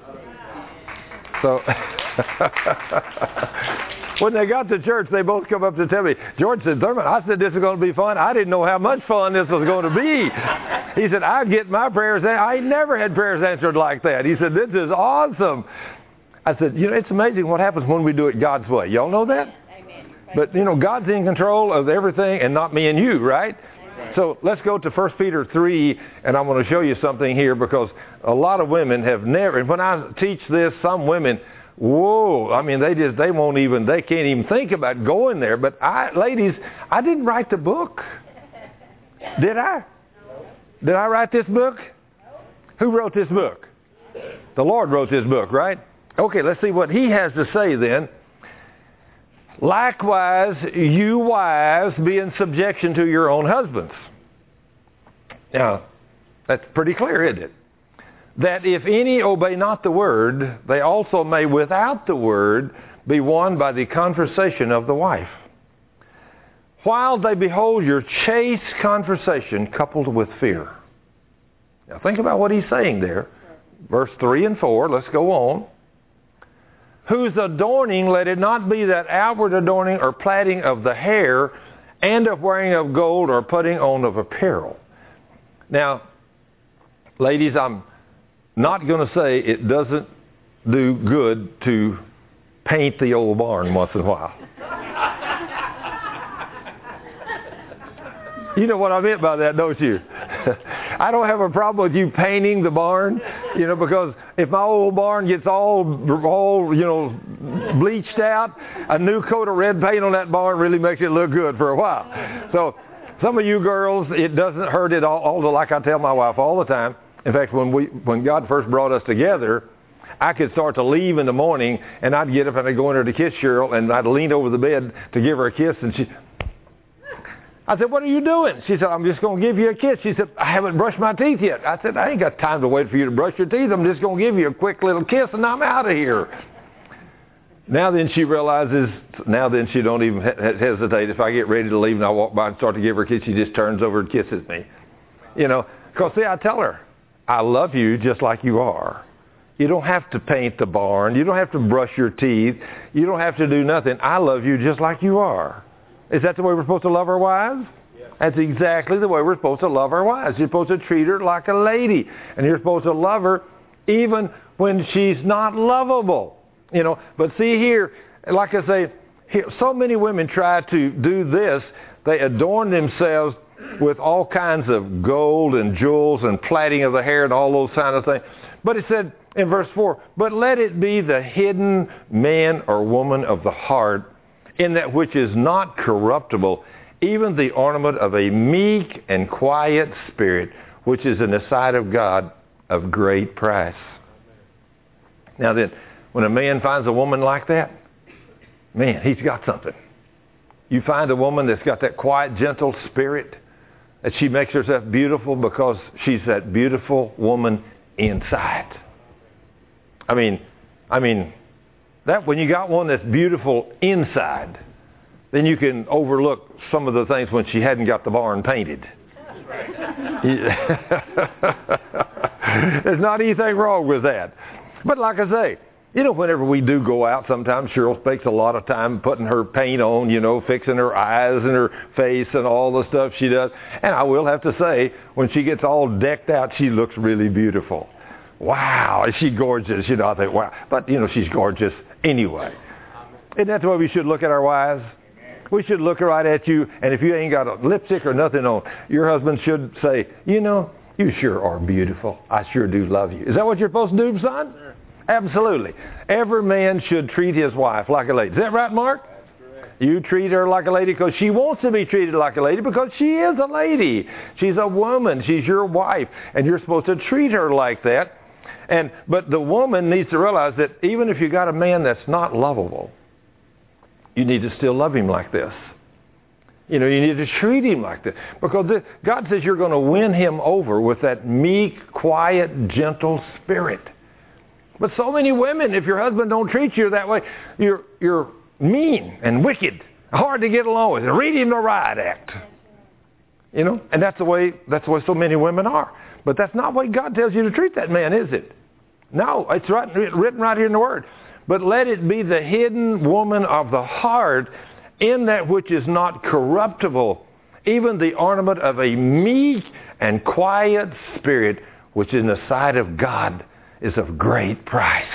So when they got to church, they both come up to tell me, George said, Thurman, I said this is going to be fun. I didn't know how much fun this was going to be. He said, I get my prayers answered. I never had prayers answered like that. He said, this is awesome. I said, you know, it's amazing what happens when we do it God's way. Y'all know that? Amen. But, you know, God's in control of everything and not me and you, right? Amen. So let's go to First Peter three, and I'm going to show you something here, because a lot of women have never, and when I teach this, some women, whoa, I mean, they just, they won't even, they can't even think about going there. But I, ladies, I didn't write the book. Did I? Did I write this book? Who wrote this book? The Lord wrote this book, right? Okay, let's see what he has to say then. Likewise, you wives, be in subjection to your own husbands. Now, that's pretty clear, isn't it? That if any obey not the word, they also may without the word be won by the conversation of the wife, while they behold your chaste conversation coupled with fear. Now think about what he's saying there. Verse three and four, let's go on. Whose adorning, let it not be that outward adorning or plaiting of the hair, and of wearing of gold or putting on of apparel. Now, ladies, I'm not going to say it doesn't do good to paint the old barn once in a while. You know what I meant by that, don't you? I don't have a problem with you painting the barn, you know, because if my old barn gets all, all, you know, bleached out, a new coat of red paint on that barn really makes it look good for a while. So some of you girls, it doesn't hurt at all, although like I tell my wife all the time. In fact, when we, when God first brought us together, I could start to leave in the morning, and I'd get up and I'd go in there to kiss Cheryl, and I'd lean over the bed to give her a kiss, and she... I said, what are you doing? She said, I'm just going to give you a kiss. She said, I haven't brushed my teeth yet. I said, I ain't got time to wait for you to brush your teeth. I'm just going to give you a quick little kiss, and I'm out of here. Now then she realizes, now then she don't even hesitate. If I get ready to leave and I walk by and start to give her a kiss, she just turns over and kisses me. You know, because see, I tell her, I love you just like you are. You don't have to paint the barn. You don't have to brush your teeth. You don't have to do nothing. I love you just like you are. Is that the way we're supposed to love our wives? Yes. That's exactly the way we're supposed to love our wives. You're supposed to treat her like a lady. And you're supposed to love her even when she's not lovable. You know, but see here, like I say, here, so many women try to do this. They adorn themselves with all kinds of gold and jewels and plaiting of the hair and all those kind of things. But it said in verse four, but let it be the hidden man or woman of the heart, in that which is not corruptible, even the ornament of a meek and quiet spirit, which is in the sight of God of great price. Now then, when a man finds a woman like that, man, he's got something. You find a woman that's got that quiet, gentle spirit, That she makes herself beautiful because she's that beautiful woman inside. I mean, I mean, that when you got one that's beautiful inside, then you can overlook some of the things when she hadn't got the barn painted. There's not anything wrong with that. But like I say, you know, whenever we do go out, sometimes Cheryl spends a lot of time putting her paint on, you know, fixing her eyes and her face and all the stuff she does. And I will have to say, when she gets all decked out, she looks really beautiful. Wow, is she gorgeous? You know, I think, wow. But, you know, she's gorgeous anyway. Isn't that the way we should look at our wives? We should look right at you, and if you ain't got a lipstick or nothing on, your husband should say, you know, you sure are beautiful. I sure do love you. Is that what you're supposed to do, son? Sure. Absolutely. Every man should treat his wife like a lady. Is that right, Mark? That's correct. You treat her like a lady because she wants to be treated like a lady because she is a lady. She's a woman. She's your wife, and you're supposed to treat her like that. And but the woman needs to realize that even if you got a man that's not lovable, you need to still love him like this. You know, you need to treat him like this. Because this, God says you're going to win him over with that meek, quiet, gentle spirit. But so many women, if your husband don't treat you that way, you're you're mean and wicked, hard to get along with. Read him the riot act. You know, and that's the way that's the way so many women are. But that's not the way God tells you to treat that man, is it? No, it's right, written right here in the Word. But let it be the hidden woman of the heart in that which is not corruptible, even the ornament of a meek and quiet spirit, which in the sight of God is of great price.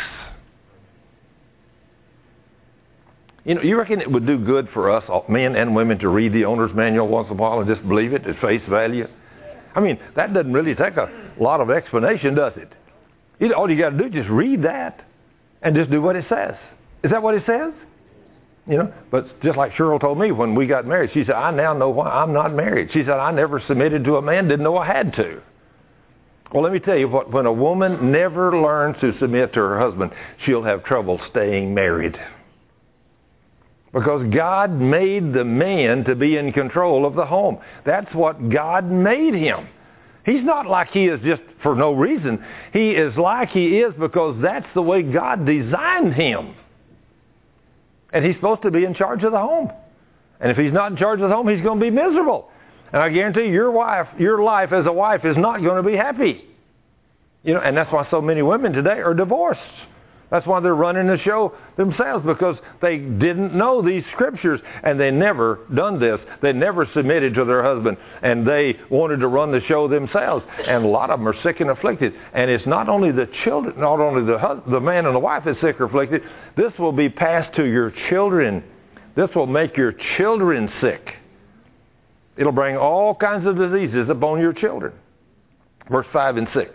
You know, you reckon it would do good for us, men and women, to read the owner's manual once in a while and just believe it at face value? I mean, that doesn't really take a lot of explanation, does it? You know, all you got to do is just read that. And just do what it says. Is that what it says? You know, but just like Cheryl told me when we got married, she said, I now know why I'm not married. She said, I never submitted to a man, didn't know I had to. Well, let me tell you what, when a woman never learns to submit to her husband, she'll have trouble staying married. Because God made the man to be in control of the home. That's what God made him. He's not like he is just for no reason. He is like he is because that's the way God designed him. And he's supposed to be in charge of the home. And if he's not in charge of the home, he's going to be miserable. And I guarantee you, your wife, your life as a wife is not going to be happy. You know, and that's why so many women today are divorced. That's why they're running the show themselves, because they didn't know these scriptures and they never done this. They never submitted to their husband and they wanted to run the show themselves. And a lot of them are sick and afflicted. And it's not only the children, not only the husband, the man and the wife that's sick or afflicted. This will be passed to your children. This will make your children sick. It'll bring all kinds of diseases upon your children. Verse five and six.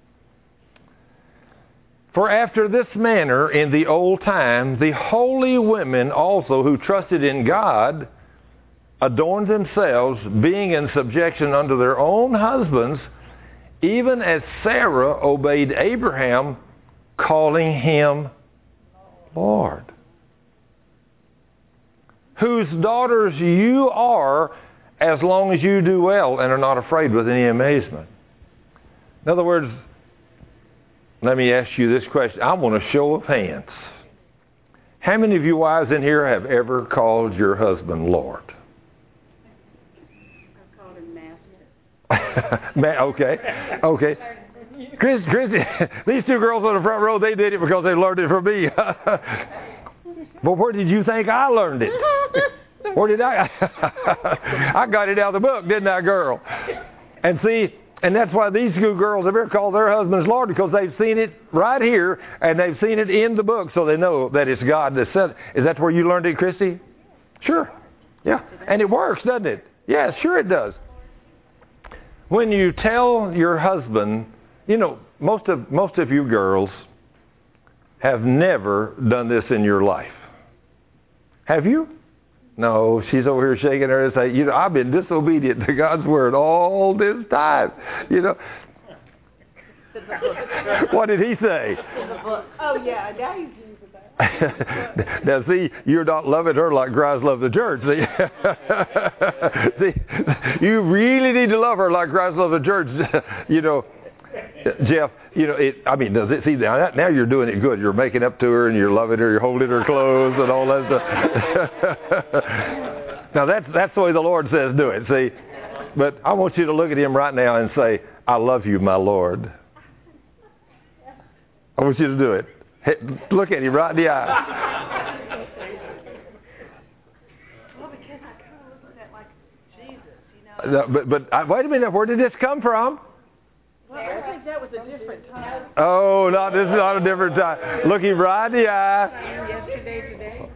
For after this manner in the old time, the holy women also who trusted in God adorned themselves, being in subjection unto their own husbands, even as Sarah obeyed Abraham, calling him Lord. Whose daughters you are, as long as you do well and are not afraid with any amazement. In other words, let me ask you this question. I want a show of hands. How many of you wives in here have ever called your husband Lord? I've called him Matthew. Okay. Okay. Chris, Chris, these two girls on the front row, they did it because they learned it from me. But where did you think I learned it? Where did I? I got it out of the book, didn't I, girl? And see, and that's why these two girls have ever called their husbands Lord, because they've seen it right here, and they've seen it in the book, so they know that it's God that said it. Is that where you learned it, Christy? Sure. Yeah. And it works, doesn't it? Yeah, sure it does. When you tell your husband, you know, most of most of you girls have never done this in your life. Have you? No, she's over here shaking her head and saying, you know, I've been disobedient to God's word all this time. You know. What did he say? Oh, yeah, Daddy's using that. Now, see, you're not loving her like Christ loved the church. See? See, you really need to love her like Christ loved the church. You know, Jeff, you know, it, I mean, does it, see, now, that, now you're doing it good. You're making up to her and you're loving her, you're holding her clothes and all that stuff. Now, that's, that's the way the Lord says do it, see. But I want you to look at him right now and say, I love you, my Lord. I want you to do it. Hey, look at him right in the eye. Well, because I kind of look at that like Jesus, you know. No, but but uh, wait a minute. Where did this come from? Well, I think that was a different time. Oh, no, this is not a different time. Look him right in the eye. Yesterday, today.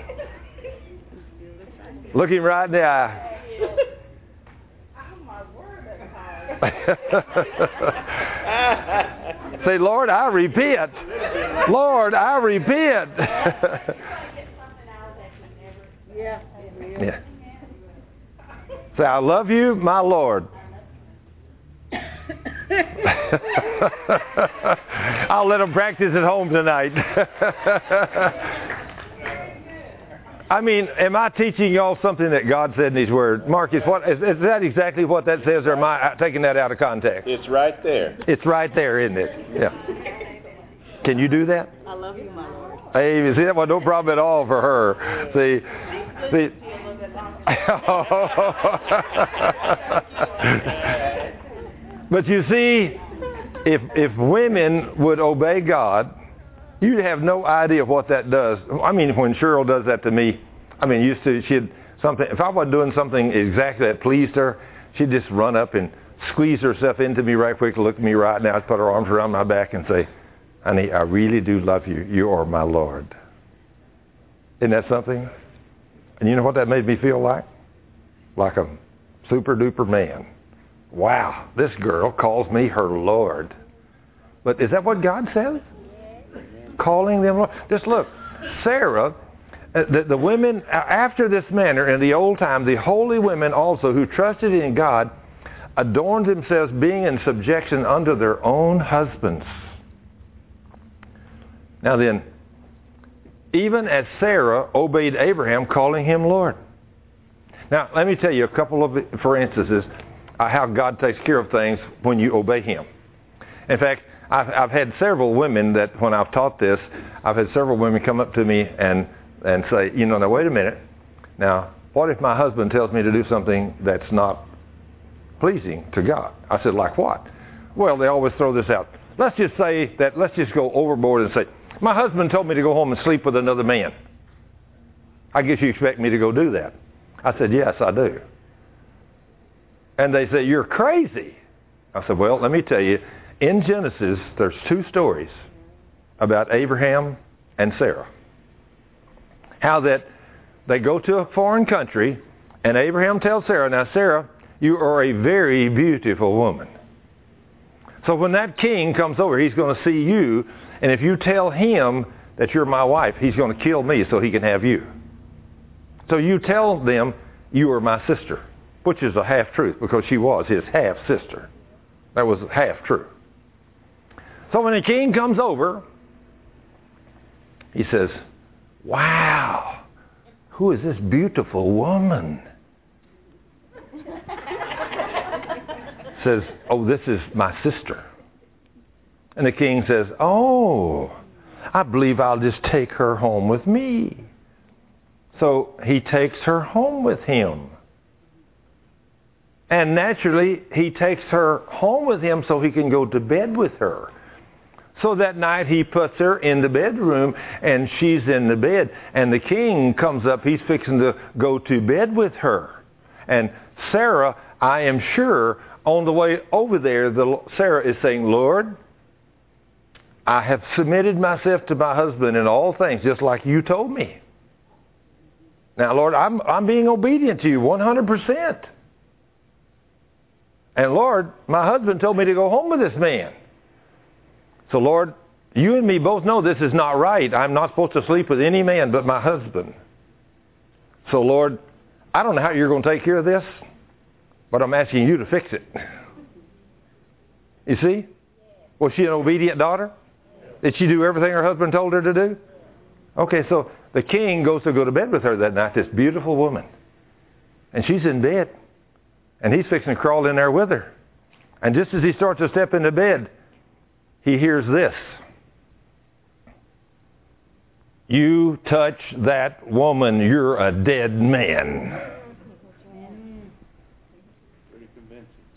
Look him right in the eye. Say, Lord, I repent. Lord, I repent. Yeah. Yeah. Say, I love you, my Lord. I'll let them practice at home tonight. I mean, am I teaching y'all something that God said in His Word? Marcus, what, is, is that exactly what that says, or am I taking that out of context? It's right there. It's right there, isn't it? Yeah. Can you do that? I love you, my Lord. Hey, you see, that was no problem at all for her. See, see. But you see, if if women would obey God, you'd have no idea what that does. I mean, when Cheryl does that to me, I mean, used to, she'd something, if I wasn't doing something exactly that pleased her, she'd just run up and squeeze herself into me right quick, look at me right now, put her arms around my back and say, honey, I really do love you. You are my Lord. Isn't that something? And you know what that made me feel like? Like a super duper man. Wow, this girl calls me her Lord. But is that what God says? Calling them Lord. Just look, Sarah, the, the women after this manner in the old time, the holy women also who trusted in God, adorned themselves being in subjection unto their own husbands. Now then, even as Sarah obeyed Abraham, calling him Lord. Now, let me tell you a couple of, for instances, uh, how God takes care of things when you obey Him. In fact, I've, I've had several women that when I've taught this, I've had several women come up to me and, and say, you know, now wait a minute. Now, what if my husband tells me to do something that's not pleasing to God? I said, like what? Well, they always throw this out. Let's just say that, let's just go overboard and say, my husband told me to go home and sleep with another man. I guess you expect me to go do that. I said, yes, I do. And they say, you're crazy. I said, well, let me tell you, in Genesis, there's two stories about Abraham and Sarah. How that they go to a foreign country, and Abraham tells Sarah, now, Sarah, you are a very beautiful woman. So when that king comes over, he's going to see you, and if you tell him that you're my wife, he's going to kill me so he can have you. So you tell them you are my sister, which is a half-truth because she was his half-sister. That was half-true. So when the king comes over, he says, wow, who is this beautiful woman? Says, oh, this is my sister. And the king says, oh, I believe I'll just take her home with me. So he takes her home with him. And naturally, he takes her home with him so he can go to bed with her. So that night he puts her in the bedroom and she's in the bed. And the king comes up, he's fixing to go to bed with her. And Sarah, I am sure, on the way over there, the, Sarah is saying, Lord, I have submitted myself to my husband in all things, just like you told me. Now, Lord, I'm, I'm being obedient to you one hundred percent. And Lord, my husband told me to go home with this man. So Lord, you and me both know this is not right. I'm not supposed to sleep with any man but my husband. So Lord, I don't know how you're going to take care of this, but I'm asking you to fix it. You see? Was she an obedient daughter? Did she do everything her husband told her to do? Okay, so the king goes to go to bed with her that night, this beautiful woman. And she's in bed. And he's fixing to crawl in there with her. And just as he starts to step into bed, he hears this. You touch that woman, you're a dead man. Pretty convincing.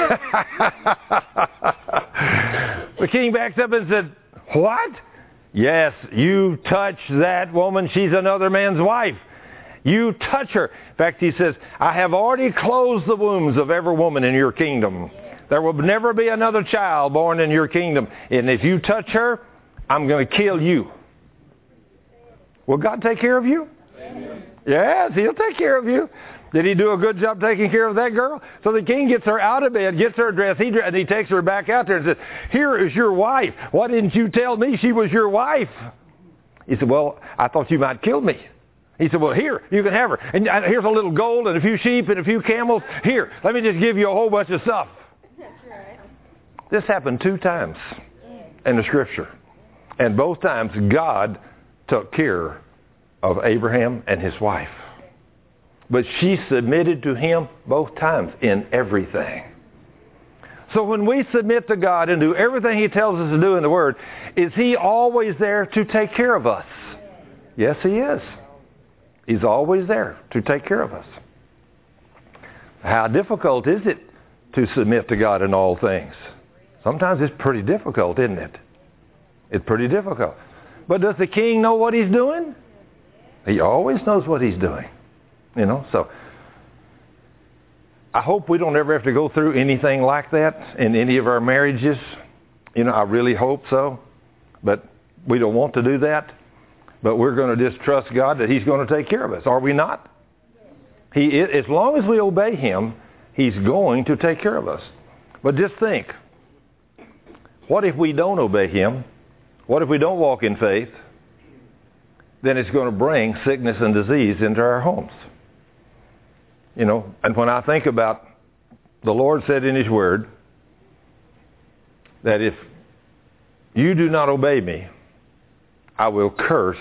The king backs up and said, what? Yes, you touch that woman. She's another man's wife. You touch her. In fact, he says, I have already closed the wombs of every woman in your kingdom. There will never be another child born in your kingdom. And if you touch her, I'm going to kill you. Will God take care of you? Amen. Yes, He'll take care of you. Did He do a good job taking care of that girl? So the king gets her out of bed, gets her dressed, he, and he takes her back out there and says, here is your wife. Why didn't you tell me she was your wife? He said, well, I thought you might kill me. He said, well, here, you can have her. And here's a little gold and a few sheep and a few camels. Here, let me just give you a whole bunch of stuff. That's right. This happened two times in the Scripture. And both times God took care of Abraham and his wife. But she submitted to him both times in everything. So when we submit to God and do everything He tells us to do in the Word, is He always there to take care of us? Yes, He is. He's always there to take care of us. How difficult is it to submit to God in all things? Sometimes it's pretty difficult, isn't it? It's pretty difficult. But does the king know what he's doing? He always knows what he's doing. You know, so I hope we don't ever have to go through anything like that in any of our marriages. You know, I really hope so. But we don't want to do that. But we're going to just trust God that He's going to take care of us. Are we not? He, as long as we obey Him, He's going to take care of us. But just think, what if we don't obey Him? What if we don't walk in faith? Then it's going to bring sickness and disease into our homes. You know, and when I think about, the Lord said in His Word that if you do not obey me, I will curse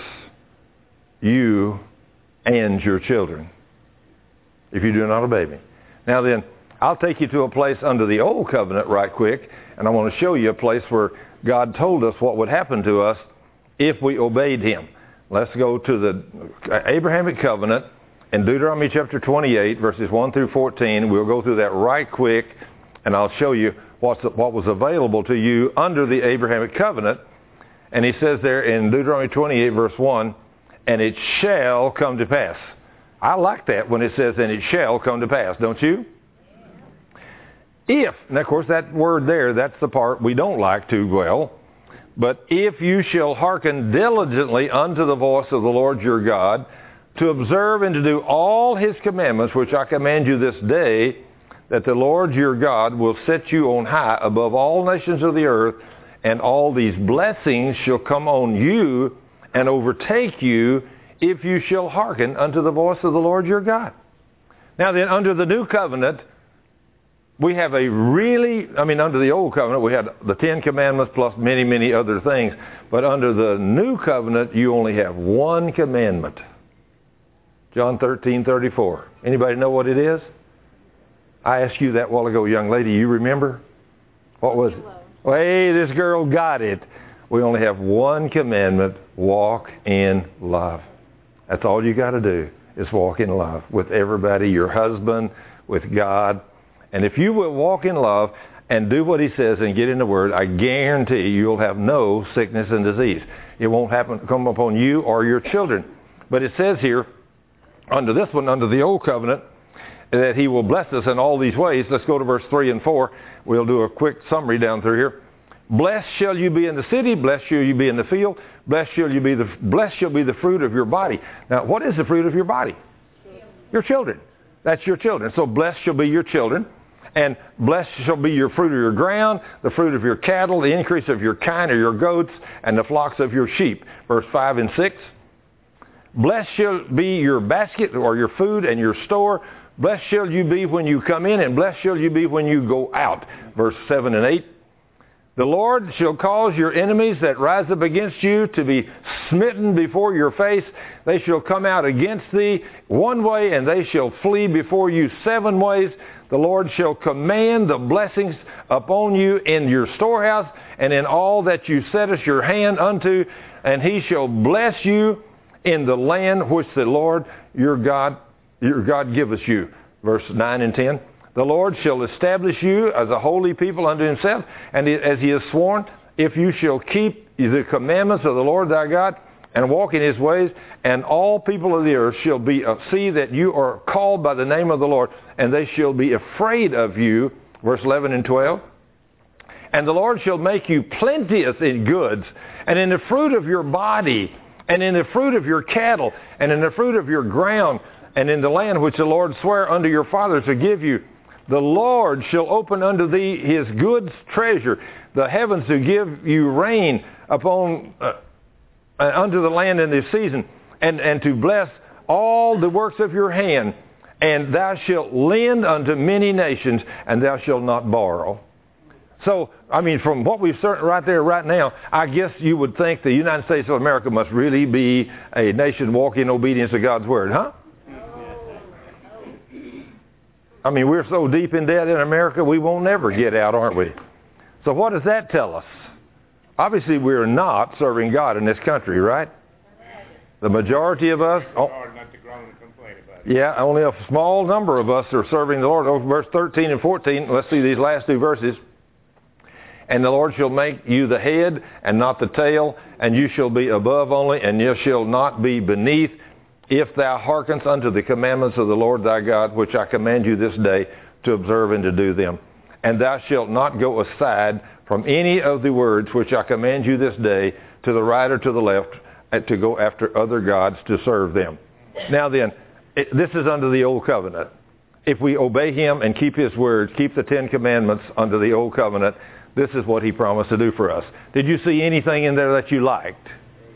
you and your children if you do not obey me. Now then, I'll take you to a place under the old covenant right quick, and I want to show you a place where God told us what would happen to us if we obeyed Him. Let's go to the Abrahamic covenant in Deuteronomy chapter twenty-eight, verses one through fourteen. We'll go through that right quick, and I'll show you what's, what was available to you under the Abrahamic covenant. And he says there in Deuteronomy twenty-eight, verse one, and it shall come to pass. I like that when it says, and it shall come to pass, don't you? If, and of course that word there, that's the part we don't like too well. But if you shall hearken diligently unto the voice of the Lord your God, to observe and to do all His commandments, which I command you this day, that the Lord your God will set you on high above all nations of the earth, and all these blessings shall come on you and overtake you if you shall hearken unto the voice of the Lord your God. Now then, under the new covenant, we have a really, I mean, under the old covenant, we had the Ten Commandments plus many, many other things. But under the new covenant, you only have one commandment. John thirteen thirty-four. Anybody know what it is? I asked you that a while ago, young lady. You remember? What was it? Well, hey, this girl got it. We only have one commandment: walk in love. That's all you got to do is walk in love with everybody, your husband, with God. And if you will walk in love and do what He says and get in the Word, I guarantee you'll have no sickness and disease. It won't happen come upon you or your children. But it says here, under this one, under the old covenant, that He will bless us in all these ways. Let's go to verse three and four. We'll do a quick summary down through here. Blessed shall you be in the city, blessed shall you be in the field, blessed shall you be the blessed shall be the fruit of your body. Now, what is the fruit of your body? Your children. That's your children. So blessed shall be your children, and blessed shall be your fruit of your ground, the fruit of your cattle, the increase of your kine or your goats, and the flocks of your sheep. Verse five and six. Blessed shall be your basket or your food and your store. Blessed shall you be when you come in, and blessed shall you be when you go out. Verse seven and eight. The Lord shall cause your enemies that rise up against you to be smitten before your face. They shall come out against thee one way, and they shall flee before you seven ways. The Lord shall command the blessings upon you in your storehouse and in all that you settest your hand unto, and he shall bless you in the land which the Lord your God, your God giveth you. Verse nine and ten. The Lord shall establish you as a holy people unto himself, and as he has sworn, if you shall keep the commandments of the Lord thy God and walk in his ways, and all people of the earth shall be uh, see that you are called by the name of the Lord, and they shall be afraid of you. Verse eleven and twelve. And the Lord shall make you plenteous in goods, and in the fruit of your body, and in the fruit of your cattle, and in the fruit of your ground, and in the land which the Lord sware unto your fathers to give you. The Lord shall open unto thee his goods treasure, the heavens to give you rain upon uh, uh, unto the land in this season, and, and to bless all the works of your hand. And thou shalt lend unto many nations, and thou shalt not borrow. So, I mean, from what we've seen right there, right now, I guess you would think the United States of America must really be a nation walking in obedience to God's Word, huh? I mean, we're so deep in debt in America, we won't never get out, aren't we? So what does that tell us? Obviously, we're not serving God in this country, right? The majority of us... Oh, yeah, only a small number of us are serving the Lord. Over verse thirteen and fourteen, let's see these last two verses. And the Lord shall make you the head and not the tail, and you shall be above only, and you shall not be beneath, if thou hearkenest unto the commandments of the Lord thy God, which I command you this day to observe and to do them. And thou shalt not go aside from any of the words which I command you this day, to the right or to the left, to go after other gods to serve them. Now then, it, this is under the old covenant. If we obey him and keep his words, keep the Ten Commandments under the old covenant, this is what he promised to do for us. Did you see anything in there that you liked?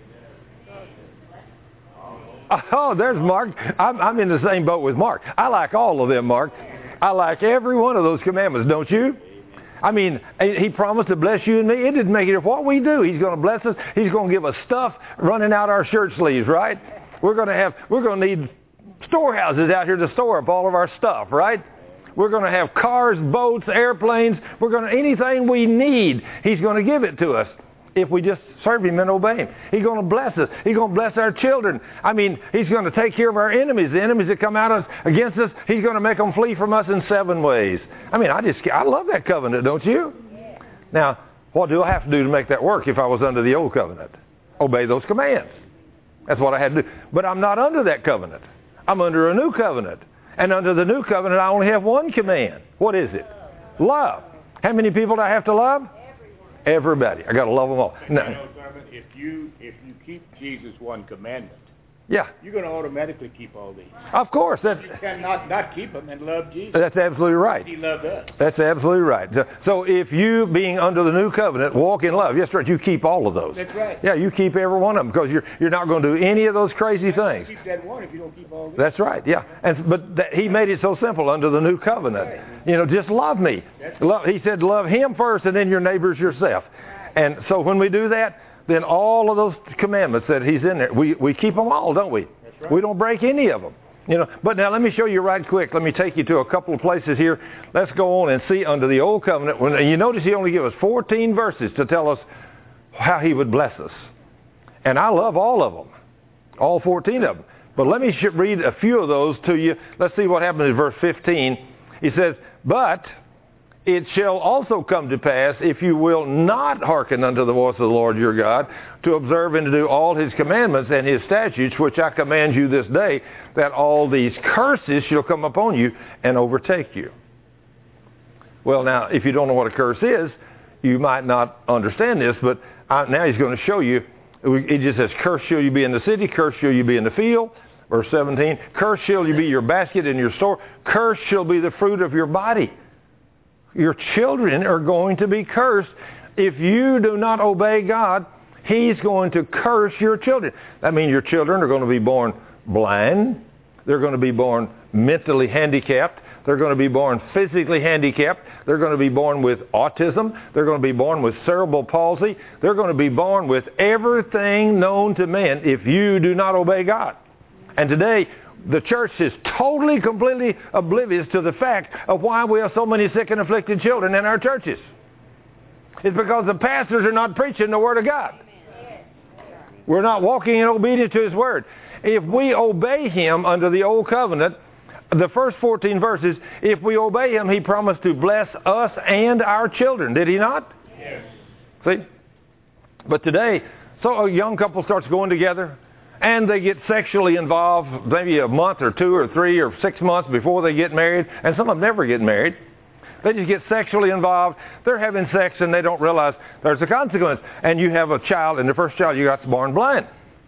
Oh, there's Mark. I'm, I'm in the same boat with Mark. I like all of them, Mark. I like every one of those commandments, don't you? I mean, he promised to bless you and me. It didn't make it what we do. He's going to bless us. He's going to give us stuff running out our shirt sleeves, right? We're going to have, we're going to need storehouses out here to store up all of our stuff, right? We're going to have cars, boats, airplanes. We're going to, anything we need, he's going to give it to us if we just serve him and obey him. He's going to bless us. He's going to bless our children. I mean, he's going to take care of our enemies. The enemies that come out against us, he's going to make them flee from us in seven ways. I mean, I just, I love that covenant, don't you? Yeah. Now, what do I have to do to make that work if I was under the old covenant? Obey those commands. That's what I had to do. But I'm not under that covenant. I'm under a new covenant. And under the new covenant, I only have one command. What is it? Love. How many people do I have to love? Everybody. I got to love them all. No. You know, Simon, if you if you keep Jesus' one commandment, yeah, you're going to automatically keep all these. Of course, that's you cannot not keep them and love Jesus. That's absolutely right. He loved us. That's absolutely right. So, so if you, being under the new covenant, walk in love, yes, right, you keep all of those. That's right. Yeah, you keep every one of them because you're you're not going to do any of those crazy things. Keep that one if you don't keep all these. That's right. Yeah, and but that, he made it so simple under the new covenant. Right. You know, just love me. Love, he said, love him first, and then your neighbors yourself. And so when we do that, then all of those commandments that he's in there, we, we keep them all, don't we? That's right. We don't break any of them. You know, but now let me show you right quick. Let me take you to a couple of places here. Let's go on and see under the old covenant. When you notice he only gave us fourteen verses to tell us how he would bless us. And I love all of them, all fourteen of them. But let me read a few of those to you. Let's see what happens in verse fifteen. He says, but it shall also come to pass, if you will not hearken unto the voice of the Lord your God, to observe and to do all his commandments and his statutes, which I command you this day, that all these curses shall come upon you and overtake you. Well, now, if you don't know what a curse is, you might not understand this, but I, now he's going to show you. It just says, curse shall you be in the city, curse shall you be in the field. Verse seventeen, curse shall you be your basket and your store, curse shall be the fruit of your body. Your children are going to be cursed. If you do not obey God, he's going to curse your children. That means your children are going to be born blind. They're going to be born mentally handicapped. They're going to be born physically handicapped. They're going to be born with autism. They're going to be born with cerebral palsy. They're going to be born with everything known to man if you do not obey God. And today, the church is totally, completely oblivious to the fact of why we have so many sick and afflicted children in our churches. It's because the pastors are not preaching the Word of God. We're not walking in obedience to His Word. If we obey Him under the Old Covenant, the first fourteen verses, if we obey Him, He promised to bless us and our children. Did He not? Yes. See? But today, so a young couple starts going together, and they get sexually involved maybe a month or two or three or six months before they get married, and some of them never get married. They just get sexually involved. They're having sex, and they don't realize there's a consequence. And you have a child, and the first child you got is born blind.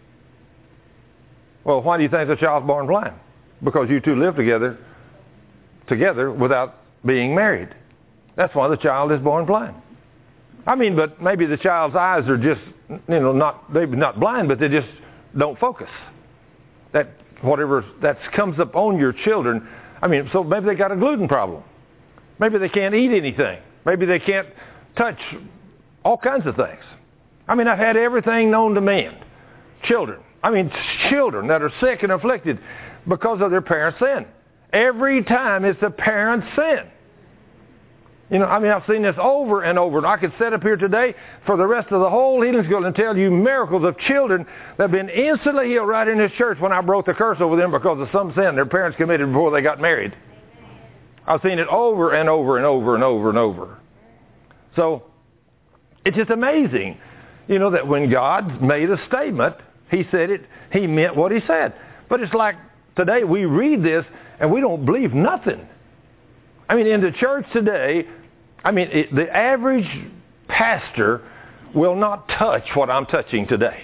Well, why do you think the child's born blind? Because you two live together, together without being married. That's why the child is born blind. I mean, but maybe the child's eyes are just, you know, not maybe not blind, but they just don't focus. That whatever that comes up on your children. I mean, so maybe they got a gluten problem. Maybe they can't eat anything. Maybe they can't touch all kinds of things. I mean, I've had everything known to man. Children. I mean, children that are sick and afflicted because of their parents' sin. Every time it's the parents' sin. You know, I mean, I've seen this over and over. And I could sit up here today for the rest of the whole healing school and tell you miracles of children that have been instantly healed right in this church when I broke the curse over them because of some sin their parents committed before they got married. I've seen it over and over and over and over and over. So, it's just amazing, you know, that when God made a statement, He said it, He meant what He said. But it's like today we read this and we don't believe nothing. I mean, in the church today, I mean, it, the average pastor will not touch what I'm touching today.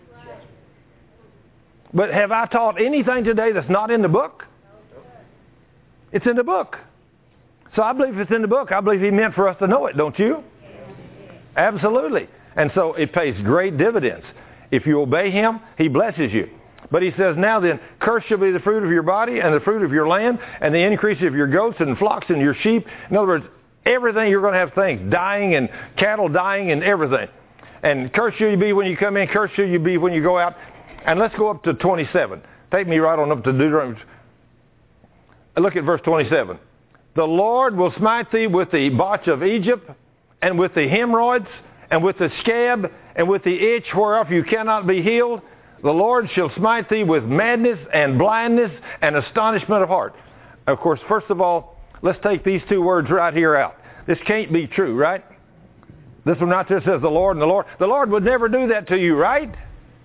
But have I taught anything today that's not in the book? It's in the book. So I believe it's in the book. I believe He meant for us to know it, don't you? Absolutely. And so it pays great dividends. If you obey Him, He blesses you. But He says, now then, cursed shall be the fruit of your body and the fruit of your land and the increase of your goats and flocks and your sheep. In other words, everything you're going to have things dying and cattle dying and everything. And cursed shall you be when you come in, cursed shall you be when you go out. And let's go up to twenty-seven. Take me right on up to Deuteronomy. Look at verse twenty-seven. The Lord will smite thee with the botch of Egypt, and with the hemorrhoids, and with the scab, and with the itch whereof you cannot be healed. The Lord shall smite thee with madness and blindness and astonishment of heart. Of course, first of all, let's take these two words right here out. This can't be true, right? This one right there says the Lord and the Lord. The Lord would never do that to you, right?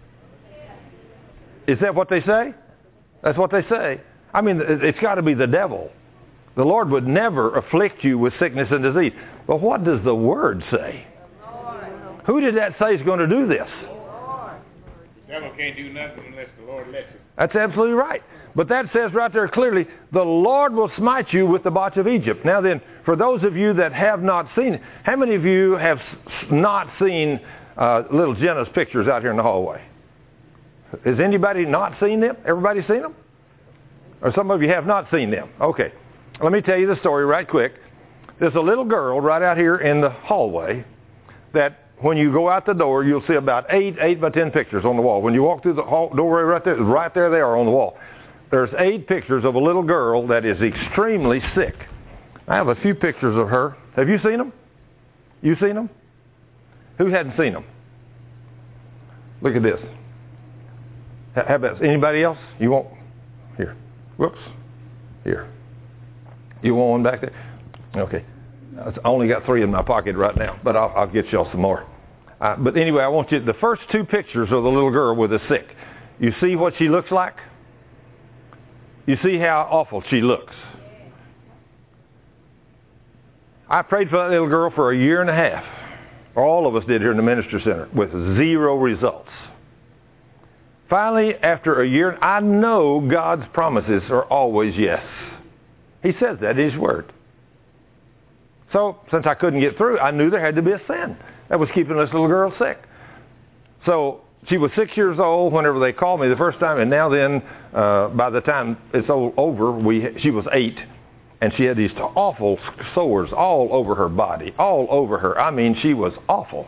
Is that what they say? That's what they say. I mean, it's got to be the devil. The Lord would never afflict you with sickness and disease. But what does the Word say? Who did that say is going to do this? The devil can't do nothing unless the Lord lets him. That's absolutely right. But that says right there clearly, the Lord will smite you with the botch of Egypt. Now then, for those of you that have not seen it, how many of you have not seen uh, little Jenna's pictures out here in the hallway? Has anybody not seen them? Everybody seen them? Or some of you have not seen them? Okay. Let me tell you the story right quick. There's a little girl right out here in the hallway that when you go out the door, you'll see about eight, eight by ten pictures on the wall. When you walk through the hall, doorway right there, right there they are on the wall. There's eight pictures of a little girl that is extremely sick. I have a few pictures of her. Have you seen them? You seen them? Who hadn't seen them? Look at this. How about anybody else? You want? Here. Whoops. Here. You want one back there? Okay. I only got three in my pocket right now, but I'll, I'll get y'all some more. Uh, but anyway, I want you, the first two pictures of the little girl with the sick. You see what she looks like? You see how awful she looks. I prayed for that little girl for a year and a half. All of us did here in the Ministry Center with zero results. Finally, after a year, I know God's promises are always yes. He says that in His Word. So, since I couldn't get through, I knew there had to be a sin that was keeping this little girl sick. So, she was six years old whenever they called me the first time, and now then, uh, by the time it's all over, we she was eight. And she had these awful sores all over her body, all over her. I mean, she was awful.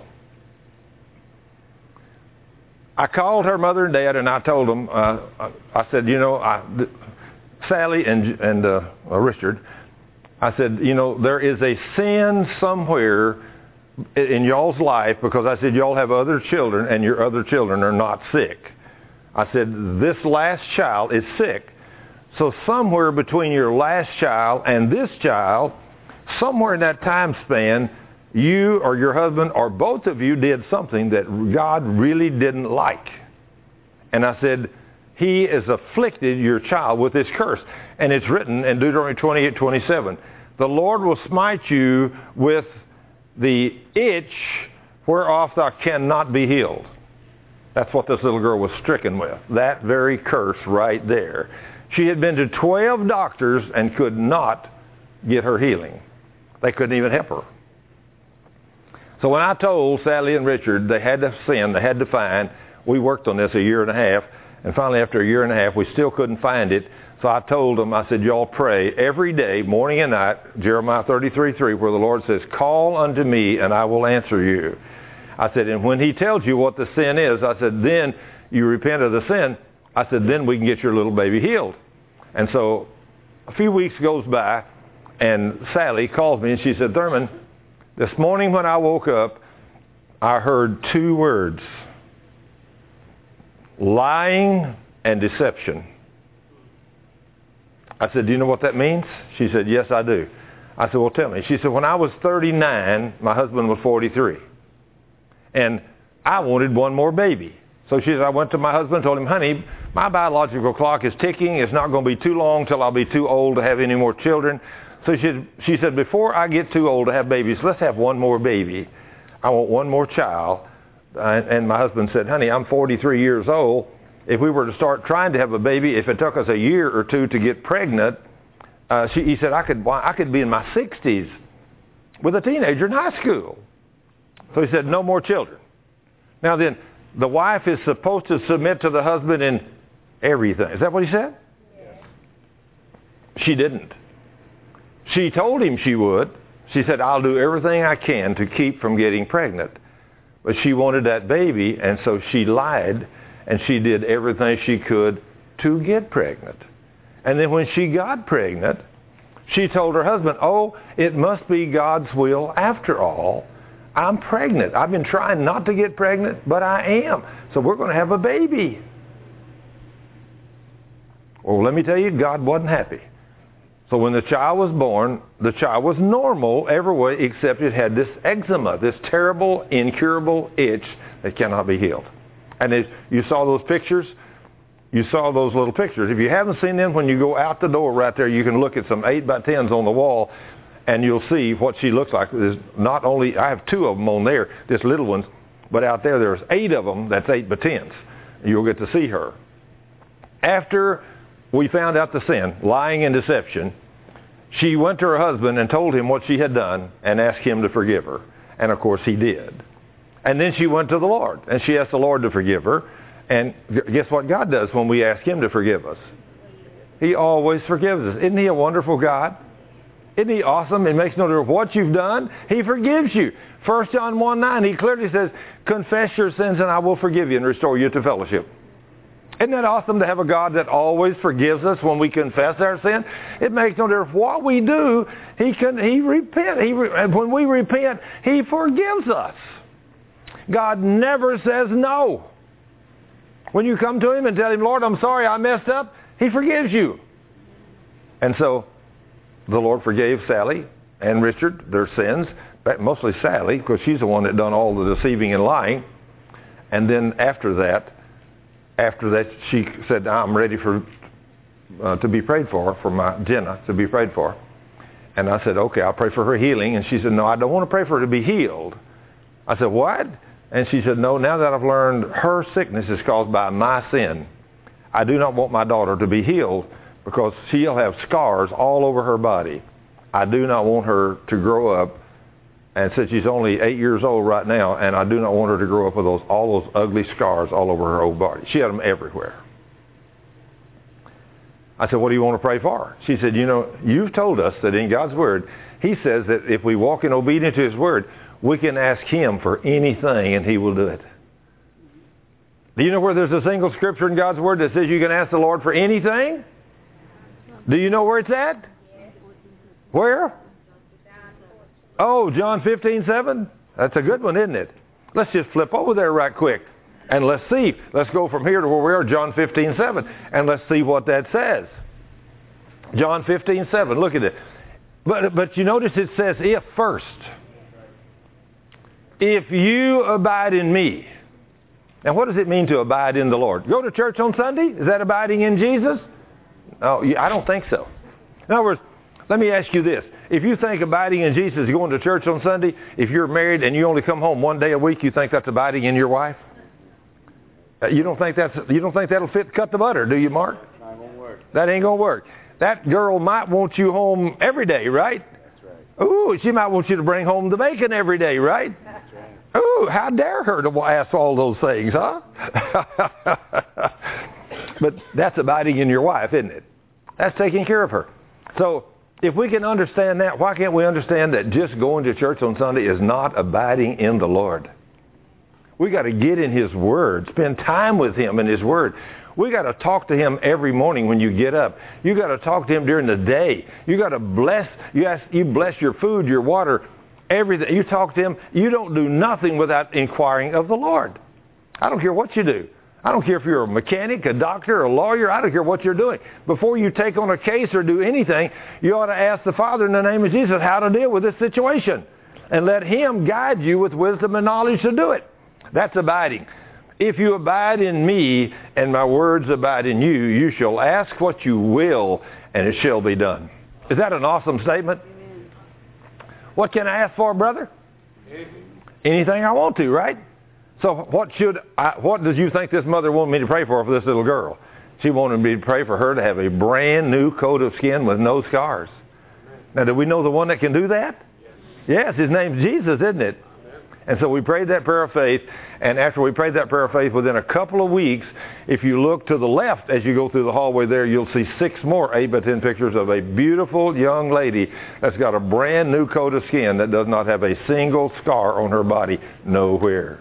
I called her mother and dad, and I told them, uh, I said, you know, I, Sally and, and uh, Richard, I said, you know, there is a sin somewhere in y'all's life, because I said, y'all have other children, and your other children are not sick. I said, this last child is sick. So somewhere between your last child and this child, somewhere in that time span, you or your husband or both of you did something that God really didn't like. And I said, he has afflicted your child with this curse. And it's written in Deuteronomy twenty-eight twenty-seven. The Lord will smite you with the itch whereof thou cannot be healed. That's what this little girl was stricken with. That very curse right there. She had been to twelve doctors and could not get her healing. They couldn't even help her. So when I told Sally and Richard they had to sin, they had to find, we worked on this a year and a half, and finally after a year and a half we still couldn't find it. So I told them, I said, y'all pray every day, morning and night, Jeremiah thirty-three three, where the Lord says, call unto me and I will answer you. I said, and when he tells you what the sin is, I said, then you repent of the sin. I said, then we can get your little baby healed. And so a few weeks goes by, and Sally calls me, and she said, Thurman, this morning when I woke up, I heard two words, lying and deception. I said, do you know what that means? She said, yes, I do. I said, well, tell me. She said, when I was thirty-nine, my husband was forty-three. And I wanted one more baby. So she said, I went to my husband and told him, honey, my biological clock is ticking. It's not going to be too long till I'll be too old to have any more children. So she said, she said, before I get too old to have babies, let's have one more baby. I want one more child. Uh, and my husband said, honey, I'm forty-three years old. If we were to start trying to have a baby, if it took us a year or two to get pregnant, uh, she, he said, I could, I could be in my sixties with a teenager in high school. So he said, no more children. Now then, the wife is supposed to submit to the husband in everything. Is that what he said? Yes. She didn't. She told him she would. She said, I'll do everything I can to keep from getting pregnant. But she wanted that baby, and so she lied, and she did everything she could to get pregnant. And then when she got pregnant, she told her husband, oh, it must be God's will after all. I'm pregnant. I've been trying not to get pregnant, but I am. So we're going to have a baby. Well, let me tell you, God wasn't happy. So when the child was born, the child was normal every way except it had this eczema, this terrible, incurable itch that cannot be healed. And if you saw those pictures, you saw those little pictures. If you haven't seen them, when you go out the door right there, you can look at some eight by tens on the wall, and you'll see what she looks like. There's not only, I have two of them on there, this little ones, but out there there's eight of them, that's eight by tens. You'll get to see her. After we found out the sin, lying and deception, she went to her husband and told him what she had done and asked him to forgive her. And of course he did. And then she went to the Lord and she asked the Lord to forgive her. And guess what God does when we ask him to forgive us? He always forgives us. Isn't he a wonderful God? Isn't he awesome? It makes no difference what you've done. He forgives you. First John one nine, he clearly says, confess your sins and I will forgive you and restore you to fellowship. Isn't that awesome to have a God that always forgives us when we confess our sin? It makes no difference what we do. He can. He repent. He when we repent, he forgives us. God never says no. When you come to him and tell him, Lord, I'm sorry, I messed up, he forgives you. And so the Lord forgave Sally and Richard their sins, but mostly Sally, because she's the one that done all the deceiving and lying. And then after that, after that, she said, I'm ready for uh, to be prayed for, for my Jenna to be prayed for. And I said, okay, I'll pray for her healing. And she said, no, I don't want to pray for her to be healed. I said, what? And she said, no, now that I've learned her sickness is caused by my sin, I do not want my daughter to be healed because she'll have scars all over her body. I do not want her to grow up, and since she's only eight years old right now, and I do not want her to grow up with those all those ugly scars all over her whole body. She had them everywhere. I said, what do you want to pray for? She said, you know, you've told us that in God's Word, He says that if we walk in obedience to His Word, we can ask Him for anything and He will do it. Do you know where there's a single scripture in God's Word that says you can ask the Lord for anything? Do you know where it's at? Where? Oh, John fifteen seven? That's a good one, isn't it? Let's just flip over there right quick. And let's see. Let's go from here to where we are, John fifteen seven. And let's see what that says. John fifteen seven. Look at it. But, but you notice it says if first. If you abide in me. And what does it mean to abide in the Lord? Go to church on Sunday? Is that abiding in Jesus? No, I don't think so. In other words, let me ask you this. If you think abiding in Jesus is going to church on Sunday, if you're married and you only come home one day a week, you think that's abiding in your wife? You don't think that's you don't think that'll fit cut the butter, do you, Mark? Not gonna work. That ain't gonna work. That girl might want you home every day, right? That's right. Ooh, she might want you to bring home the bacon every day, right? That's right. Ooh, how dare her to ask all those things, huh? But that's abiding in your wife, isn't it? That's taking care of her. So if we can understand that, why can't we understand that just going to church on Sunday is not abiding in the Lord? We got to get in His Word, spend time with Him in His Word. We got to talk to Him every morning when you get up. You got to talk to Him during the day. You got to bless. You ask, you bless your food, your water, everything. You talk to Him. You don't do nothing without inquiring of the Lord. I don't care what you do. I don't care if you're a mechanic, a doctor, a lawyer. I don't care what you're doing. Before you take on a case or do anything, you ought to ask the Father in the name of Jesus how to deal with this situation, and let Him guide you with wisdom and knowledge to do it. That's abiding. If you abide in me and my words abide in you, you shall ask what you will and it shall be done. Is that an awesome statement? Amen. What can I ask for, brother? Amen. Anything I want to, right? So what should I, what does you think this mother wanted me to pray for for this little girl? She wanted me to pray for her to have a brand new coat of skin with no scars. Now, do we know the one that can do that? Yes, His name's Jesus, isn't it? And so we prayed that prayer of faith, and after we prayed that prayer of faith, within a couple of weeks, if you look to the left as you go through the hallway there, you'll see six more eight by ten pictures of a beautiful young lady that's got a brand new coat of skin that does not have a single scar on her body nowhere.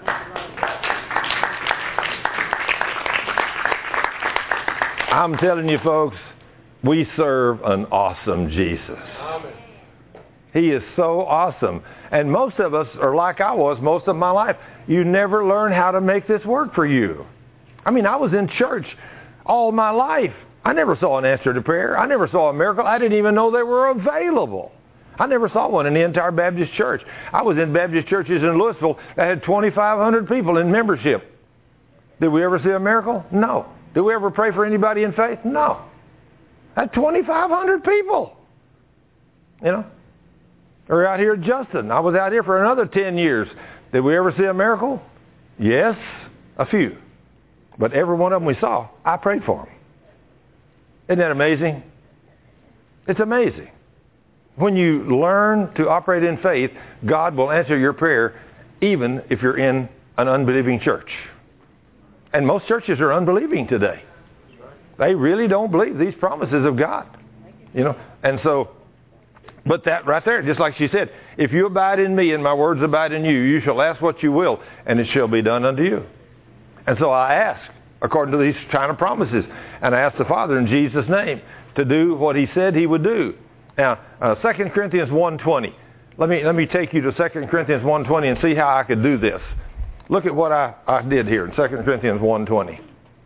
I'm telling you, folks, we serve an awesome Jesus. Amen. He is so awesome. And most of us are like I was most of my life. You never learn how to make this work for you. I mean, I was in church all my life. I never saw an answer to prayer. I never saw a miracle. I didn't even know they were available. I never saw one in the entire Baptist church. I was in Baptist churches in Louisville that had twenty-five hundred people in membership. Did we ever see a miracle? No. Did we ever pray for anybody in faith? No. That's twenty-five hundred people. You know? Or out here at Justin. I was out here for another ten years. Did we ever see a miracle? Yes, a few. But every one of them we saw, I prayed for them. Isn't that amazing? It's amazing. When you learn to operate in faith, God will answer your prayer even if you're in an unbelieving church. And most churches are unbelieving today. They really don't believe these promises of God. You know, and so, but that right there, just like she said, if you abide in me and my words abide in you, you shall ask what you will, and it shall be done unto you. And so I ask, according to these kind of promises, and I ask the Father in Jesus' name to do what He said He would do. Now, uh, Second Corinthians one twenty. Let me, let me take you to Second Corinthians one twenty and see how I could do this. Look at what I, I did here in Second Corinthians one twenty.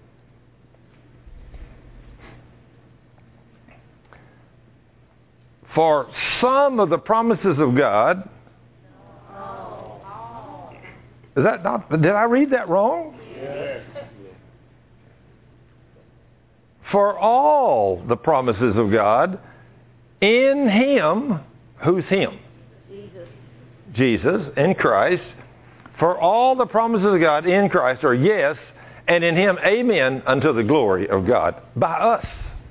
For some of the promises of God, is that not, did I read that wrong? Yes. For all the promises of God, in Him, who's Him? Jesus. Jesus, in Christ. For all the promises of God in Christ are yes, and in Him, amen, unto the glory of God by us.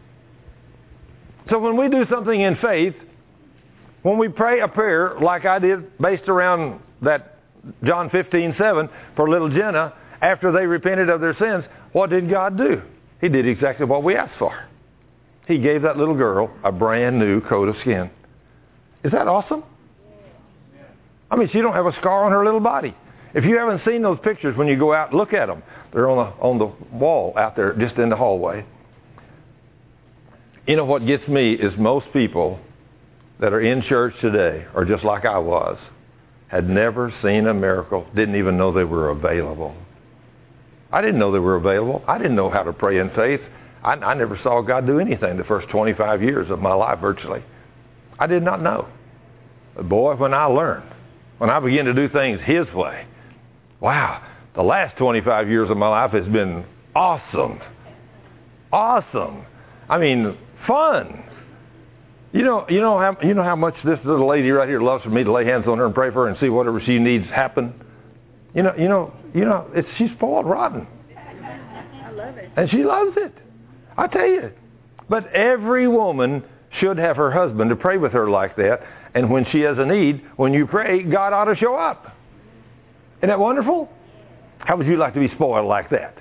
So when we do something in faith, when we pray a prayer like I did based around that John fifteen seven for little Jenna, after they repented of their sins, what did God do? He did exactly what we asked for. He gave that little girl a brand new coat of skin. Is that awesome? I mean, she don't have a scar on her little body. If you haven't seen those pictures, when you go out, look at them. They're on the, on the wall out there just in the hallway. You know what gets me is most people that are in church today are just like I was. Had never seen a miracle, didn't even know they were available. I didn't know they were available. I didn't know how to pray in faith. I, I never saw God do anything the first twenty-five years of my life virtually. I did not know. But boy, when I learned, when I began to do things His way, wow, the last twenty-five years of my life has been awesome. Awesome. I mean, fun. You know, you know how you know how much this little lady right here loves for me to lay hands on her and pray for her and see whatever she needs happen. You know, you know, you know, it's she's spoiled rotten. I love it. And she loves it. I tell you. But every woman should have her husband to pray with her like that. And when she has a need, when you pray, God ought to show up. Isn't that wonderful? How would you like to be spoiled like that?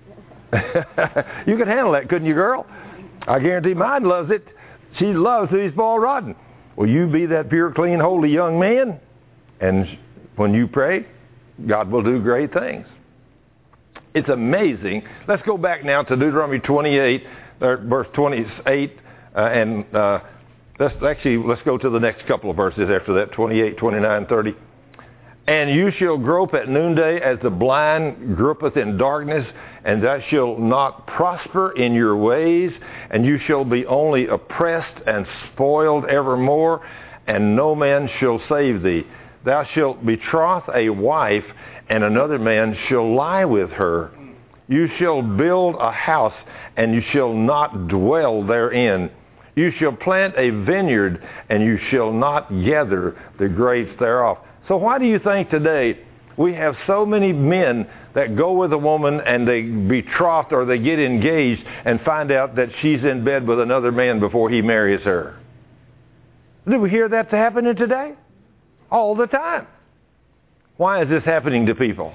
You could handle that, couldn't you, girl? I guarantee mine loves it. She loves to be spoiled rotten. Will you be that pure, clean, holy young man? And when you pray, God will do great things. It's amazing. Let's go back now to Deuteronomy twenty-eight, verse twenty-eight, uh, and uh, let's actually let's go to the next couple of verses after that, twenty-eight, twenty-nine, thirty. And you shall grope at noonday as the blind gropeth in darkness, and thou shalt not prosper in your ways, and you shall be only oppressed and spoiled evermore, and no man shall save thee. Thou shalt betroth a wife, and another man shall lie with her. You shall build a house, and you shall not dwell therein. You shall plant a vineyard, and you shall not gather the grapes thereof. So why do you think today we have so many men that go with a woman and they betroth or they get engaged and find out that she's in bed with another man before he marries her? Do we hear that happening today? All the time. Why is this happening to people?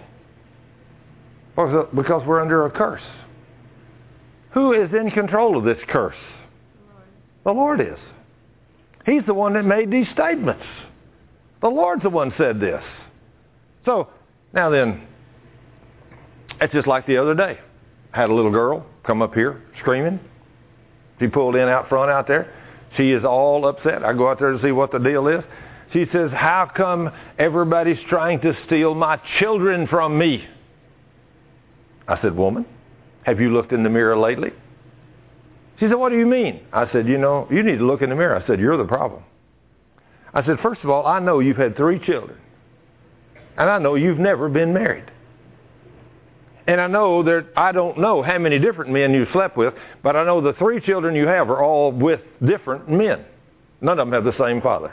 Because we're under a curse. Who is in control of this curse? The Lord is. He's the one that made these statements. The Lord's the one said this. So, now then, it's just like the other day. I had a little girl come up here screaming. She pulled in out front out there. She is all upset. I go out there to see what the deal is. She says, how come everybody's trying to steal my children from me? I said, woman, have you looked in the mirror lately? She said, what do you mean? I said, you know, you need to look in the mirror. I said, you're the problem. I said, first of all, I know you've had three children. And I know you've never been married. And I know that I don't know how many different men you slept with, but I know the three children you have are all with different men. None of them have the same father.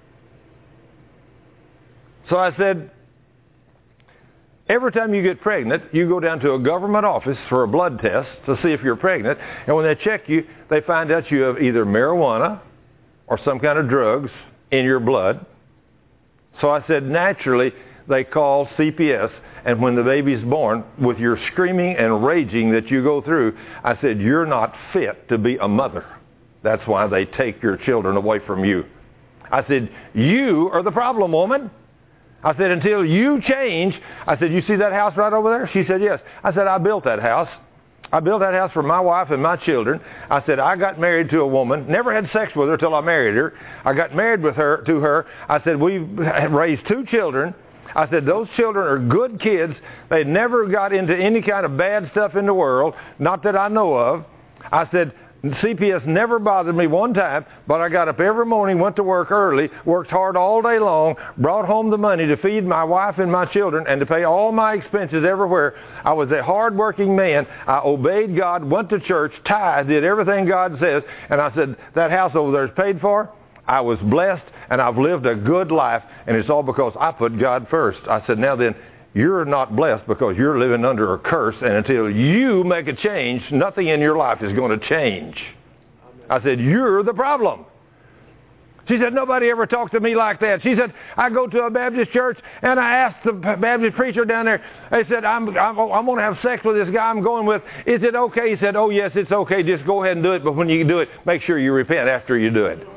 So I said, every time you get pregnant, you go down to a government office for a blood test to see if you're pregnant. And when they check you, they find out you have either marijuana or some kind of drugs in your blood. So I said, naturally, they call C P S. And when the baby's born, with your screaming and raging that you go through, I said, you're not fit to be a mother. That's why they take your children away from you. I said, you are the problem, woman. I said, until you change. I said, you see that house right over there? She said, yes. I said, I built that house. I built that house for my wife and my children. I said, I got married to a woman, never had sex with her till I married her. I got married with her to her. I said, we raised two children. I said, those children are good kids. They never got into any kind of bad stuff in the world, not that I know of. I said, C P S never bothered me one time, but I got up every morning, went to work early, worked hard all day long, brought home the money to feed my wife and my children and to pay all my expenses everywhere. I was a hard-working man. I obeyed God, went to church, tithed, did everything God says, and I said, that house over there is paid for. I was blessed, and I've lived a good life, and it's all because I put God first. I said, now then, you're not blessed because you're living under a curse, and until you make a change, nothing in your life is going to change. I said, you're the problem. She said, nobody ever talked to me like that. She said, I go to a Baptist church, and I asked the Baptist preacher down there, they said, I'm, I'm, I'm going to have sex with this guy I'm going with. Is it okay? He said, oh, yes, it's okay. Just go ahead and do it. But when you do it, make sure you repent after you do it.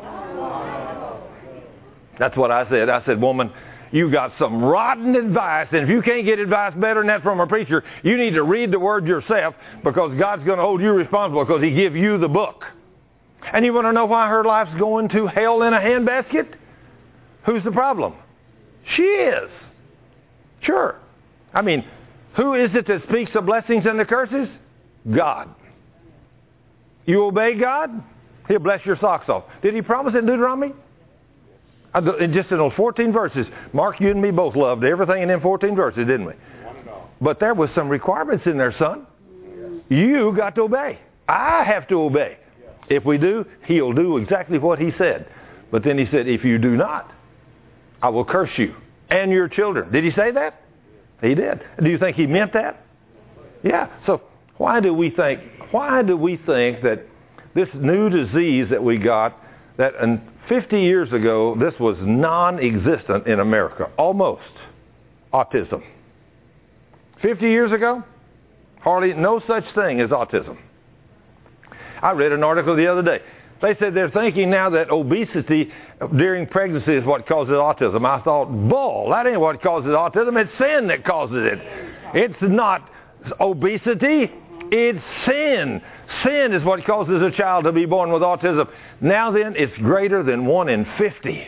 That's what I said. I said, woman, you got some rotten advice, and if you can't get advice better than that from a preacher, you need to read the Word yourself, because God's going to hold you responsible because He gave you the book. And you want to know why her life's going to hell in a handbasket? Who's the problem? She is. Sure. I mean, who is it that speaks the blessings and the curses? God. You obey God, He'll bless your socks off. Did He promise it in Deuteronomy? In just in those fourteen verses. Mark, you and me both loved everything in them fourteen verses, didn't we? But there was some requirements in there, son. You got to obey. I have to obey. If we do, He'll do exactly what He said. But then He said, if you do not, I will curse you and your children. Did He say that? He did. Do you think He meant that? Yeah. So why do we think, why do we think that this new disease that we got, that in fifty years ago, this was non-existent in America, almost, autism. fifty years ago, hardly no such thing as autism. I read an article the other day. They said they're thinking now that obesity during pregnancy is what causes autism. I thought, bull, that ain't what causes autism. It's sin that causes it. It's not obesity. It's sin. Sin is what causes a child to be born with autism. Now then, it's greater than one in fifty.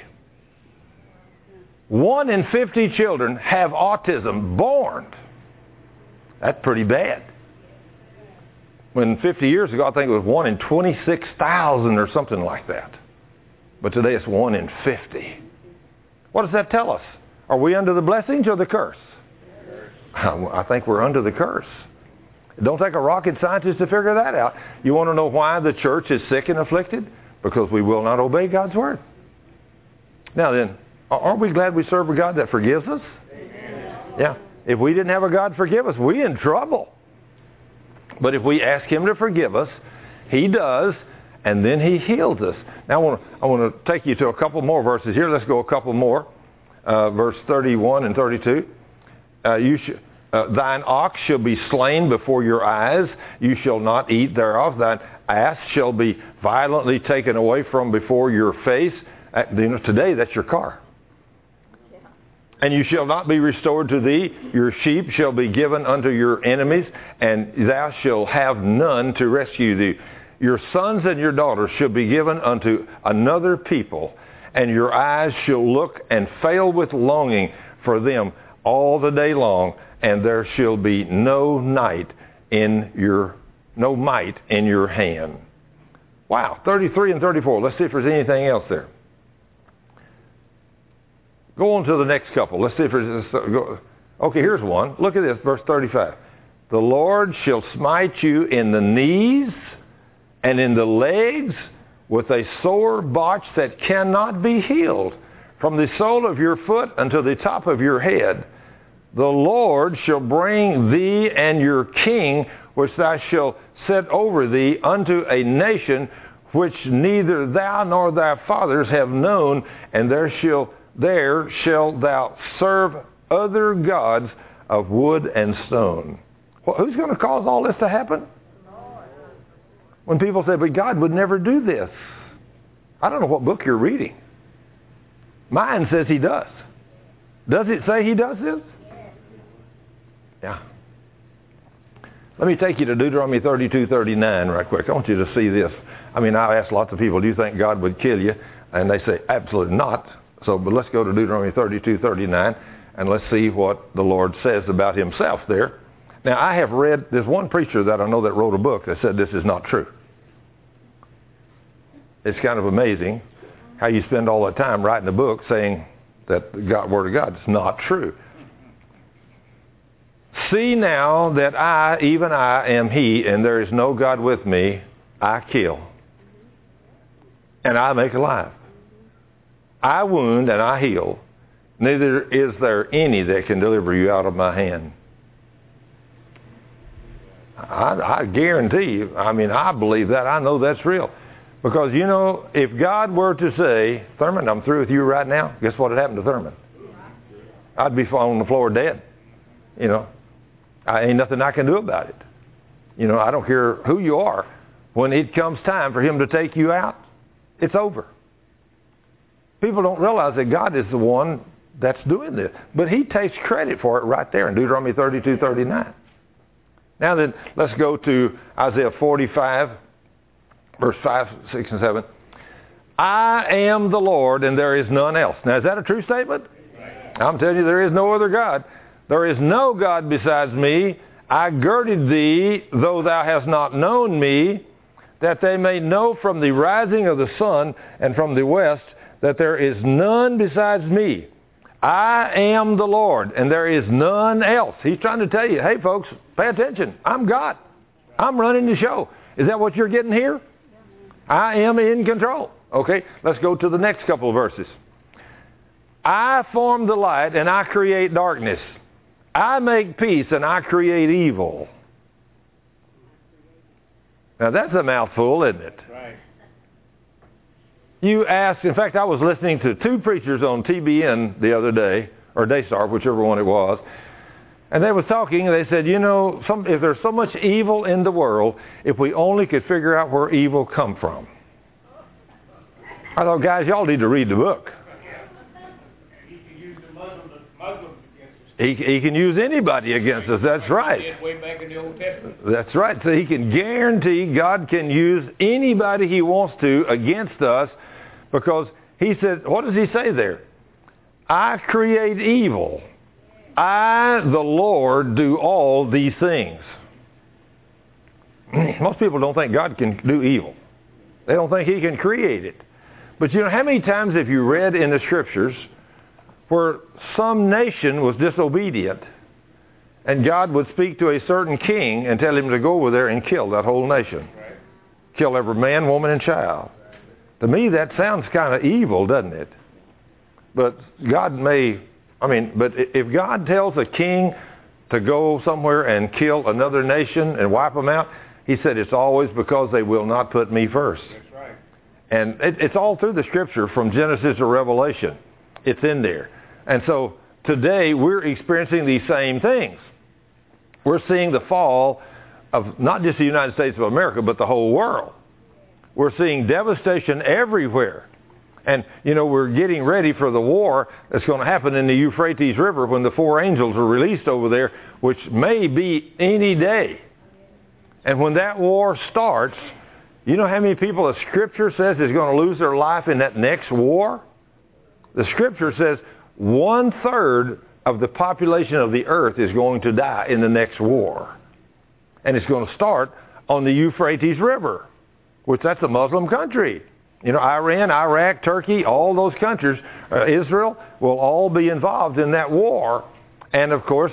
One in fifty children have autism born. That's pretty bad. When fifty years ago, I think it was one in twenty-six thousand or something like that. But today it's one in fifty. What does that tell us? Are we under the blessings or the curse? I think we're under the curse. It don't take a rocket scientist to figure that out. You want to know why the church is sick and afflicted? Because we will not obey God's word. Now then, aren't we glad we serve a God that forgives us? Amen. Yeah. If we didn't have a God forgive us, we're in trouble. But if we ask Him to forgive us, He does, and then He heals us. Now I want to, I want to take you to a couple more verses here. Let's go a couple more. Uh, verse thirty-one and thirty-two. Uh, you sh- uh, Thine ox shall be slain before your eyes. You shall not eat thereof. Thine ass shall be violently taken away from before your face. Uh, you know, today, that's your car. And you shall not be restored to thee. Your sheep shall be given unto your enemies, and thou shalt have none to rescue thee. Your sons and your daughters shall be given unto another people, and your eyes shall look and fail with longing for them all the day long, and there shall be no night in your, no might in your hand. Wow, thirty-three and thirty-four. Let's see if there's anything else there. Go on to the next couple. Let's see if there's... Go. Okay, here's one. Look at this, verse thirty-five. The Lord shall smite you in the knees and in the legs with a sore botch that cannot be healed, from the sole of your foot unto the top of your head. The Lord shall bring thee and your king, which thou shalt set over thee, unto a nation which neither thou nor thy fathers have known, and there shall there shalt thou serve other gods of wood and stone. Well, who's going to cause all this to happen? When people say, but God would never do this. I don't know what book you're reading. Mine says He does. Does it say He does this? Yeah. Let me take you to Deuteronomy thirty-two thirty-nine right quick. I want you to see this. I mean, I ask lots of people, do you think God would kill you? And they say, absolutely not. So, but let's go to Deuteronomy thirty-two thirty-nine, and let's see what the Lord says about Himself there. Now, I have read, there's one preacher that I know that wrote a book that said this is not true. It's kind of amazing how you spend all that time writing a book saying that the God, Word of God is not true. See now that I, even I, am He, and there is no God with me. I kill, and I make alive. I wound and I heal. Neither is there any that can deliver you out of my hand. I, I guarantee you, I mean, I believe that. I know that's real. Because, you know, if God were to say, Thurman, I'm through with you right now, guess what would happen to Thurman? I'd be on the floor dead. You know, I ain't nothing I can do about it. You know, I don't care who you are. When it comes time for him to take you out, it's over. People don't realize that God is the one that's doing this. But he takes credit for it right there in Deuteronomy thirty-two thirty-nine. Now then, let's go to Isaiah forty-five, verse five, six, and seven. I am the Lord, and there is none else. Now, is that a true statement? I'm telling you, there is no other God. There is no God besides me. I girded thee, though thou hast not known me, that they may know from the rising of the sun and from the west that there is none besides me. I am the Lord, and there is none else. He's trying to tell you, hey, folks, pay attention. I'm God. I'm running the show. Is that what you're getting here? I am in control. Okay, let's go to the next couple of verses. I form the light, and I create darkness. I make peace, and I create evil. Now, that's a mouthful, isn't it? Right. You ask, in fact, I was listening to two preachers on T B N the other day, or Daystar, whichever one it was, and they were talking, and they said, you know, some, if there's so much evil in the world, if we only could figure out where evil come from. I thought, guys, y'all need to read the book. He can use the Muslims, Muslims against us. He, he can use anybody against us. That's right. Way back in the Old Testament. That's right. So he can guarantee God can use anybody he wants to against us, because he said, what does he say there? I create evil. I, the Lord, do all these things. Most people don't think God can do evil. They don't think he can create it. But you know, how many times have you read in the Scriptures where some nation was disobedient and God would speak to a certain king and tell him to go over there and kill that whole nation? Right. Kill every man, woman, and child. To me, that sounds kind of evil, doesn't it? But God may, I mean, but if God tells a king to go somewhere and kill another nation and wipe them out, he said it's always because they will not put me first. That's right. And it, it's all through the Scripture from Genesis to Revelation. It's in there. And so today we're experiencing these same things. We're seeing the fall of not just the United States of America, but the whole world. We're seeing devastation everywhere. And, you know, we're getting ready for the war that's going to happen in the Euphrates River when the four angels are released over there, which may be any day. And when that war starts, you know how many people the Scripture says is going to lose their life in that next war? The Scripture says one-third of the population of the earth is going to die in the next war. And it's going to start on the Euphrates River, which that's a Muslim country. You know, Iran, Iraq, Turkey, all those countries, uh, Israel, will all be involved in that war. And, of course,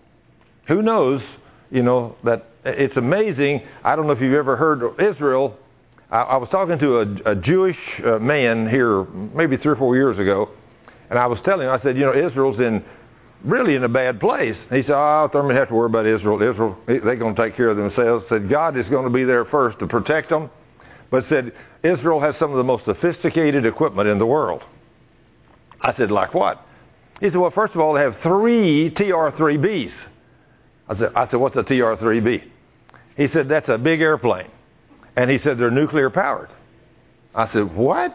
who knows, you know, that it's amazing. I don't know if you've ever heard of Israel. I, I was talking to a, a Jewish uh, man here maybe three or four years ago, and I was telling him, I said, you know, Israel's in really in a bad place. He said, oh, Thurman, have to worry about Israel. Israel, they're going to take care of themselves. Said God is going to be there first to protect them. But said, Israel has some of the most sophisticated equipment in the world. I said, like what? He said, well, first of all, they have three T R three Bs. I said, I said, what's a T R three B? He said, that's a big airplane. And he said, they're nuclear powered. I said, what?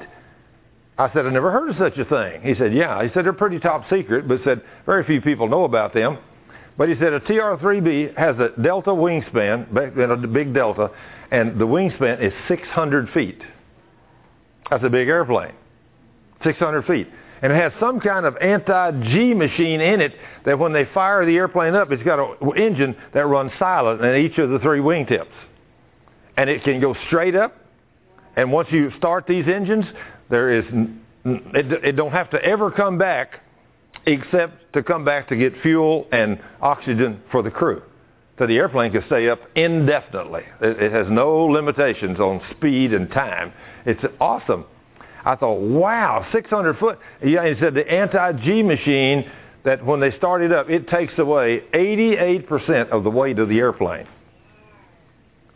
I said, I never heard of such a thing. He said, yeah. He said, they're pretty top secret, but said, very few people know about them. But he said, a T R three B has a delta wingspan, a big delta, and the wingspan is six hundred feet. That's a big airplane, six hundred feet. And it has some kind of anti-G machine in it that when they fire the airplane up, it's got an engine that runs silent in each of the three wingtips. And it can go straight up. And once you start these engines, there is it, it don't have to ever come back except to come back to get fuel and oxygen for the crew. So the airplane can stay up indefinitely. It, it has no limitations on speed and time. It's awesome. I thought, wow, six hundred foot. Yeah, he said the anti-G machine, that when they start it up, it takes away eighty-eight percent of the weight of the airplane.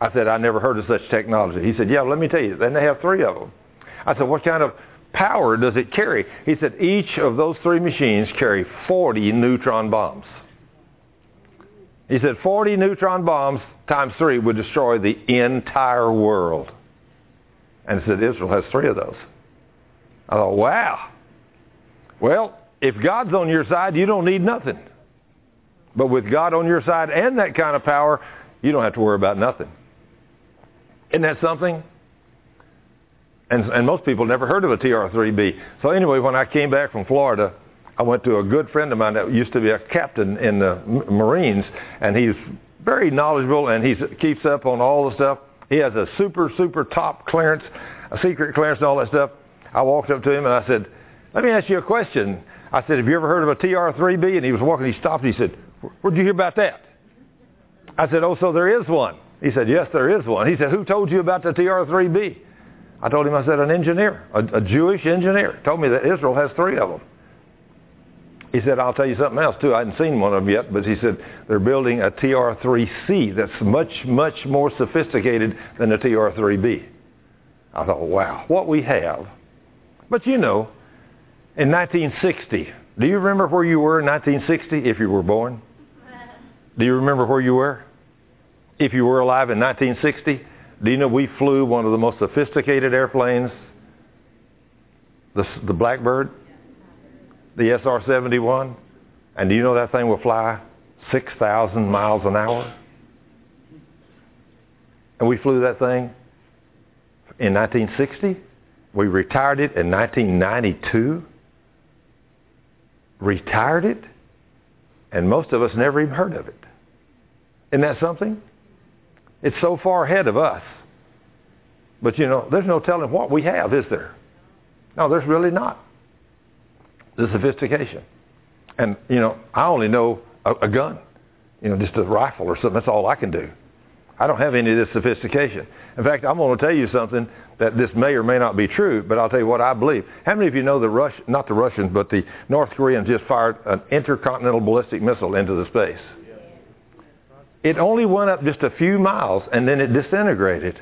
I said, I never heard of such technology. He said, yeah, let me tell you. Then they have three of them. I said, what kind of power does it carry? He said, each of those three machines carry forty neutron bombs. He said, forty neutron bombs times three would destroy the entire world. And he said, Israel has three of those. I thought, wow. Well, if God's on your side, you don't need nothing. But with God on your side and that kind of power, you don't have to worry about nothing. Isn't that something? And, and most people never heard of a T R three B. So anyway, when I came back from Florida, I went to a good friend of mine that used to be a captain in the Marines, and he's very knowledgeable, and he keeps up on all the stuff. He has a super, super top clearance, a secret clearance and all that stuff. I walked up to him and I said, let me ask you a question. I said, have you ever heard of a T R three B? And he was walking, he stopped, and he said, where'd you hear about that? I said, oh, so there is one. He said, yes, there is one. He said, who told you about the T R three B? I told him, I said, an engineer, a, a Jewish engineer, told me that Israel has three of them. He said, I'll tell you something else, too. I hadn't seen one of them yet, but he said they're building a T R three C that's much, much more sophisticated than the T R three B. I thought, wow, what we have. But you know, in nineteen sixty, do you remember where you were in nineteen sixty if you were born? Do you remember where you were? If you were alive in nineteen sixty, do you know we flew one of the most sophisticated airplanes, the, the Blackbird? The S R seventy-one, and do you know that thing will fly six thousand miles an hour? And we flew that thing in nineteen sixty. We retired it in nineteen ninety-two. Retired it, and most of us never even heard of it. Isn't that something? It's so far ahead of us. But you know, there's no telling what we have, is there? No, there's really not. The sophistication. And, you know, I only know a, a gun, you know, just a rifle or something. That's all I can do. I don't have any of this sophistication. In fact, I'm going to tell you something that this may or may not be true, but I'll tell you what I believe. How many of you know the Rush, not the Russians, but the North Koreans just fired an intercontinental ballistic missile into the space? It only went up just a few miles and then it disintegrated.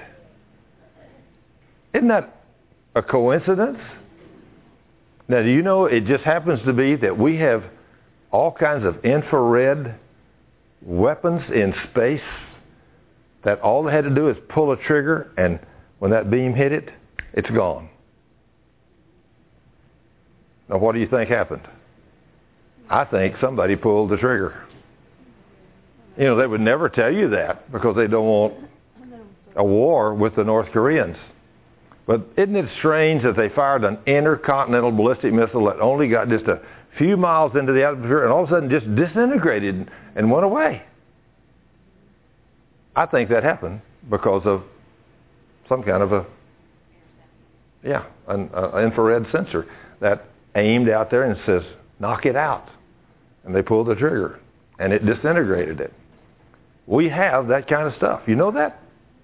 Isn't that a coincidence? Now, do you know it just happens to be that we have all kinds of infrared weapons in space that all they had to do is pull a trigger, and when that beam hit it, it's gone. Now, what do you think happened? I think somebody pulled the trigger. You know, they would never tell you that because they don't want a war with the North Koreans. But isn't it strange that they fired an intercontinental ballistic missile that only got just a few miles into the atmosphere and all of a sudden just disintegrated and went away? I think that happened because of some kind of a, yeah, an uh, infrared sensor that aimed out there and says, knock it out. And they pulled the trigger and it disintegrated it. We have that kind of stuff. You know that?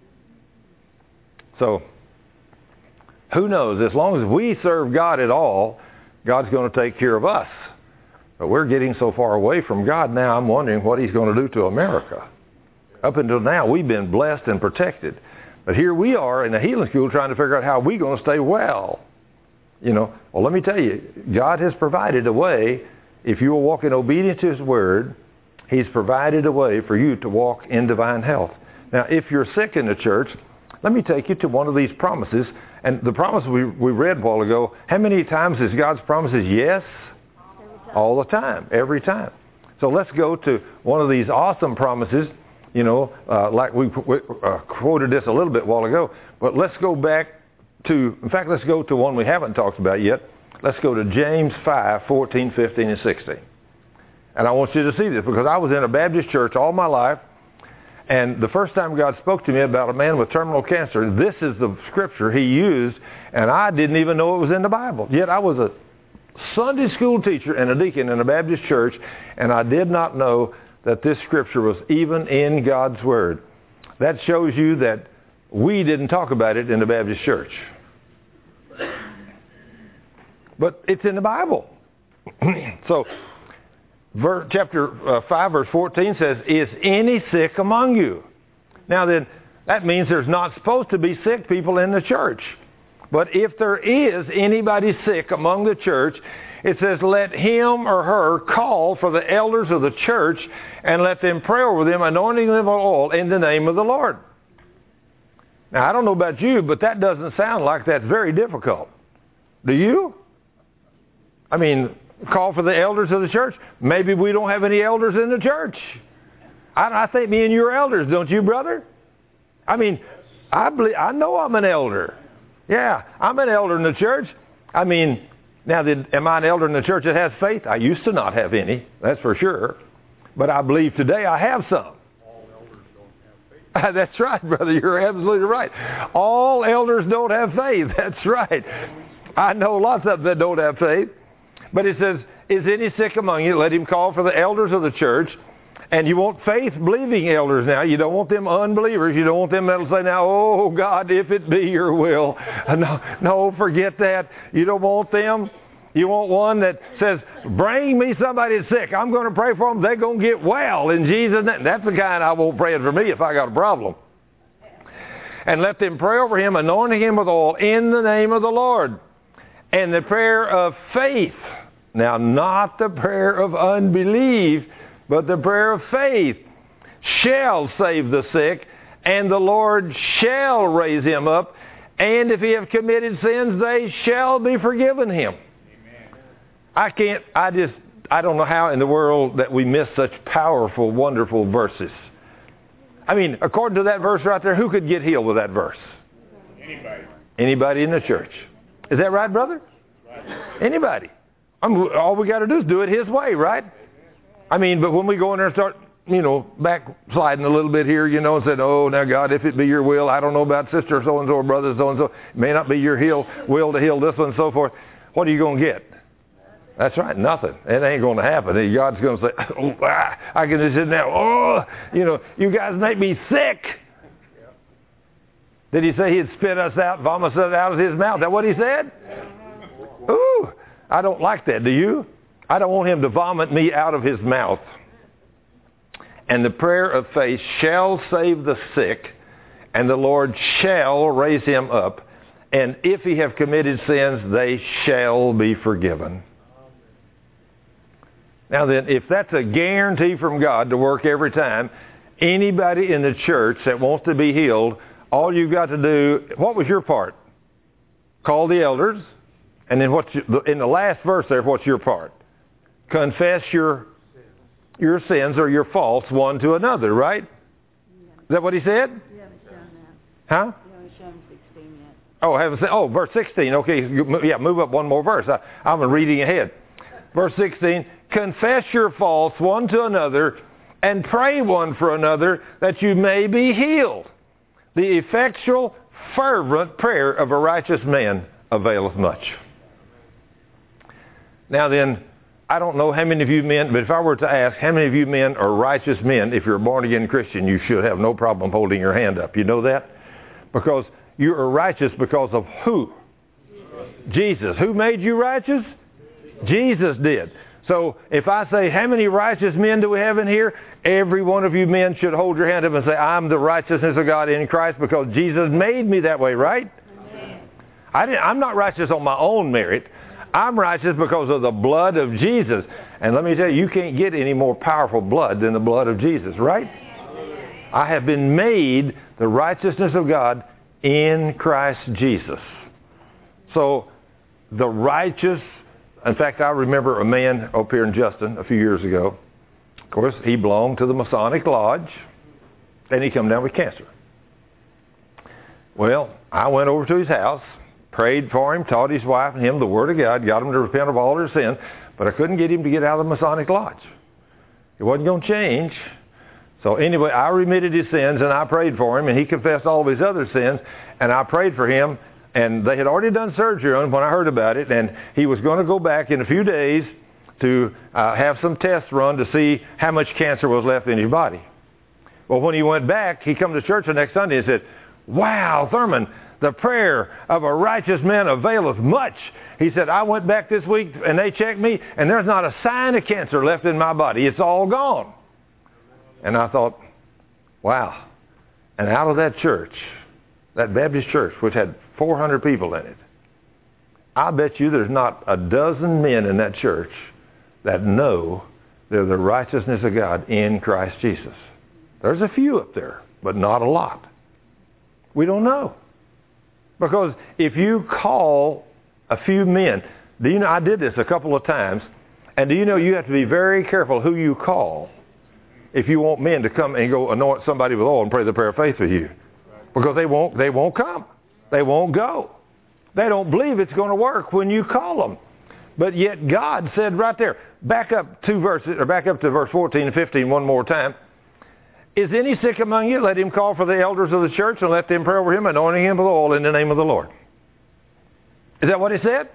So, who knows? As long as we serve God at all, God's going to take care of us. But we're getting so far away from God now, I'm wondering what he's going to do to America. Up until now, we've been blessed and protected. But here we are in a healing school trying to figure out how we're going to stay well. You know, well, let me tell you, God has provided a way. If you will walk in obedience to his word, he's provided a way for you to walk in divine health. Now, if you're sick in the church, let me take you to one of these promises. And the promise we, we read a while ago, how many times is God's promises yes? All the time, every time. So let's go to one of these awesome promises, you know, uh, like we, we uh, quoted this a little bit while ago. But let's go back to, in fact, let's go to one we haven't talked about yet. Let's go to James five, fourteen, fifteen, and sixteen. And I want you to see this because I was in a Baptist church all my life. And the first time God spoke to me about a man with terminal cancer, this is the scripture he used, and I didn't even know it was in the Bible. Yet I was a Sunday school teacher and a deacon in a Baptist church, and I did not know that this scripture was even in God's Word. That shows you that we didn't talk about it in the Baptist church. But it's in the Bible. So, chapter uh, five, verse fourteen says, is any sick among you? Now then, That means there's not supposed to be sick people in the church. But if there is anybody sick among the church, it says, let him or her call for the elders of the church and let them pray over them, anointing them with oil in the name of the Lord. Now, I don't know about you, but that doesn't sound like that's very difficult. Do you? I mean, call for the elders of the church. Maybe we don't have any elders in the church. I, I think me and you are elders, don't you, brother? I mean, I believe, I know I'm an elder. Yeah, I'm an elder in the church. I mean, now, did, am I an elder in the church that has faith? I used to not have any, that's for sure. But I believe today I have some. All elders don't have faith. That's right, brother. You're absolutely right. All elders don't have faith. That's right. I know lots of them that don't have faith. But it says, is any sick among you? Let him call for the elders of the church. And you want faith-believing elders now. You don't want them unbelievers. You don't want them that'll say, now, oh, God, if it be your will. No, no, forget that. You don't want them. You want one that says, bring me somebody that's sick. I'm going to pray for them. They're going to get well in Jesus' name. That's the kind I won't pray for me if I got a problem. And let them pray over him, anointing him with oil in the name of the Lord. And the prayer of faith. Now, not the prayer of unbelief, but the prayer of faith shall save the sick, and the Lord shall raise him up, and if he have committed sins, they shall be forgiven him. Amen. I can't, I just, I don't know how in the world that we miss such powerful, wonderful verses. I mean, according to that verse right there, who could get healed with that verse? Anybody. Anybody in the church. Is that right, brother? Right. Anybody. I'm, all we got to do is do it his way, right? I mean, but when we go in there and start, you know, backsliding a little bit here, you know, and said, oh, now, God, if it be your will, I don't know about sister so-and-so or brother so-and-so. It may not be your heal, will to heal this one and so forth. What are you going to get? That's right, nothing. It ain't going to happen. God's going to say, oh, ah, I can just sit now, oh, you know, you guys make me sick. Did he say he'd spit us out, vomit us out of his mouth? Is that what he said? Ooh, I don't like that. Do you? I don't want him to vomit me out of his mouth. And the prayer of faith shall save the sick, and the Lord shall raise him up. And if he have committed sins, they shall be forgiven. Now then, if that's a guarantee from God to work every time, anybody in the church that wants to be healed, all you've got to do, what was your part? Call the elders. And then what's your, in the last verse there, what's your part? Confess your your sins or your faults one to another, right? Yeah. Is that what he said? You haven't shown that. Huh? You haven't shown sixteen yet. Oh, I haven't said. Oh, verse sixteen. Okay, yeah, move up one more verse. I, I'm reading ahead. Verse sixteen. Confess your faults one to another and pray one for another that you may be healed. The effectual, fervent prayer of a righteous man availeth much. Now then, I don't know how many of you men, but if I were to ask how many of you men are righteous men, if you're a born-again Christian, you should have no problem holding your hand up. You know that? Because you are righteous because of who? Jesus. Who made you righteous? Jesus did. So if I say, how many righteous men do we have in here? Every one of you men should hold your hand up and say, I'm the righteousness of God in Christ because Jesus made me that way, right? Amen. I didn't, I'm not righteous on my own merit. I'm righteous because of the blood of Jesus. And let me tell you, you can't get any more powerful blood than the blood of Jesus, right? I have been made the righteousness of God in Christ Jesus. So the righteous, in fact, I remember a man up here in Justin a few years ago. Of course, he belonged to the Masonic Lodge, and he come down with cancer. Well, I went over to his house, prayed for him, taught his wife and him the Word of God, got him to repent of all their sins, but I couldn't get him to get out of the Masonic Lodge. It wasn't going to change. So anyway, I remitted his sins, and I prayed for him, and he confessed all of his other sins, and I prayed for him, and they had already done surgery on him when I heard about it, and he was going to go back in a few days to uh, have some tests run to see how much cancer was left in his body. Well, when he went back, he come to church the next Sunday and said, wow, Thurman, the prayer of a righteous man availeth much. He said, I went back this week and they checked me and there's not a sign of cancer left in my body. It's all gone. And I thought, wow, And out of that church, that Baptist church, which had four hundred people in it, I bet you there's not a dozen men in that church that know they're the righteousness of God in Christ Jesus. There's a few up there, but not a lot. We don't know. Because if you call a few men, do you know, I did this a couple of times, and do you know you have to be very careful who you call if you want men to come and go anoint somebody with oil and pray the prayer of faith for you. Because they won't, they won't come. They won't go. They don't believe it's going to work when you call them. But yet God said right there, back up two verses, or back up to verse fourteen and fifteen one more time. Is any sick among you? Let him call for the elders of the church and let them pray over him, anointing him with oil in the name of the Lord. Is that what he said?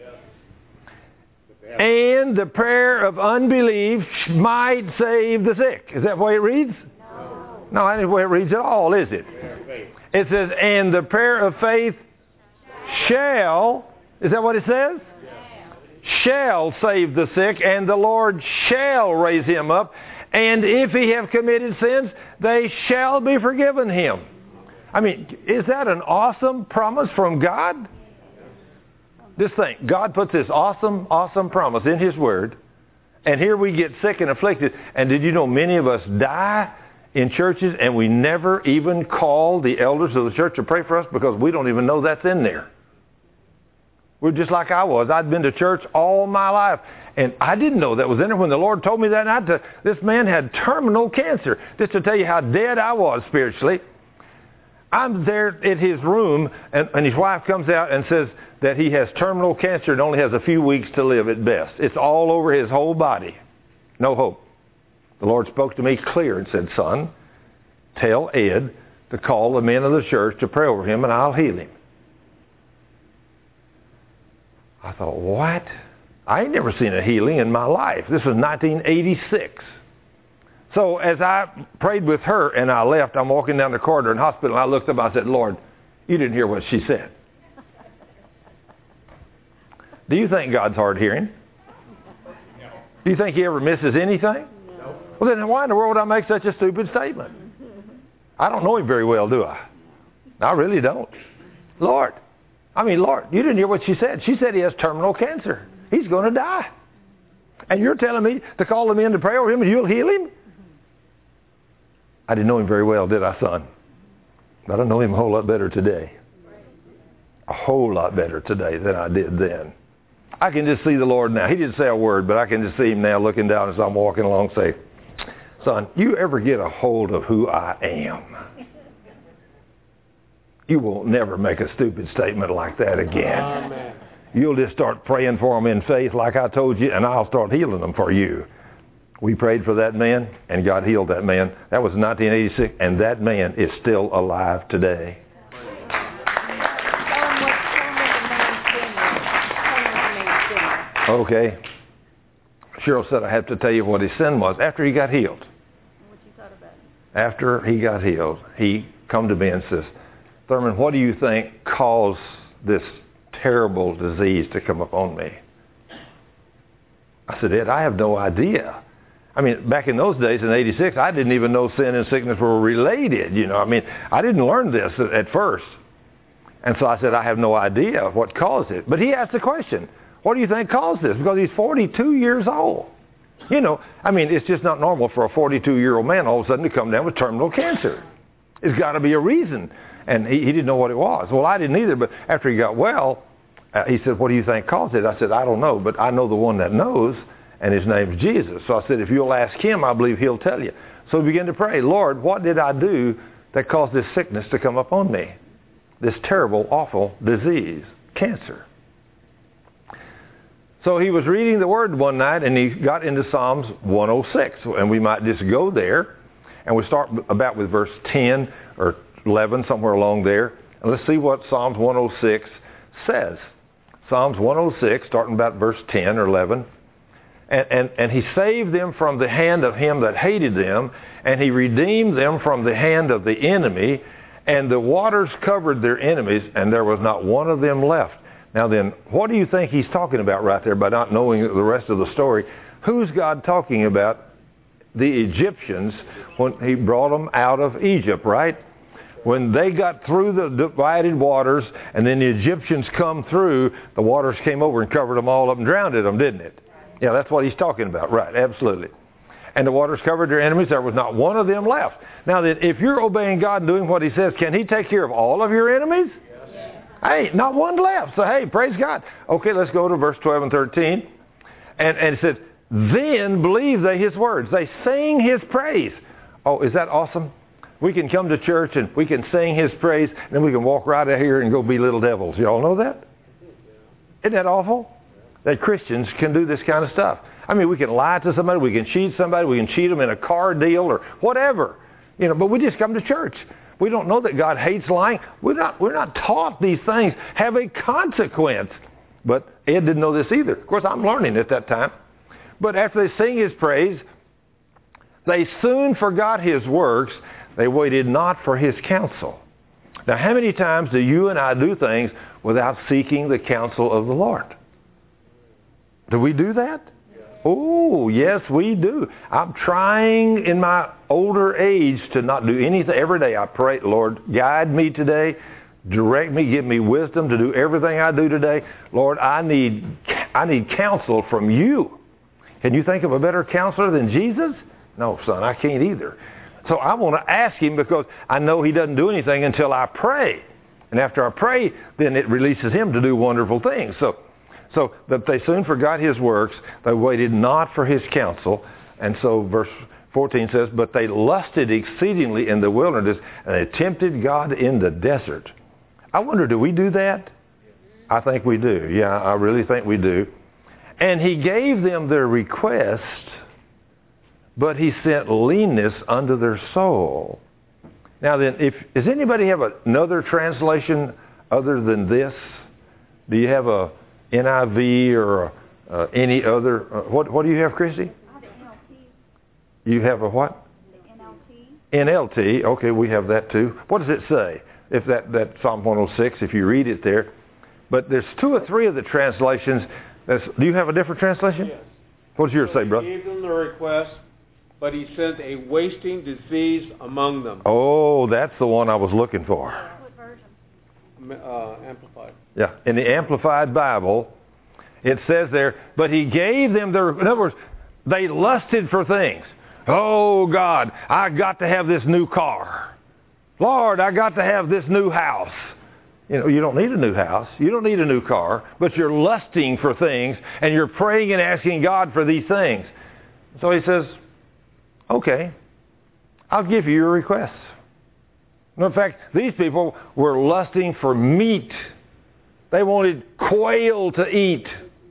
Yes. And the prayer of unbelief might save the sick. Is that the way it reads? No. No, that's the way it reads at all, is it? It says, and the prayer of faith shall, is that what it says? Shall save the sick, and the Lord shall raise him up. And if he have committed sins, they shall be forgiven him. I mean, is that an awesome promise from God? Just think, God puts this awesome, awesome promise in his word, and here we get sick and afflicted. And did you know many of us die in churches and we never even call the elders of the church to pray for us because we don't even know that's in there. We're just like I was. I'd been to church all my life, and I didn't know that was in there when the Lord told me that night. To, this man had terminal cancer. Just to tell you how dead I was spiritually. I'm there in his room, and, and his wife comes out and says that he has terminal cancer and only has a few weeks to live at best. It's all over his whole body. No hope. The Lord spoke to me clear and said, son, tell Ed to call the men of the church to pray over him, and I'll heal him. I thought, what? I ain't never seen a healing in my life. This was nineteen eighty-six. So as I prayed with her and I left, I'm walking down the corridor in the hospital, and I looked up and I said, Lord, you didn't hear what she said. Do you think God's hard hearing? No. Do you think he ever misses anything? No. Well, then why in the world would I make such a stupid statement? I don't know him very well, do I? I really don't. Lord. I mean, Lord, you didn't hear what she said. She said he has terminal cancer. He's going to die. And you're telling me to call him in to pray over him and you'll heal him? I didn't know him very well, did I, son? But I know him a whole lot better today. A whole lot better today than I did then. I can just see the Lord now. He didn't say a word, but I can just see him now looking down as I'm walking along and say, son, you ever get a hold of who I am, you will never make a stupid statement like that again. Amen. You'll just start praying for them in faith like I told you, and I'll start healing them for you. We prayed for that man, and God healed that man. That was nineteen eighty-six, and that man is still alive today. Okay. Cheryl said I have to tell you what his sin was after he got healed. What you thought about it? After he got healed, he come to me and says, Thurman, what do you think caused this terrible disease to come upon me? I said, Ed, I have no idea. I mean, back in those days in eighty-six, I didn't even know sin and sickness were related. You know, I mean, I didn't learn this at first. And so I said, I have no idea what caused it. But he asked the question, what do you think caused this? Because he's forty-two years old. You know, I mean, it's just not normal for a forty-two-year-old man all of a sudden to come down with terminal cancer. There's got to be a reason. And he, he didn't know what it was. Well, I didn't either, but after he got well, uh, he said, what do you think caused it? I said, I don't know, but I know the one that knows, and his name's Jesus. So I said, if you'll ask him, I believe he'll tell you. So we began to pray, Lord, what did I do that caused this sickness to come upon me? This terrible, awful disease, cancer. So he was reading the Word one night, and he got into Psalms one oh six. And we might just go there, and we start about with verse ten or eleven, somewhere along there. And let's see what Psalms one oh six says. Psalms one oh six, starting about verse ten or eleven. And, and, and he saved them from the hand of him that hated them, and he redeemed them from the hand of the enemy, and the waters covered their enemies, and there was not one of them left. Now then, what do you think he's talking about right there by not knowing the rest of the story? Who's God talking about? The Egyptians when he brought them out of Egypt, right? When they got through the divided waters and then the Egyptians come through, the waters came over and covered them all up and drowned them, didn't it? Yeah, that's what he's talking about. Right, absolutely. And the waters covered their enemies. There was not one of them left. Now, then, if you're obeying God and doing what he says, can he take care of all of your enemies? Yes. Hey, not one left. So, hey, praise God. Okay, let's go to verse twelve and thirteen. And, and it says, then believe they his words. They sing his praise. Oh, is that awesome? We can come to church and we can sing his praise, and then we can walk right out here and go be little devils. Y'all know that? Isn't that awful? That Christians can do this kind of stuff. I mean, we can lie to somebody, we can cheat somebody, we can cheat them in a car deal or whatever. You know, but we just come to church. We don't know that God hates lying. We're not, we're not taught these things have a consequence. But Ed didn't know this either. Of course, I'm learning at that time. But after they sing his praise, they soon forgot his works. They waited not for his counsel. Now, how many times do you and I do things without seeking the counsel of the Lord? Do we do that? Yeah. Oh, yes, we do. I'm trying in my older age to not do anything. Every day I pray, Lord, guide me today. Direct me, give me wisdom to do everything I do today. Lord, I need, I need counsel from you. Can you think of a better counselor than Jesus? No, son, I can't either. So I want to ask him because I know he doesn't do anything until I pray. And after I pray, then it releases him to do wonderful things. So, so that they soon forgot his works. They waited not for his counsel. And so verse fourteen says, but they lusted exceedingly in the wilderness, and they tempted God in the desert. I wonder, do we do that? I think we do. Yeah, I really think we do. And he gave them their request, but he sent leanness unto their soul. Now then, if does anybody have another translation other than this? Do you have a N I V or a, uh, any other? Uh, what What do you have, Christy? I have an N L T. You have a what? The N L T. N L T. Okay, we have that too. What does it say? If that, that Psalm one oh six, if you read it there. But there's two or three of the translations. That's, do you have a different translation? Yes. What does yours so say, brother? He gave them the request, but he sent a wasting disease among them. Oh, that's the one I was looking for. What version? Uh, amplified. Yeah, in the Amplified Bible, it says there, but he gave them their, in other words, they lusted for things. Oh, God, I got to have this new car. Lord, I got to have this new house. You know, you don't need a new house. You don't need a new car, but you're lusting for things, and you're praying and asking God for these things. So he says, okay, I'll give you your requests. In fact, these people were lusting for meat. They wanted quail to eat.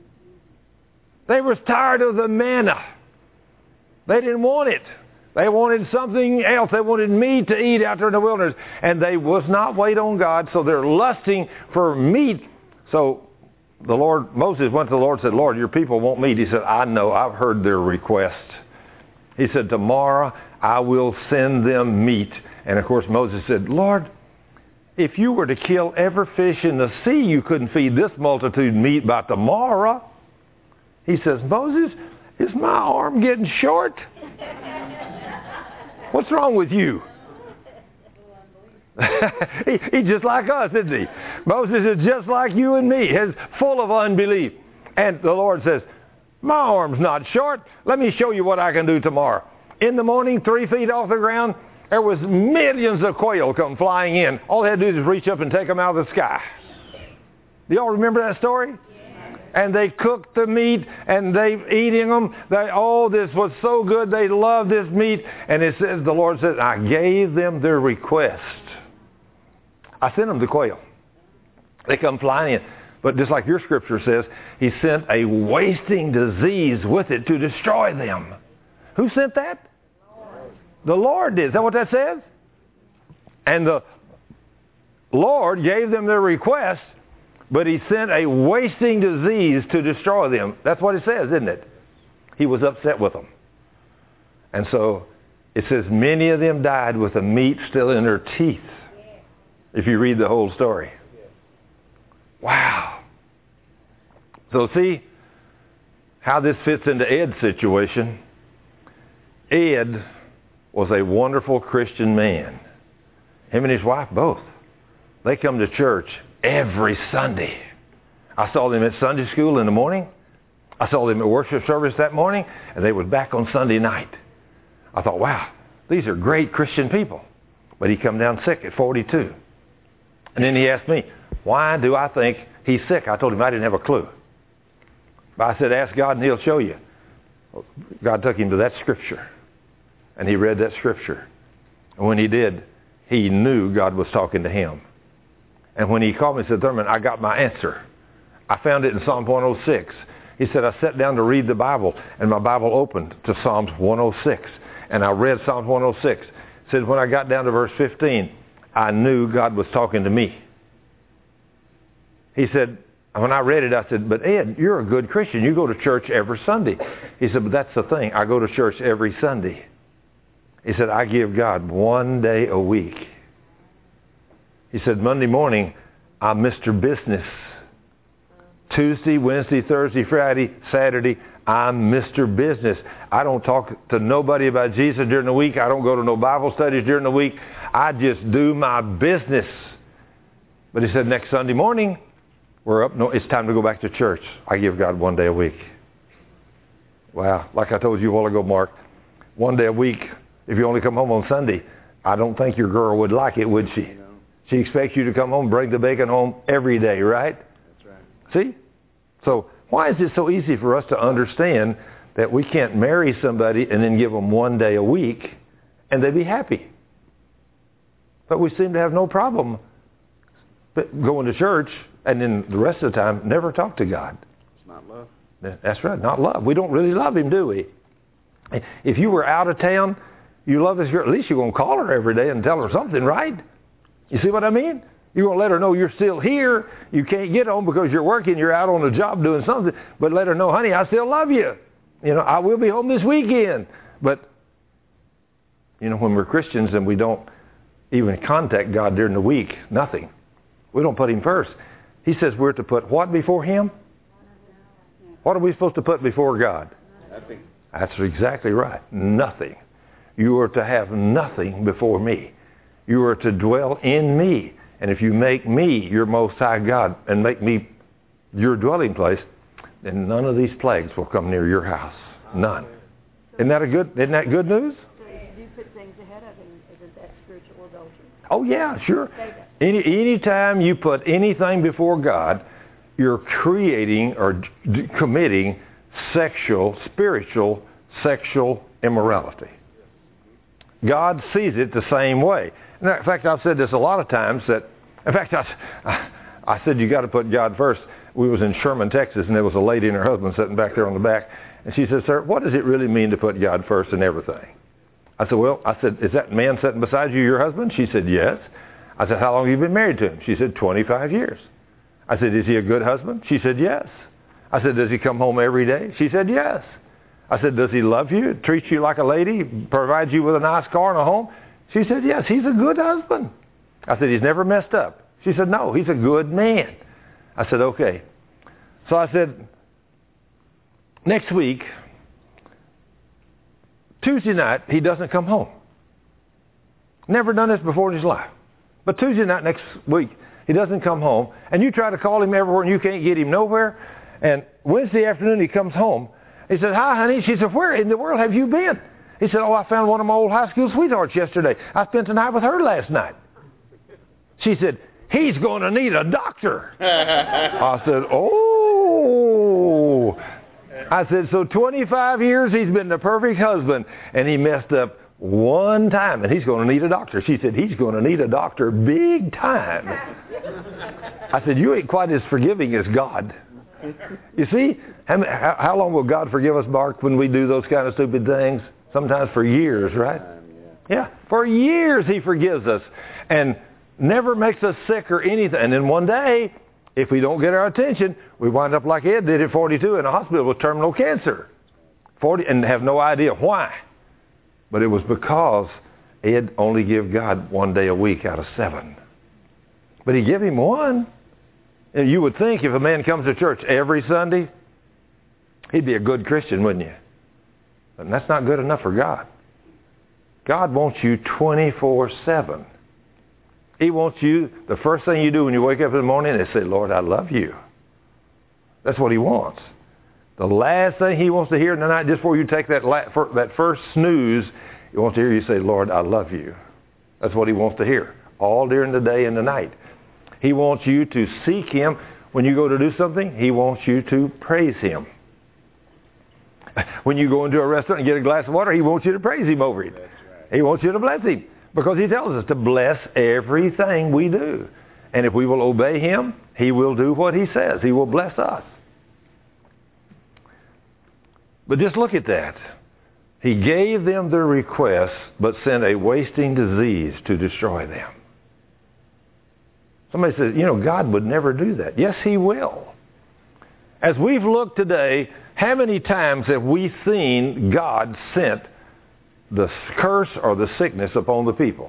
They were tired of the manna. They didn't want it. They wanted something else. They wanted meat to eat out there in the wilderness. And they was not wait on God, so they're lusting for meat. So the Lord, Moses went to the Lord and said, Lord, your people want meat. He said, I know. I've heard their request. He said, tomorrow I will send them meat. And of course Moses said, Lord, if you were to kill every fish in the sea, you couldn't feed this multitude meat by tomorrow. He says, Moses, is my arm getting short? What's wrong with you? he, he's just like us, isn't he? Moses is just like you and me. He's full of unbelief. And the Lord says, my arm's not short. Let me show you what I can do tomorrow. In the morning, three feet off the ground, there was millions of quail come flying in. All they had to do is reach up and take them out of the sky. Do y'all remember that story? And they cooked the meat, and they eating them. They, oh, this was so good. They loved this meat. And it says, the Lord says, I gave them their request. I sent them the quail. They come flying in. But just like your scripture says, he sent a wasting disease with it to destroy them. Who sent that? Lord. The Lord did. Is that what that says? And the Lord gave them their request, but he sent a wasting disease to destroy them. That's what it says, isn't it? He was upset with them. And so it says many of them died with the meat still in their teeth. If you read the whole story. Wow. So see how this fits into Ed's situation. Ed was a wonderful Christian man. Him and his wife both. They come to church every Sunday. I saw them at Sunday school in the morning. I saw them at worship service that morning, and they was back on Sunday night. I thought, wow, these are great Christian people. But he come down sick at forty-two. And then he asked me, why do I think he's sick? I told him I didn't have a clue. But I said, ask God and he'll show you. God took him to that scripture. And he read that scripture. And when he did, he knew God was talking to him. And when he called me and said, Thurman, I got my answer. I found it in Psalm one oh six. He said, I sat down to read the Bible, and my Bible opened to Psalms one oh six. And I read Psalms one oh six. It said, when I got down to verse fifteen, I knew God was talking to me. He said, when I read it, I said, but Ed, you're a good Christian. You go to church every Sunday. He said, but that's the thing. I go to church every Sunday. He said, I give God one day a week. He said, Monday morning, I'm Mister Business. Tuesday, Wednesday, Thursday, Friday, Saturday, I'm Mister Business. I don't talk to nobody about Jesus during the week. I don't go to no Bible studies during the week. I just do my business. But he said, next Sunday morning, we're up. No, it's time to go back to church. I give God one day a week. Wow. Like I told you a while ago, Mark, one day a week, if you only come home on Sunday, I don't think your girl would like it, would she? No. She expects you to come home, bring the bacon home every day, right? That's right. See? So why is it so easy for us to understand that we can't marry somebody and then give them one day a week and they be happy? But we seem to have no problem going to church and then the rest of the time never talk to God. It's not love. That's right, not love. We don't really love him, do we? If you were out of town, you love this girl, at least you're going to call her every day and tell her something, right? You see what I mean? You're going to let her know you're still here. You can't get home because you're working. You're out on a job doing something. But let her know, honey, I still love you. You know, I will be home this weekend. But, you know, when we're Christians and we don't even contact God during the week, nothing. We don't put him first. He says we're to put what before him? What are we supposed to put before God? Nothing. That's exactly right. Nothing. You are to have nothing before me. You are to dwell in me. And if you make me your most high God and make me your dwelling place, then none of these plagues will come near your house. None. Isn't that a good, isn't that good news? So if you put things ahead of him, isn't that spiritual adultery? Oh yeah, sure. Any anytime you put anything before God, you're creating or d- committing sexual, spiritual, sexual immorality. God sees it the same way. In fact, I've said this a lot of times that, in fact, I, I said you got to put God first. We was in Sherman, Texas, and there was a lady and her husband sitting back there on the back, and she said, sir, what does it really mean to put God first in everything? I said, well, I said, is that man sitting beside you your husband? She said, yes. I said, how long have you been married to him? She said, twenty-five years. I said, is he a good husband? She said, yes. I said, does he come home every day? She said, yes. I said, does he love you, treat you like a lady, provide you with a nice car and a home? She said, yes, he's a good husband. I said, he's never messed up. She said, no, he's a good man. I said, okay. So I said, next week, Tuesday night, he doesn't come home. Never done this before in his life. But Tuesday night next week, he doesn't come home. And you try to call him everywhere and you can't get him nowhere. And Wednesday afternoon, he comes home. He said, hi, honey. She said, where in the world have you been? He said, oh, I found one of my old high school sweethearts yesterday. I spent the night with her last night. She said, he's going to need a doctor. I said, oh. I said, so twenty-five years he's been the perfect husband, and he messed up one time, and he's going to need a doctor. She said, he's going to need a doctor big time. I said, you ain't quite as forgiving as God. You see, how, how long will God forgive us, Mark, when we do those kind of stupid things? Sometimes for years, right? Yeah, for years he forgives us and never makes us sick or anything. And then one day, if we don't get our attention, we wind up like Ed did at forty-two in a hospital with terminal cancer. forty and have no idea why. But it was because Ed only gave God one day a week out of seven. But he gave him one. And you would think if a man comes to church every Sunday, he'd be a good Christian, wouldn't you? And that's not good enough for God. God wants you twenty-four seven. He wants you, the first thing you do when you wake up in the morning is say, Lord, I love you. That's what he wants. The last thing he wants to hear in the night, just before you take that, la- for, that first snooze, he wants to hear you say, Lord, I love you. That's what he wants to hear, all during the day and the night. He wants you to seek him. When you go to do something, he wants you to praise him. When you go into a restaurant and get a glass of water, he wants you to praise him over it. That's right. He wants you to bless him because he tells us to bless everything we do. And if we will obey him, he will do what he says. He will bless us. But just look at that. He gave them their requests, but sent a wasting disease to destroy them. Somebody says, you know, God would never do that. Yes, he will. As we've looked today, how many times have we seen God sent the curse or the sickness upon the people?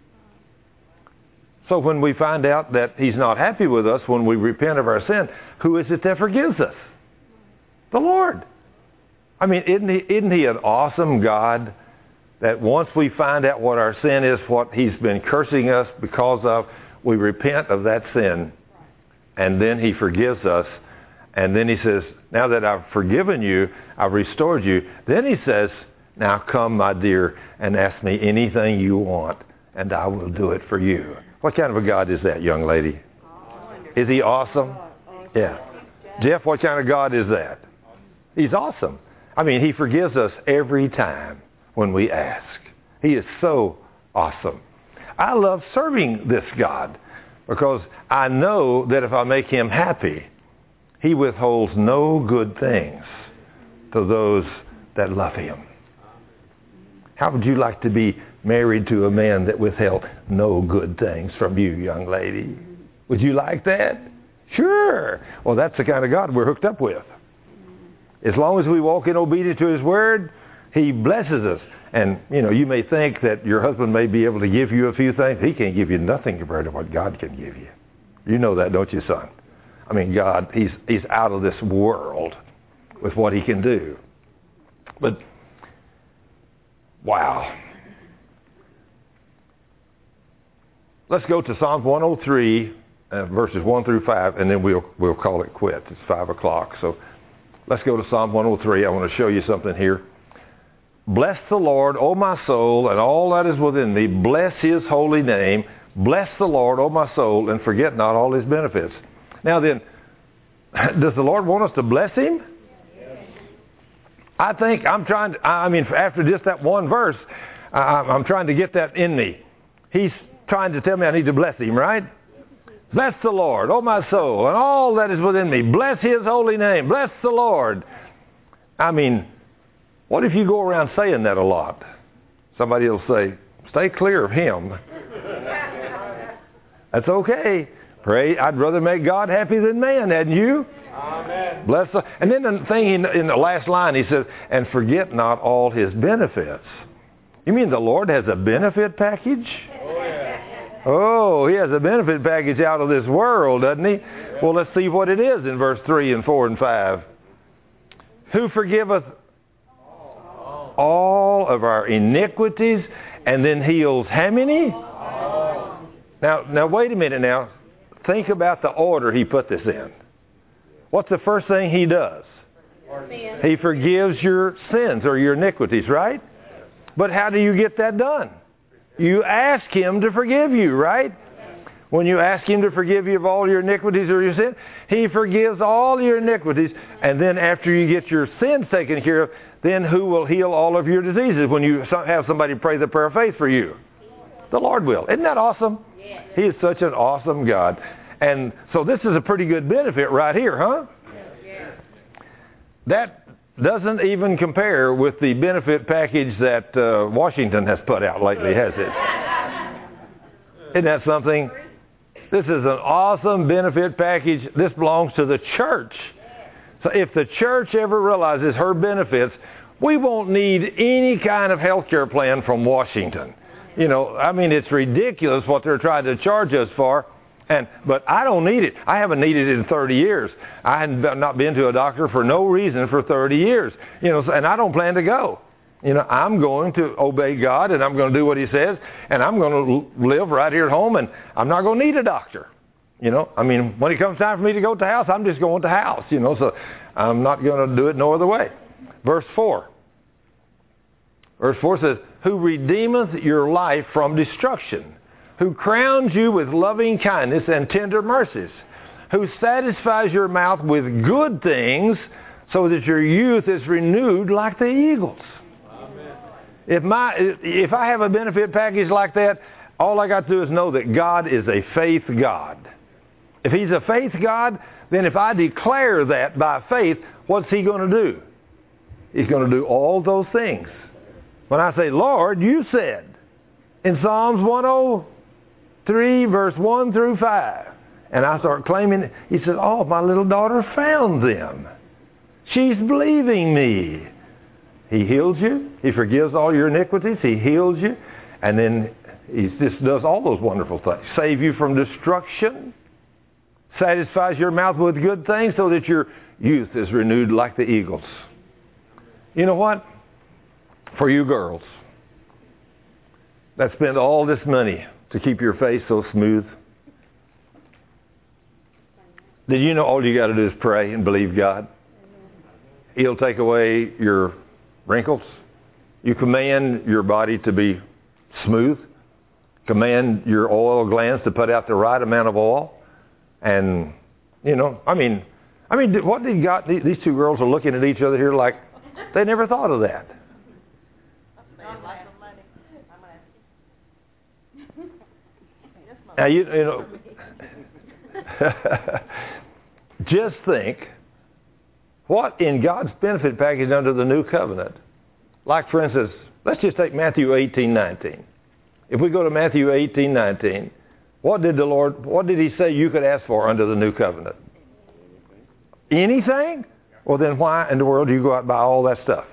So when we find out that he's not happy with us when we repent of our sin, who is it that forgives us? The Lord. I mean, isn't he, isn't he an awesome God that once we find out what our sin is, what he's been cursing us because of, we repent of that sin, and then he forgives us, and then he says, now that I've forgiven you, I've restored you, then he says, now come, my dear, and ask me anything you want, and I will do it for you. What kind of a God is that, young lady? Is he awesome? Yeah. Jeff, what kind of God is that? He's awesome. I mean, he forgives us every time when we ask. He is so awesome. I love serving this God because I know that if I make him happy, he withholds no good things to those that love him. How would you like to be married to a man that withheld no good things from you, young lady? Would you like that? Sure. Well, that's the kind of God we're hooked up with. As long as we walk in obedience to his word, he blesses us. And, you know, you may think that your husband may be able to give you a few things. He can't give you nothing compared to what God can give you. You know that, don't you, son? I mean, God, he's, he's out of this world with what he can do. But, wow. Let's go to Psalm one oh three, uh, verses one through five, and then we'll, we'll call it quits. It's five o'clock. So let's go to Psalm one oh three. I want to show you something here. Bless the Lord, O my soul, and all that is within me. Bless his holy name. Bless the Lord, O my soul, and forget not all his benefits. Now then, does the Lord want us to bless him? Yes. I think I'm trying to, I mean, after just that one verse, I, I'm trying to get that in me. He's trying to tell me I need to bless him, right? Bless the Lord, O my soul, and all that is within me. Bless his holy name. Bless the Lord. I mean, what if you go around saying that a lot? Somebody will say, stay clear of him. That's okay. Pray. I'd rather make God happy than man, hadn't you? Amen. Bless the, and then the thing in, in the last line, he says, and forget not all his benefits. You mean the Lord has a benefit package? Oh, yeah. Oh, he has a benefit package out of this world, doesn't he? Yeah. Well, let's see what it is in verse three and four and five. Who forgiveth all of our iniquities, and then heals how many? Now, now wait a minute now. Think about the order he put this in. What's the first thing he does? He forgives your sins or your iniquities, right? But how do you get that done? You ask him to forgive you, right? When you ask him to forgive you of all your iniquities or your sins, he forgives all your iniquities. And then after you get your sins taken care of, then who will heal all of your diseases when you have somebody pray the prayer of faith for you? The Lord will. Isn't that awesome? Yes. He is such an awesome God. And so this is a pretty good benefit right here, huh? Yes. That doesn't even compare with the benefit package that uh, Washington has put out lately, has it? Isn't that something? This is an awesome benefit package. This belongs to the church. So if the church ever realizes her benefits, we won't need any kind of health care plan from Washington. You know, I mean, it's ridiculous what they're trying to charge us for. And but I don't need it. I haven't needed it in thirty years. I hadn't not been to a doctor for no reason for thirty years. You know, and I don't plan to go. You know, I'm going to obey God, and I'm going to do what he says, and I'm going to live right here at home, and I'm not going to need a doctor. You know, I mean, when it comes time for me to go to the house, I'm just going to the house, you know, so I'm not going to do it no other way. Verse four. Verse four says, who redeemeth your life from destruction, who crowns you with loving kindness and tender mercies, who satisfies your mouth with good things so that your youth is renewed like the eagles. Amen. If my, if I have a benefit package like that, all I got to do is know that God is a faith God. If he's a faith God, then if I declare that by faith, what's he going to do? He's going to do all those things. When I say, Lord, you said in Psalms one oh three, verse one through five, and I start claiming it, he said, oh, my little daughter found them. She's believing me. He heals you. He forgives all your iniquities. He heals you. And then he just does all those wonderful things. Save you from destruction. Satisfies your mouth with good things so that your youth is renewed like the eagles. You know what? For you girls that spend all this money to keep your face so smooth, did you know all you got to do is pray and believe God? He'll take away your wrinkles. You command your body to be smooth. Command your oil glands to put out the right amount of oil. And, you know, I mean, I mean, what did God, these two girls are looking at each other here like they never thought of that. Now, you, you know, just think, what in God's benefit package under the new covenant, like for instance, let's just take Matthew eighteen nineteen. If we go to Matthew eighteen nineteen, what did the Lord, what did he say you could ask for under the new covenant? Anything? Well, then why in the world do you go out and buy all that stuff?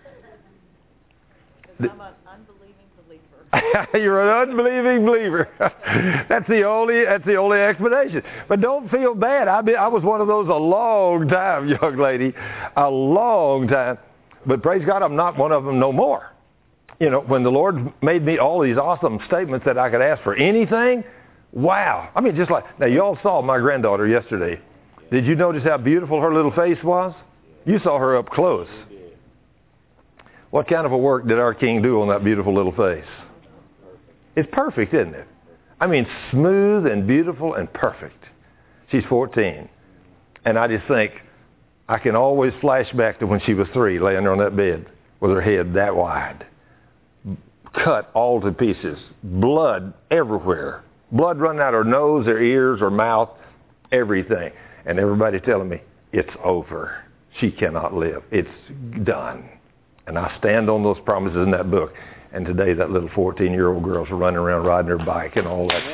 Because I'm an unbelieving believer. You're an unbelieving believer. That's the only, that's the only explanation. But don't feel bad. I, be, I was one of those a long time, young lady. A long time. But praise God, I'm not one of them no more. You know, when the Lord made me all these awesome statements that I could ask for anything, wow. I mean, just like, now you all saw my granddaughter yesterday. Did you notice how beautiful her little face was? You saw her up close. What kind of a work did our King do on that beautiful little face? It's perfect, isn't it? I mean, smooth and beautiful and perfect. She's fourteen. And I just think, I can always flash back to when she was three, laying there on that bed with her head that wide. Cut all to pieces. Blood everywhere. Blood running out her nose, her ears, her mouth, everything. And everybody telling me, it's over. She cannot live. It's done. And I stand on those promises in that book. And today that little fourteen-year-old girl's running around riding her bike and all that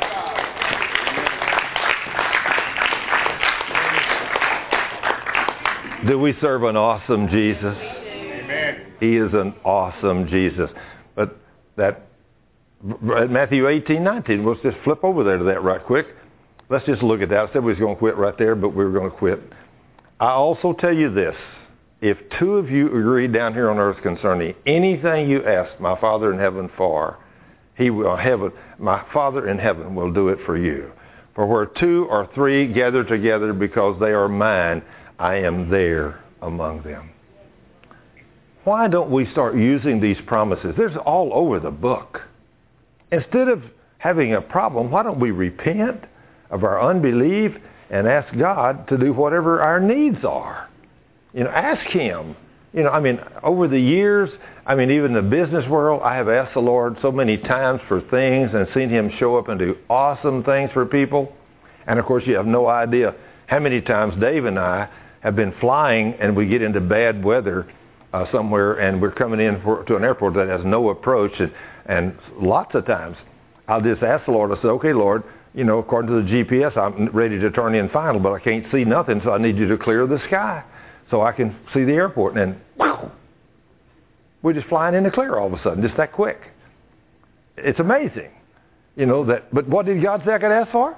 stuff. Do we serve an awesome Jesus? Amen. He is an awesome Jesus. But that Matthew eighteen nineteen, let's just flip over there to that right quick. Let's just look at that. I said we was going to quit right there, but we were going to quit. I also tell you this. If two of you agree down here on earth concerning anything you ask my Father in heaven for, he will heaven, my Father in heaven will do it for you. For where two or three gather together because they are mine, I am there among them. Why don't we start using these promises? They're all over the book. Instead of having a problem, why don't we repent of our unbelief and ask God to do whatever our needs are? You know, ask him. You know, I mean, over the years, I mean, even in the business world, I have asked the Lord so many times for things and seen him show up and do awesome things for people. And of course, you have no idea how many times Dave and I have been flying and we get into bad weather uh, somewhere and we're coming in for, to an airport that has no approach. And, and lots of times I'll just ask the Lord, I say, okay, Lord, you know, according to the G P S, I'm ready to turn in final, but I can't see nothing, so I need you to clear the sky so I can see the airport. And then, wow, we're just flying in the clear all of a sudden, just that quick. It's amazing, you know, that. But what did God say I could ask for?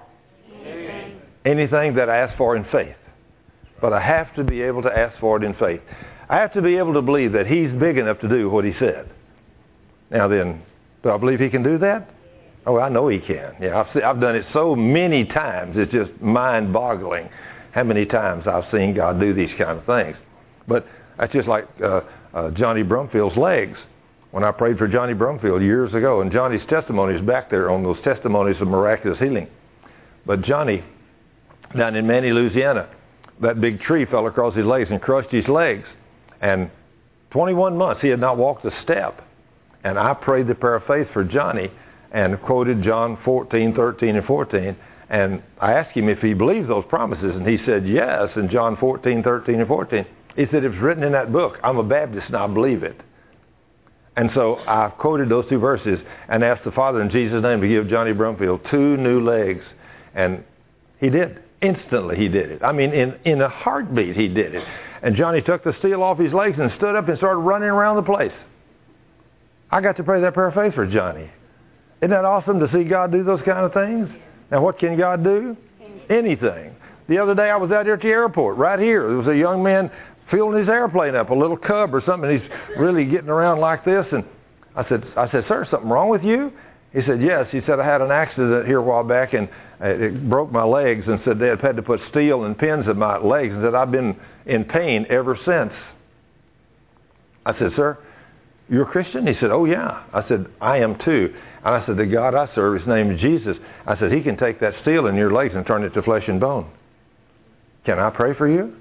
Anything. Anything that I ask for in faith. But I have to be able to ask for it in faith. I have to be able to believe that he's big enough to do what he said. Now then, do I believe he can do that? Oh, I know he can. Yeah, I've, seen, I've done it so many times. It's just mind-boggling how many times I've seen God do these kind of things. But that's just like uh, uh, Johnny Brumfield's legs. When I prayed for Johnny Brumfield years ago, and Johnny's testimony is back there on those testimonies of miraculous healing. But Johnny, down in Manny, Louisiana, that big tree fell across his legs and crushed his legs. And twenty-one months he had not walked a step. And I prayed the prayer of faith for Johnny and quoted John fourteen, thirteen, and fourteen. And I asked him if he believed those promises, and he said yes in John fourteen, thirteen, and fourteen. He said, it's written in that book. I'm a Baptist and I believe it. And so I quoted those two verses and asked the Father in Jesus' name to give Johnny Brumfield two new legs. And he did. Instantly he did it. I mean, in, in a heartbeat he did it. And Johnny took the steel off his legs and stood up and started running around the place. I got to pray that prayer of faith for Johnny. Isn't that awesome to see God do those kind of things? Now what can God do? Anything. The other day I was out here at the airport, right here. There was a young man filling his airplane up, a little cub or something. He's really getting around like this. And I said, I said, sir, something wrong with you? He said, yes. He said, I had an accident here a while back and it broke my legs, and said they had had to put steel and pins in my legs, and said I've been in pain ever since. I said, sir, you're a Christian? He said, oh yeah. I said, I am too. And I said, the God I serve, his name is Jesus. I said, he can take that steel in your legs and turn it to flesh and bone. Can I pray for you?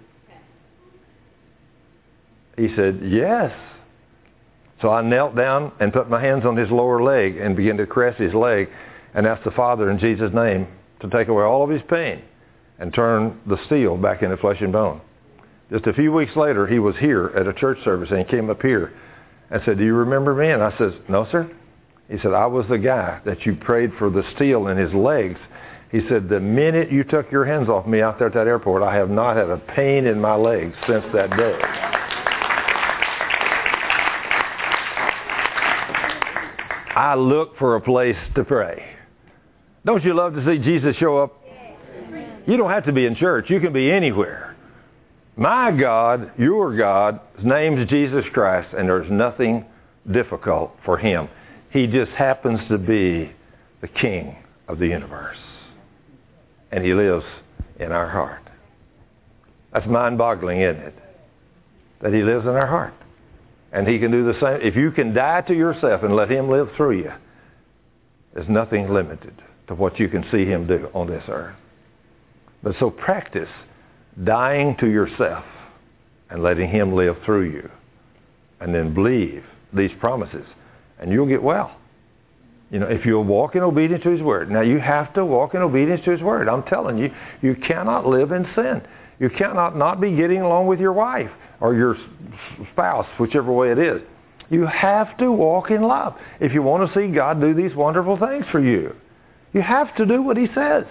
He said, yes. So I knelt down and put my hands on his lower leg and began to caress his leg and asked the Father in Jesus' name to take away all of his pain and turn the steel back into flesh and bone. Just a few weeks later, he was here at a church service, and he came up here and said, do you remember me? And I said, no, sir. He said, I was the guy that you prayed for the steel in his legs. He said, the minute you took your hands off me out there at that airport, I have not had a pain in my legs since that day. I look for a place to pray. Don't you love to see Jesus show up? You don't have to be in church. You can be anywhere. My God, your God, his name is Jesus Christ, and there's nothing difficult for him. He just happens to be the King of the universe. And he lives in our heart. That's mind-boggling, isn't it? That he lives in our heart. And he can do the same. If you can die to yourself and let him live through you, there's nothing limited to what you can see him do on this earth. But so practice dying to yourself and letting him live through you. And then believe these promises. And you'll get well. You know, if you'll walk in obedience to his word. Now you have to walk in obedience to his word. I'm telling you, you cannot live in sin. You cannot not be getting along with your wife or your spouse, whichever way it is. You have to walk in love if you want to see God do these wonderful things for you. You have to do what he says.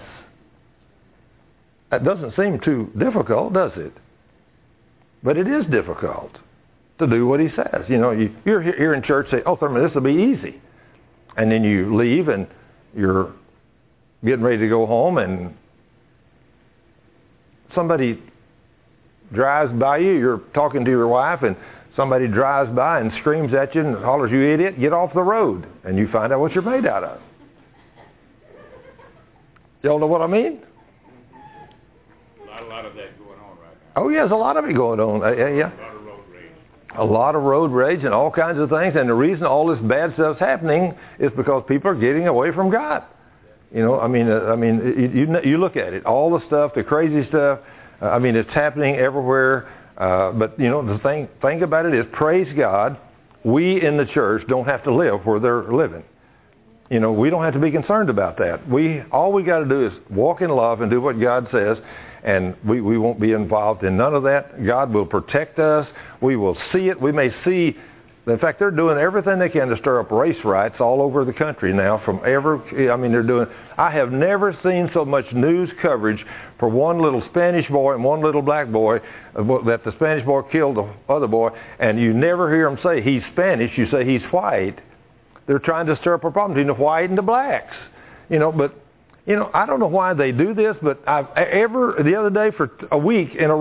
That doesn't seem too difficult, does it? But it is difficult to do what he says. You know, you, you're here in church, say, oh, Thurman, this will be easy. And then you leave and you're getting ready to go home and somebody drives by you, you're talking to your wife, and somebody drives by and screams at you and hollers, you idiot, get off the road. And you find out what you're made out of. Y'all know what I mean? A lot, a lot of that going on right now. Oh, yeah, there's a lot of it going on. Uh, yeah, yeah. A lot of road rage. A lot of road rage and all kinds of things. And the reason all this bad stuff's happening is because people are getting away from God. You know, I mean, uh, I mean, you, you, you look at it, all the stuff, the crazy stuff. Uh, I mean, it's happening everywhere. Uh, but, you know, the thing, thing about it is, praise God, we in the church don't have to live where they're living. You know, we don't have to be concerned about that. We all we got to do is walk in love and do what God says, and we, we won't be involved in none of that. God will protect us. We will see it. We may see, in fact, they're doing everything they can to stir up race riots all over the country now. From every, I mean, they're doing, I have never seen so much news coverage for one little Spanish boy and one little black boy, that the Spanish boy killed the other boy, and you never hear them say he's Spanish. You say he's white. They're trying to stir up a problem between the white and the blacks. You know, but, you know, I don't know why they do this, but I've ever, the other day for a week in a row,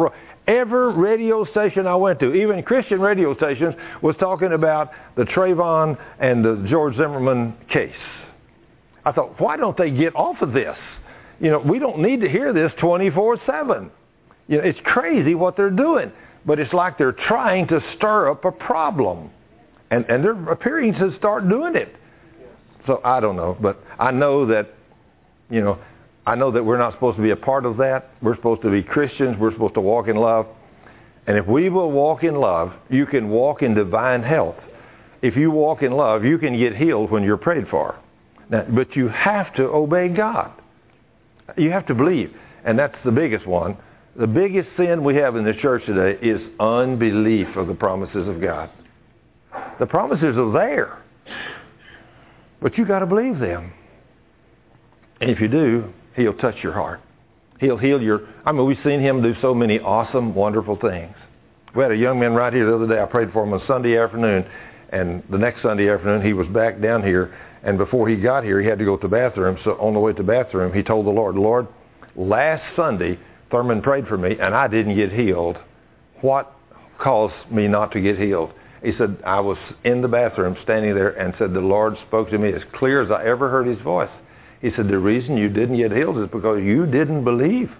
Every radio station I went to, even Christian radio stations, was talking about the Trayvon and the George Zimmerman case. I thought, why don't they get off of this? You know, we don't need to hear this twenty-four seven. You know, it's crazy what they're doing. But it's like they're trying to stir up a problem. And, and they're appearing to start doing it. So I don't know. But I know that, you know, I know that we're not supposed to be a part of that. We're supposed to be Christians. We're supposed to walk in love. And if we will walk in love, you can walk in divine health. If you walk in love, you can get healed when you're prayed for. Now, but you have to obey God. You have to believe. And that's the biggest one. The biggest sin we have in the church today is unbelief of the promises of God. The promises are there. But you got to believe them. And if you do, He'll touch your heart. He'll heal your... I mean, we've seen Him do so many awesome, wonderful things. We had a young man right here the other day. I prayed for him on Sunday afternoon. And the next Sunday afternoon, he was back down here. And before he got here, he had to go to the bathroom. So on the way to the bathroom, he told the Lord, Lord, last Sunday, Thurman prayed for me, and I didn't get healed. What caused me not to get healed? He said, I was in the bathroom standing there and said, the Lord spoke to me as clear as I ever heard His voice. He said, the reason you didn't get healed is because you didn't believe.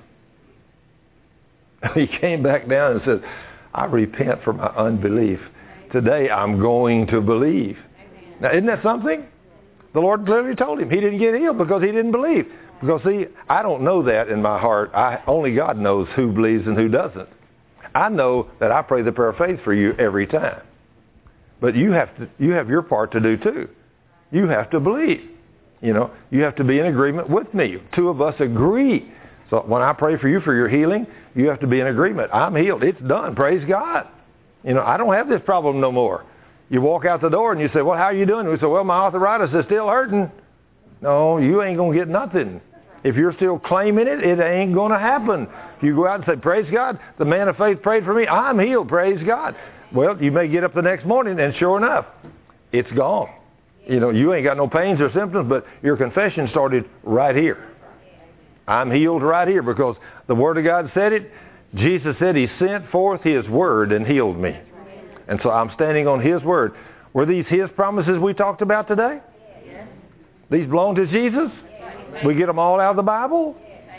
He came back down and said, I repent for my unbelief. Today I'm going to believe. Now, isn't that something? The Lord clearly told him he didn't get healed because he didn't believe. Because, see, I don't know that in my heart. I, only God knows who believes and who doesn't. I know that I pray the prayer of faith for you every time. But you have to, you have your part to do too. You have to believe. You know, you have to be in agreement with me. Two of us agree. So when I pray for you for your healing, you have to be in agreement. I'm healed. It's done. Praise God. You know, I don't have this problem no more. You walk out the door and you say, well, how are you doing? And we say, well, my arthritis is still hurting. No, you ain't going to get nothing. If you're still claiming it, it ain't going to happen. If you go out and say, praise God, the man of faith prayed for me, I'm healed, praise God. Well, you may get up the next morning and sure enough, it's gone. You know, you ain't got no pains or symptoms, but your confession started right here. I'm healed right here because the Word of God said it. Jesus said He sent forth His Word and healed me. And so I'm standing on His Word. Were these His promises we talked about today? These belong to Jesus? We get them all out of the Bible?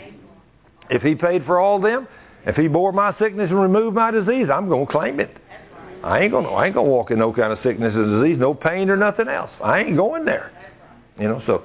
If He paid for all them, if He bore my sickness and removed my disease, I'm going to claim it. I ain't going to, I ain't going to walk in no kind of sickness or disease, no pain or nothing else. I ain't going there. You know, so,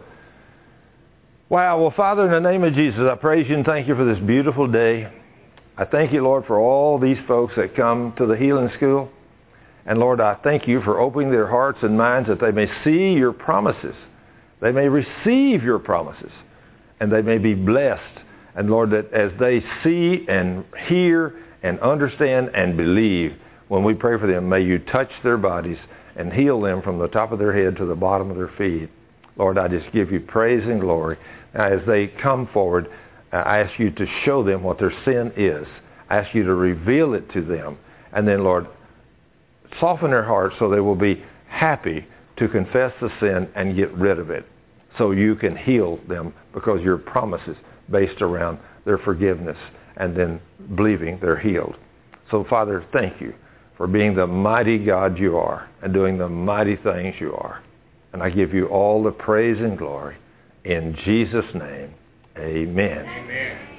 wow. Well, Father, in the name of Jesus, I praise You and thank You for this beautiful day. I thank You, Lord, for all these folks that come to the healing school. And Lord, I thank You for opening their hearts and minds that they may see Your promises. They may receive Your promises. And they may be blessed. And Lord, that as they see and hear and understand and believe, when we pray for them, may You touch their bodies and heal them from the top of their head to the bottom of their feet. Lord, I just give You praise and glory. Now, as they come forward, I ask You to show them what their sin is. I ask You to reveal it to them. And then, Lord, soften their hearts so they will be happy to confess the sin and get rid of it so You can heal them because Your promises based around their forgiveness and then believing they're healed. So, Father, thank You for being the mighty God You are and doing the mighty things You are. And I give You all the praise and glory. In Jesus' name, amen. Amen.